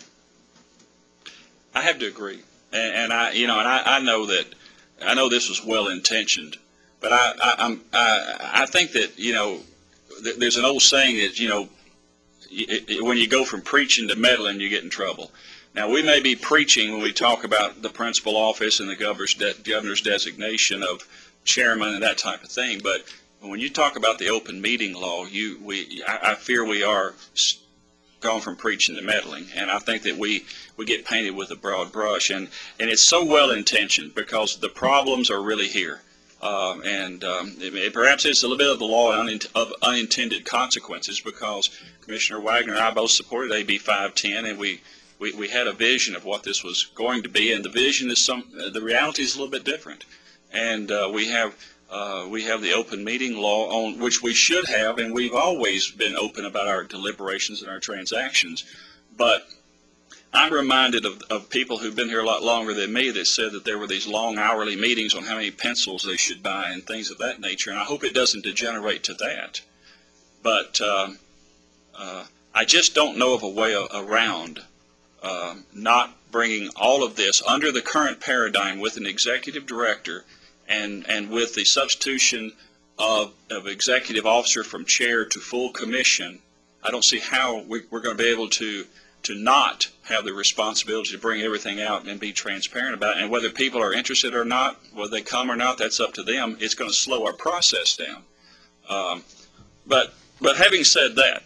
I have to agree, and, and I you know, and I, I know that I know this was well intentioned, but I I, I'm, I I think that you know th- there's an old saying that you know. It, it, when you go from preaching to meddling, you get in trouble. Now, we may be preaching when we talk about the principal office and the governor's, de- governor's designation of chairman and that type of thing, but when you talk about the open meeting law, you, we, I, I fear we are gone from preaching to meddling, and I think that we, we get painted with a broad brush, and, and it's so well intentioned because the problems are really here. Uh, and um, it, it, perhaps it's a little bit of the law unint- of unintended consequences, because Commissioner Wagner and I both supported A B five ten, and we, we, we had a vision of what this was going to be, and the vision is some, uh, the reality is a little bit different. And uh, we have uh, we have the open meeting law, on which we should have, and we've always been open about our deliberations and our transactions. But I'm reminded of, of people who've been here a lot longer than me that said that there were these long hourly meetings on how many pencils they should buy and things of that nature, and I hope it doesn't degenerate to that. But uh, uh, I just don't know of a way around um, not bringing all of this under the current paradigm with an executive director and, and with the substitution of, of executive officer from chair to full commission, I don't see how we, we're going to be able to to not have the responsibility to bring everything out and be transparent about it. And whether people are interested or not, whether they come or not, that's up to them. It's going to slow our process down. Um, but but having said that,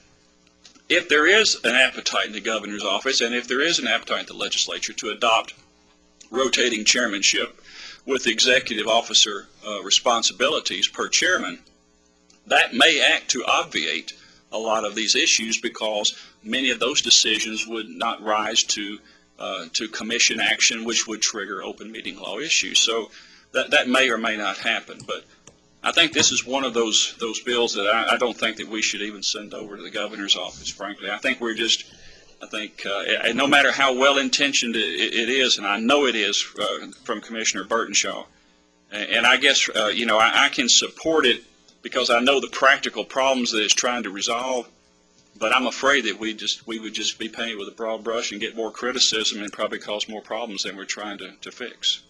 if there is an appetite in the governor's office, and if there is an appetite in the legislature to adopt rotating chairmanship with executive officer uh, responsibilities per chairman, that may act to obviate a lot of these issues, because many of those decisions would not rise to uh, to commission action, which would trigger open meeting law issues. So that that may or may not happen. But I think this is one of those those bills that I, I don't think that we should even send over to the governor's office. Frankly, I think we're just I think uh, and no matter how well intentioned it, it is, and I know it is uh, from Commissioner Burtonshaw, and, and I guess uh, you know I, I can support it, because I know the practical problems that it's trying to resolve, but I'm afraid that we just we would just be painted with a broad brush and get more criticism and probably cause more problems than we're trying to, to fix.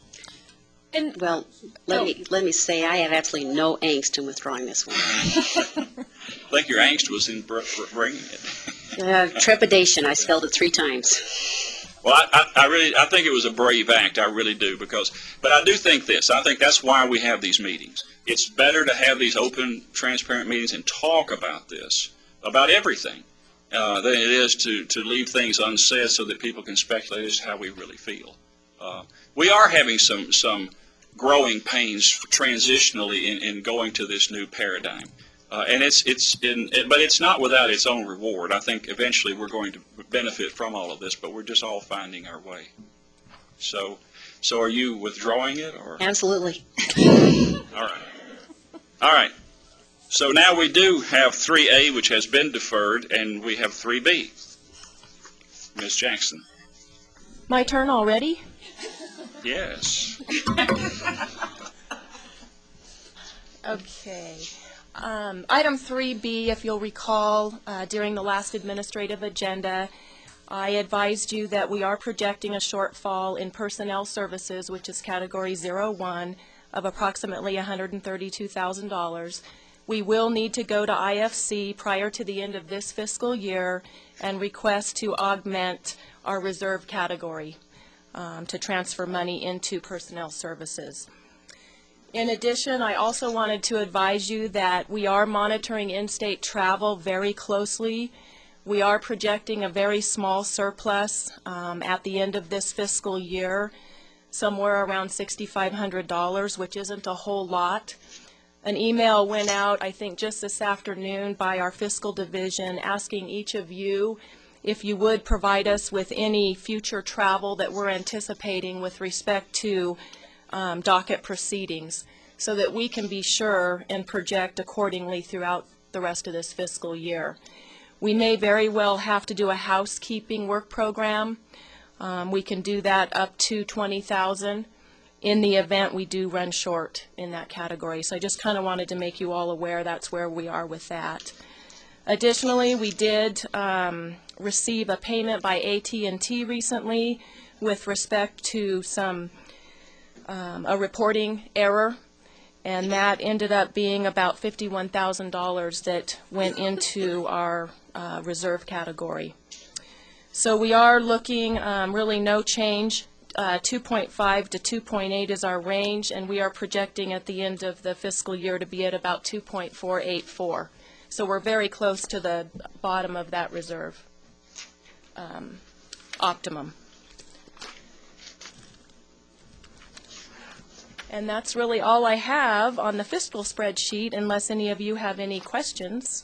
And Well, let Oh. me, let me say, I have absolutely no angst in withdrawing this one. I think your angst was in br- br- bringing it. Uh, Trepidation, I spelled it three times. Well, I, I, I really, I think it was a brave act. I really do, because, but I do think this. I think that's why we have these meetings. It's better to have these open, transparent meetings and talk about this, about everything, uh, than it is to, to leave things unsaid so that people can speculate as to how we really feel. Uh, we are having some, some growing pains transitionally in, in going to this new paradigm. Uh, and it's, it's in, it, but it's not without its own reward. I think eventually we're going to benefit from all of this, but we're just all finding our way. So, so are you withdrawing it, or? Absolutely. All right. All right. So now we do have three A, which has been deferred, and we have three B. Miz Jackson. My turn already? Yes. Okay. Um, Item three B, if you'll recall, uh, during the last administrative agenda, I advised you that we are projecting a shortfall in personnel services, which is category zero one, of approximately one hundred thirty-two thousand dollars. We will need to go to I F C prior to the end of this fiscal year and request to augment our reserve category um, to transfer money into personnel services. In addition, I also wanted to advise you that we are monitoring in-state travel very closely. We are projecting a very small surplus um, at the end of this fiscal year, somewhere around six thousand five hundred dollars, which isn't a whole lot. An email went out, I think just this afternoon, by our fiscal division asking each of you if you would provide us with any future travel that we're anticipating with respect to um, docket proceedings, so that we can be sure and project accordingly throughout the rest of this fiscal year. We may very well have to do a housekeeping work program. Um, we can do that up to twenty thousand dollars in the event we do run short in that category. So I just kind of wanted to make you all aware that's where we are with that. Additionally, we did um, receive a payment by A T and T recently with respect to some um, a reporting error, and that ended up being about fifty-one thousand dollars that went into our uh, reserve category. So we are looking um, really no change. Uh, two point five to two point eight is our range, and we are projecting at the end of the fiscal year to be at about two point four eight four. So we're very close to the bottom of that reserve um, optimum. And that's really all I have on the fiscal spreadsheet, unless any of you have any questions.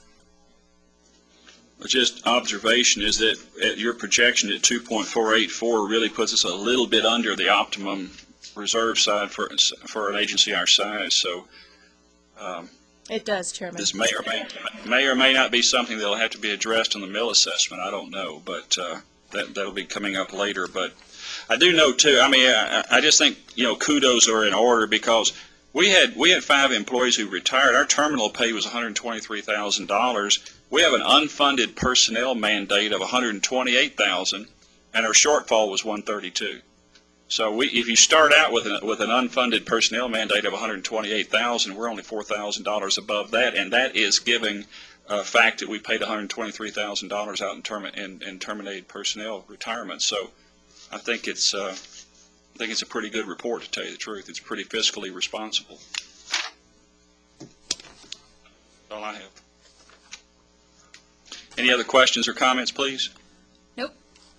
Just observation is that at your projection at two point four eight four really puts us a little bit under the optimum reserve side for for an agency our size. So um, It does, Chairman. this may or may, may or may not be something that'll have to be addressed on the mill assessment. I don't know, but uh, that that'll be coming up later. But I do know too. I mean, I, I just think you know kudos are in order, because we had we had five employees who retired. Our terminal pay was one hundred twenty-three thousand dollars. We have an unfunded personnel mandate of one hundred twenty-eight thousand dollars, and our shortfall was one thirty-two. So we, if you start out with an, with an unfunded personnel mandate of one hundred twenty-eight thousand, we're only four thousand dollars above that, and that is giving a fact that we paid one hundred twenty-three thousand dollars out in, term, in, in terminated personnel retirement. So I think it's uh, I think it's a pretty good report, to tell you the truth. It's pretty fiscally responsible. That's all I have. Any other questions or comments, please? Nope.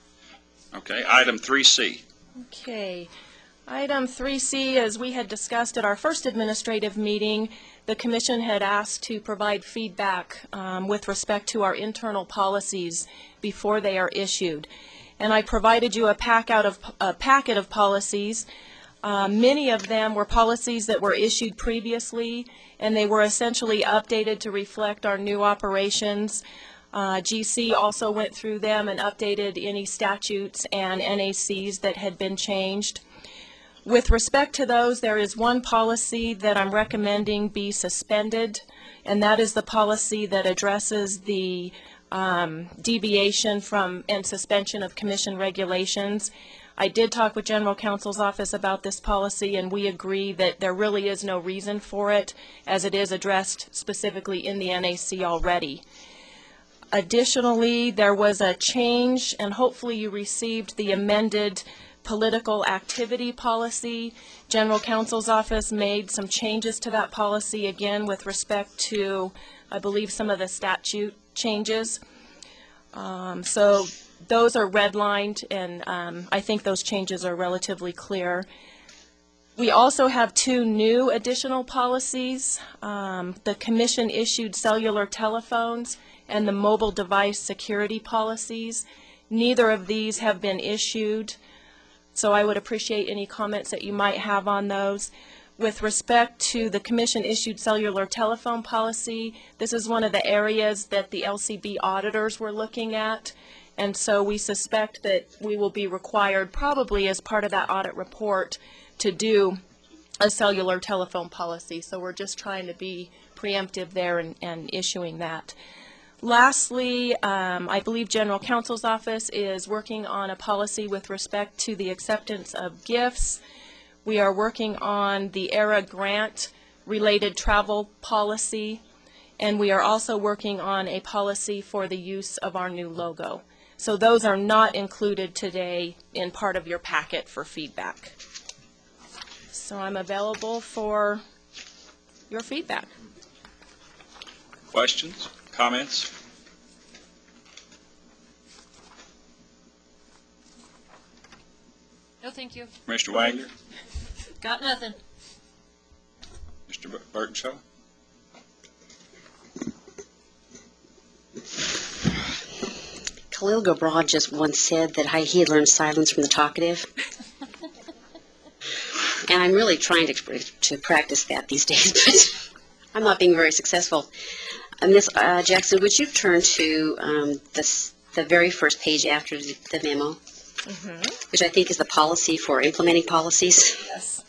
Okay, item three C. Okay. Item three C, as we had discussed at our first administrative meeting, the Commission had asked to provide feedback um, with respect to our internal policies before they are issued. And I provided you a, pack out of, a packet of policies. Uh, many of them were policies that were issued previously, and they were essentially updated to reflect our new operations. Uh, G C also went through them and updated any statutes and N A Cs that had been changed. With respect to those, there is one policy that I'm recommending be suspended, and that is the policy that addresses the um, deviation from and suspension of Commission regulations. I did talk with General Counsel's office about this policy, and we agree that there really is no reason for it, as it is addressed specifically in the N A C already. Additionally, there was a change, and hopefully you received the amended political activity policy. General Counsel's office made some changes to that policy, again, with respect to, I believe, some of the statute changes. Um, so those are redlined, and um, I think those changes are relatively clear. We also have two new additional policies. Um, the Commission issued cellular telephones and the mobile device security policies. Neither of these have been issued, so I would appreciate any comments that you might have on those. With respect to the Commission issued cellular telephone policy, this is one of the areas that the L C B auditors were looking at, and so we suspect that we will be required, probably as part of that audit report, to do a cellular telephone policy. So we're just trying to be preemptive there and, and issuing that. Lastly, um, I believe General Counsel's office is working on a policy with respect to the acceptance of gifts. We are working on the E R A grant related travel policy, and we are also working on a policy for the use of our new logo. So those are not included today in part of your packet for feedback. So I'm available for your feedback. Questions? Comments? No, thank you. Mister Wagner? Got nothing. Mister Burtonshaw? Khalil Gibran just once said that he had learned silence from the talkative. And I'm really trying to, to practice that these days, but I'm not being very successful. Uh, Miz Uh, Jackson, would you turn to um, this, the very first page after the, the memo, mm-hmm. which I think is the policy for implementing policies? Yes.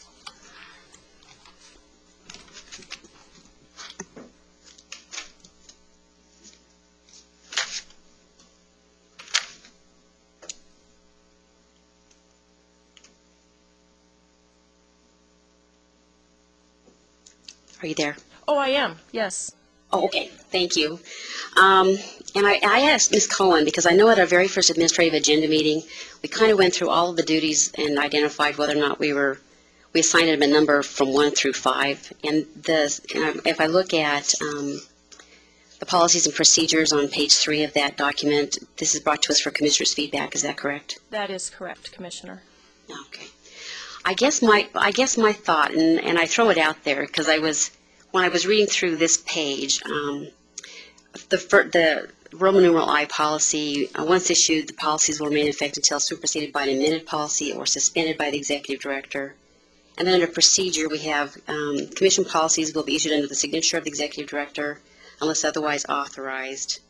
Are you there? Oh, I am, yes. Oh, okay. Thank you. Um, and I, I asked Miz Cohen, because I know at our very first administrative agenda meeting, we kind of went through all of the duties and identified whether or not we were, we assigned them a number from one through five. And, the, and if I look at um, the policies and procedures on page three of that document, this is brought to us for Commissioner's feedback. Is that correct? That is correct, Commissioner. Okay. I guess my I guess my thought, and, and I throw it out there because I was when I was reading through this page, um, the the Roman numeral I policy, uh, once issued, the policies will remain in effect until superseded by an amended policy or suspended by the executive director. And then under procedure, we have um, commission policies will be issued under the signature of the executive director unless otherwise authorized.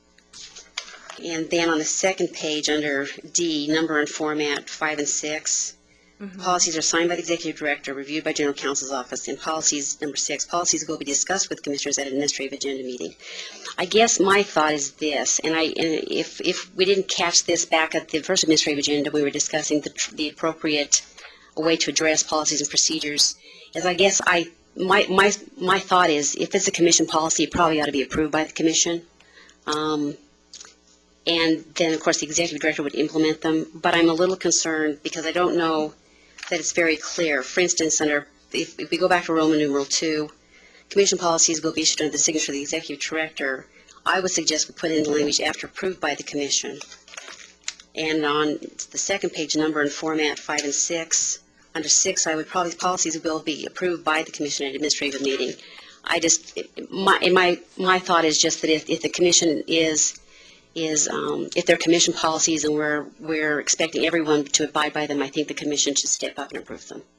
And then on the second page under D, number and format five and six. Policies are signed by the executive director, reviewed by general counsel's office, and policies, number six, policies will be discussed with commissioners at an administrative agenda meeting. I guess my thought is this, and I, and if, if we didn't catch this back at the first administrative agenda, we were discussing the, the appropriate way to address policies and procedures, is I guess I, my, my, my thought is, if it's a commission policy, it probably ought to be approved by the commission. Um, and then, of course, the executive director would implement them, but I'm a little concerned because I don't know that it's very clear. For instance, under, if, if we go back to Roman numeral two, commission policies will be issued under the signature of the executive director. I would suggest we put in the language after approved by the commission. And on the second page, number and format five and six, under six, I would probably, policies will be approved by the commission at administrative meeting. I just, my, my, my thought is just that if, if the commission is, is um, if they're commission policies and we're, we're expecting everyone to abide by them, I think the commission should step up and approve them.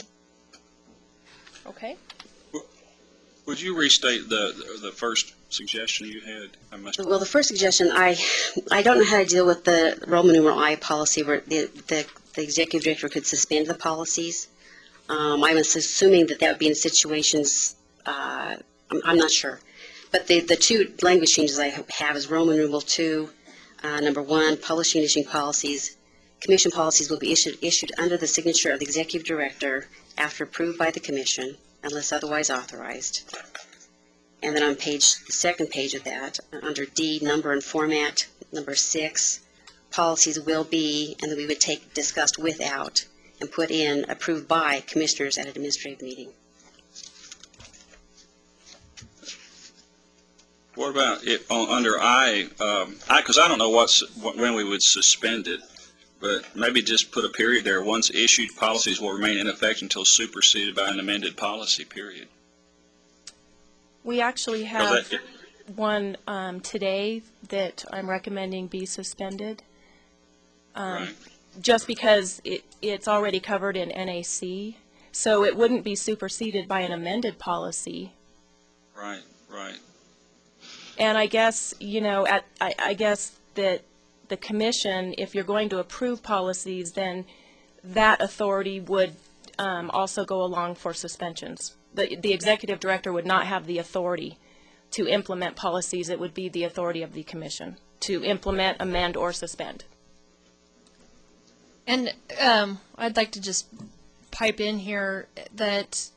Okay. Would you restate the, the first suggestion you had? I must. Well, the first suggestion, I, I don't know how to deal with the Roman numeral I policy where the, the, the executive director could suspend the policies. Um, I was assuming that that would be in situations, uh, I'm, I'm not sure. But the, the two language changes I have is Roman numeral two, uh, number one, publishing and issuing policies. Commission policies will be issued, issued under the signature of the executive director after approved by the commission, unless otherwise authorized. And then on page, the second page of that, under D, number and format, number six, policies will be, and then we would take discussed without, and put in approved by commissioners at an administrative meeting. What about it on, under I, um, I, because I don't know what's, what, when we would suspend it, but maybe just put a period there. Once issued, policies will remain in effect until superseded by an amended policy, period. We actually So have that- one um, today that I'm recommending be suspended, um, Right. just because it, it's already covered in N A C, so it wouldn't be superseded by an amended policy. Right, right. And I guess, you know, at, I, I guess that the commission, if you're going to approve policies, then that authority would um, also go along for suspensions. The, the executive director would not have the authority to implement policies. It would be the authority of the commission to implement, amend, or suspend. And um, I'd like to just pipe in here that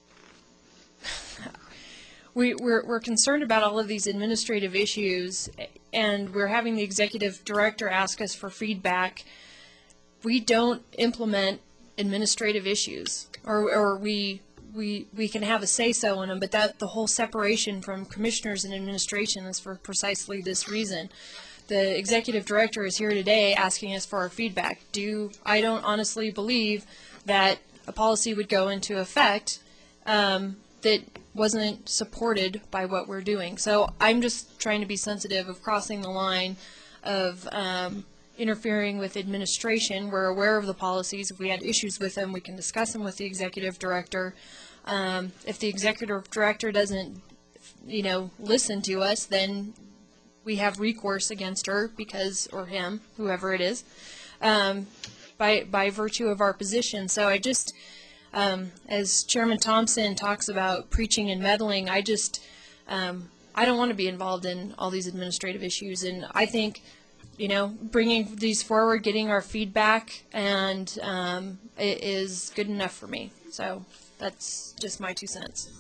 we, we're, we're concerned about all of these administrative issues, and we're having the executive director ask us for feedback. We don't implement administrative issues, or, or we, we, we can have a say-so in them, but that the whole separation from commissioners and administration is for precisely this reason. The executive director is here today asking us for our feedback. Do I don't honestly believe that a policy would go into effect um, that wasn't supported by what we're doing. So I'm just trying to be sensitive of crossing the line of um, interfering with administration. We're aware of the policies. If we had issues with them, we can discuss them with the executive director. Um, if the executive director doesn't, you know, listen to us, then we have recourse against her because, or him, whoever it is, um, by by virtue of our position. So I just, um, as Chairman Thompson talks about preaching and meddling, I just, um, I don't want to be involved in all these administrative issues. And I think, you know, bringing these forward, getting our feedback, and um, it is good enough for me. So that's just my two cents.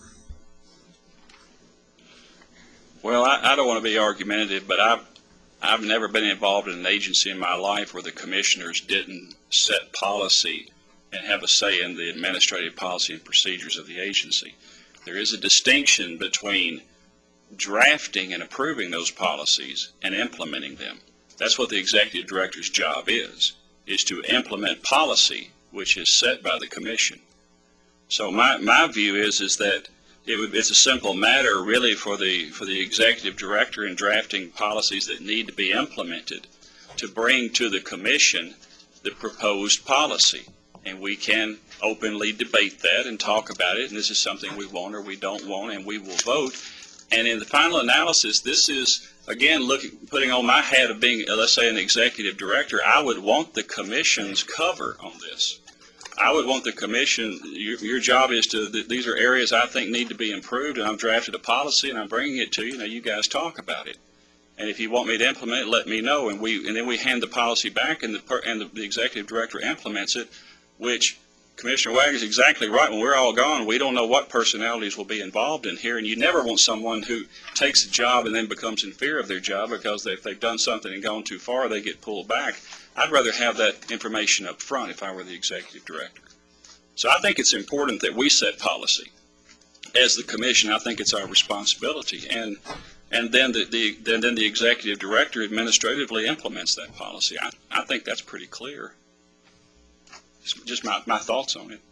Well, I, I don't want to be argumentative, but I've, I've never been involved in an agency in my life where the commissioners didn't set policy and have a say in the administrative policy and procedures of the agency. There is a distinction between drafting and approving those policies and implementing them. That's what the executive director's job is, is to implement policy which is set by the commission. So my, my view is, is that It would, it's a simple matter really for the for the executive director in drafting policies that need to be implemented to bring to the commission the proposed policy. And we can openly debate that and talk about it, and this is something we want or we don't want, and we will vote. And in the final analysis, this is, again, looking, putting on my hat of being, let's say, an executive director, I would want the commission's cover on this. I would want the commission, your, your job is to, th- these are areas I think need to be improved, and I've drafted a policy and I'm bringing it to you. Now you guys talk about it. And if you want me to implement it, let me know. And we, and then we hand the policy back, and the, per, and the, the executive director implements it, which Commissioner Wagner's exactly right. When we're all gone, we don't know what personalities will be involved in here, and you never want someone who takes a job and then becomes in fear of their job because they, if they've done something and gone too far, they get pulled back. I'd rather have that information up front if I were the executive director. So I think it's important that we set policy. As the commission, I think it's our responsibility, and and then the, the then, then the executive director administratively implements that policy. I, I think that's pretty clear. Just my, my thoughts on it.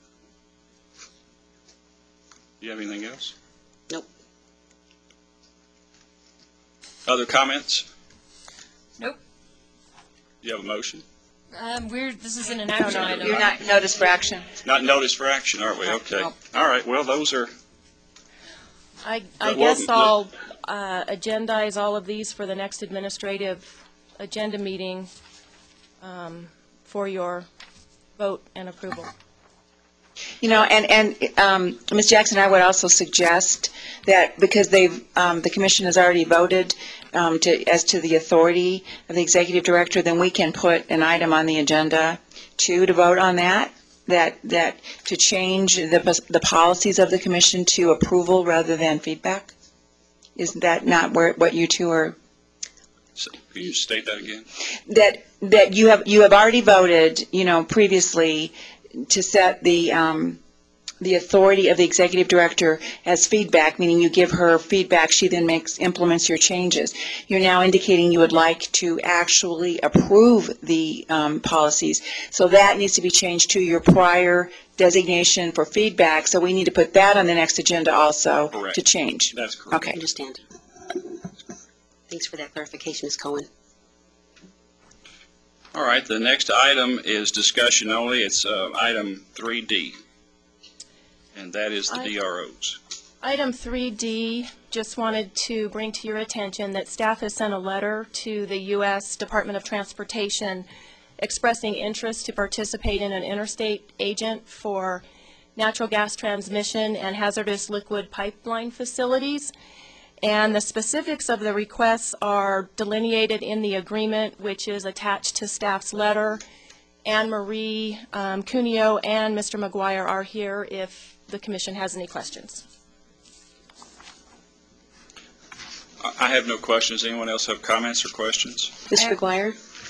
Do you have anything else? Nope. Other comments? Nope. Do you have a motion? Um, we're, this isn't an action item. You're not notice for action? Not notice for action, are we? Okay. No. All right, well, those are, I, I Well, guess well, I'll uh, agendize all of these for the next administrative agenda meeting um, for your vote and approval. You know, and, and um, Miz Jackson, I would also suggest that because they've, um, the commission has already voted um, to, as to the authority of the executive director, then we can put an item on the agenda too to vote on that, that, that to change the, the policies of the commission to approval rather than feedback. Is that not where, what you two are? so, can you state that again? That, that you have, you have already voted, you know, previously to set the, um, the authority of the executive director as feedback, meaning you give her feedback, she then makes, implements your changes. You're now indicating you would like to actually approve the um, policies. So that needs to be changed to your prior designation for feedback. So we need to put that on the next agenda also Correct. to change. That's correct. Okay. I understand. Thanks for that clarification, Miz Cohen. All right, the next item is discussion only. It's uh, item three D, and that is the I- D R Os. Item three D, just wanted to bring to your attention that staff has sent a letter to the U S Department of Transportation expressing interest to participate in an interstate agent for natural gas transmission and hazardous liquid pipeline facilities. And the specifics of the requests are delineated in the agreement, which is attached to staff's letter. Anne Marie um, Cuneo and Mister McGuire are here if the commission has any questions. I I have no questions. Anyone else have comments or questions? Mister McGuire,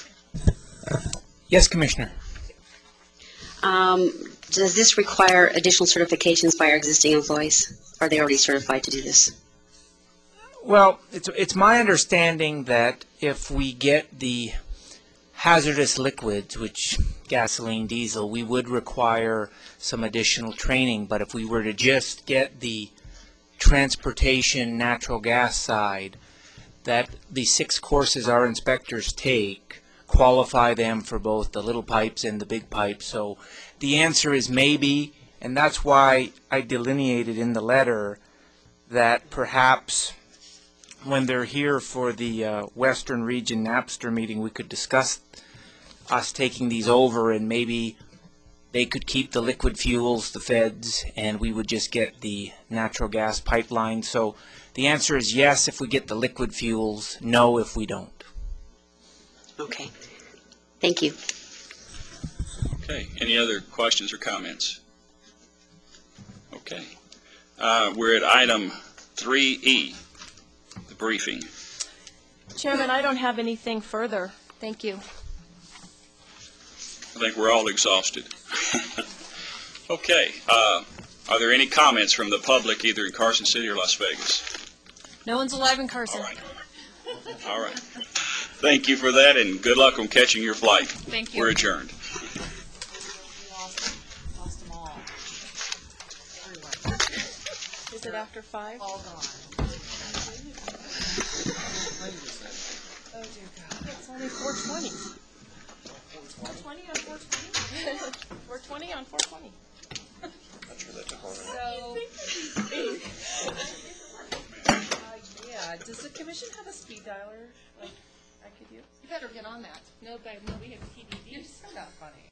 Yes, Commissioner. um, does this require additional certifications by our existing employees? Are they already certified to do this? Well, it's, it's my understanding that if we get the hazardous liquids, which gasoline, diesel, we would require some additional training. But if we were to just get the transportation natural gas side, that the six courses our inspectors take qualify them for both the little pipes and the big pipes. So the answer is maybe, and that's why I delineated in the letter that perhaps when they're here for the uh, Western Region Napster meeting, we could discuss us taking these over, and maybe they could keep the liquid fuels, the feds, and we would just get the natural gas pipeline. So the answer is yes if we get the liquid fuels, no if we don't. Okay. Thank you. Okay, any other questions or comments? Okay. Uh, We're at item three E, the briefing. Chairman, I don't have anything further. Thank you. I think we're all exhausted. Okay, uh, are there any comments from the public either in Carson City or Las Vegas? No one's alive in Carson. All right. All right. Thank you for that, and good luck on catching your flight. Thank you. We're adjourned. Is it after five? All gone. Oh, dear God. It's only four twenty. four twenty on four twenty? four twenty on four twenty. So, uh, yeah, does the commission have a speed dialer like I could use? You better get on that. No, babe, no, we have P D D. You're so not funny.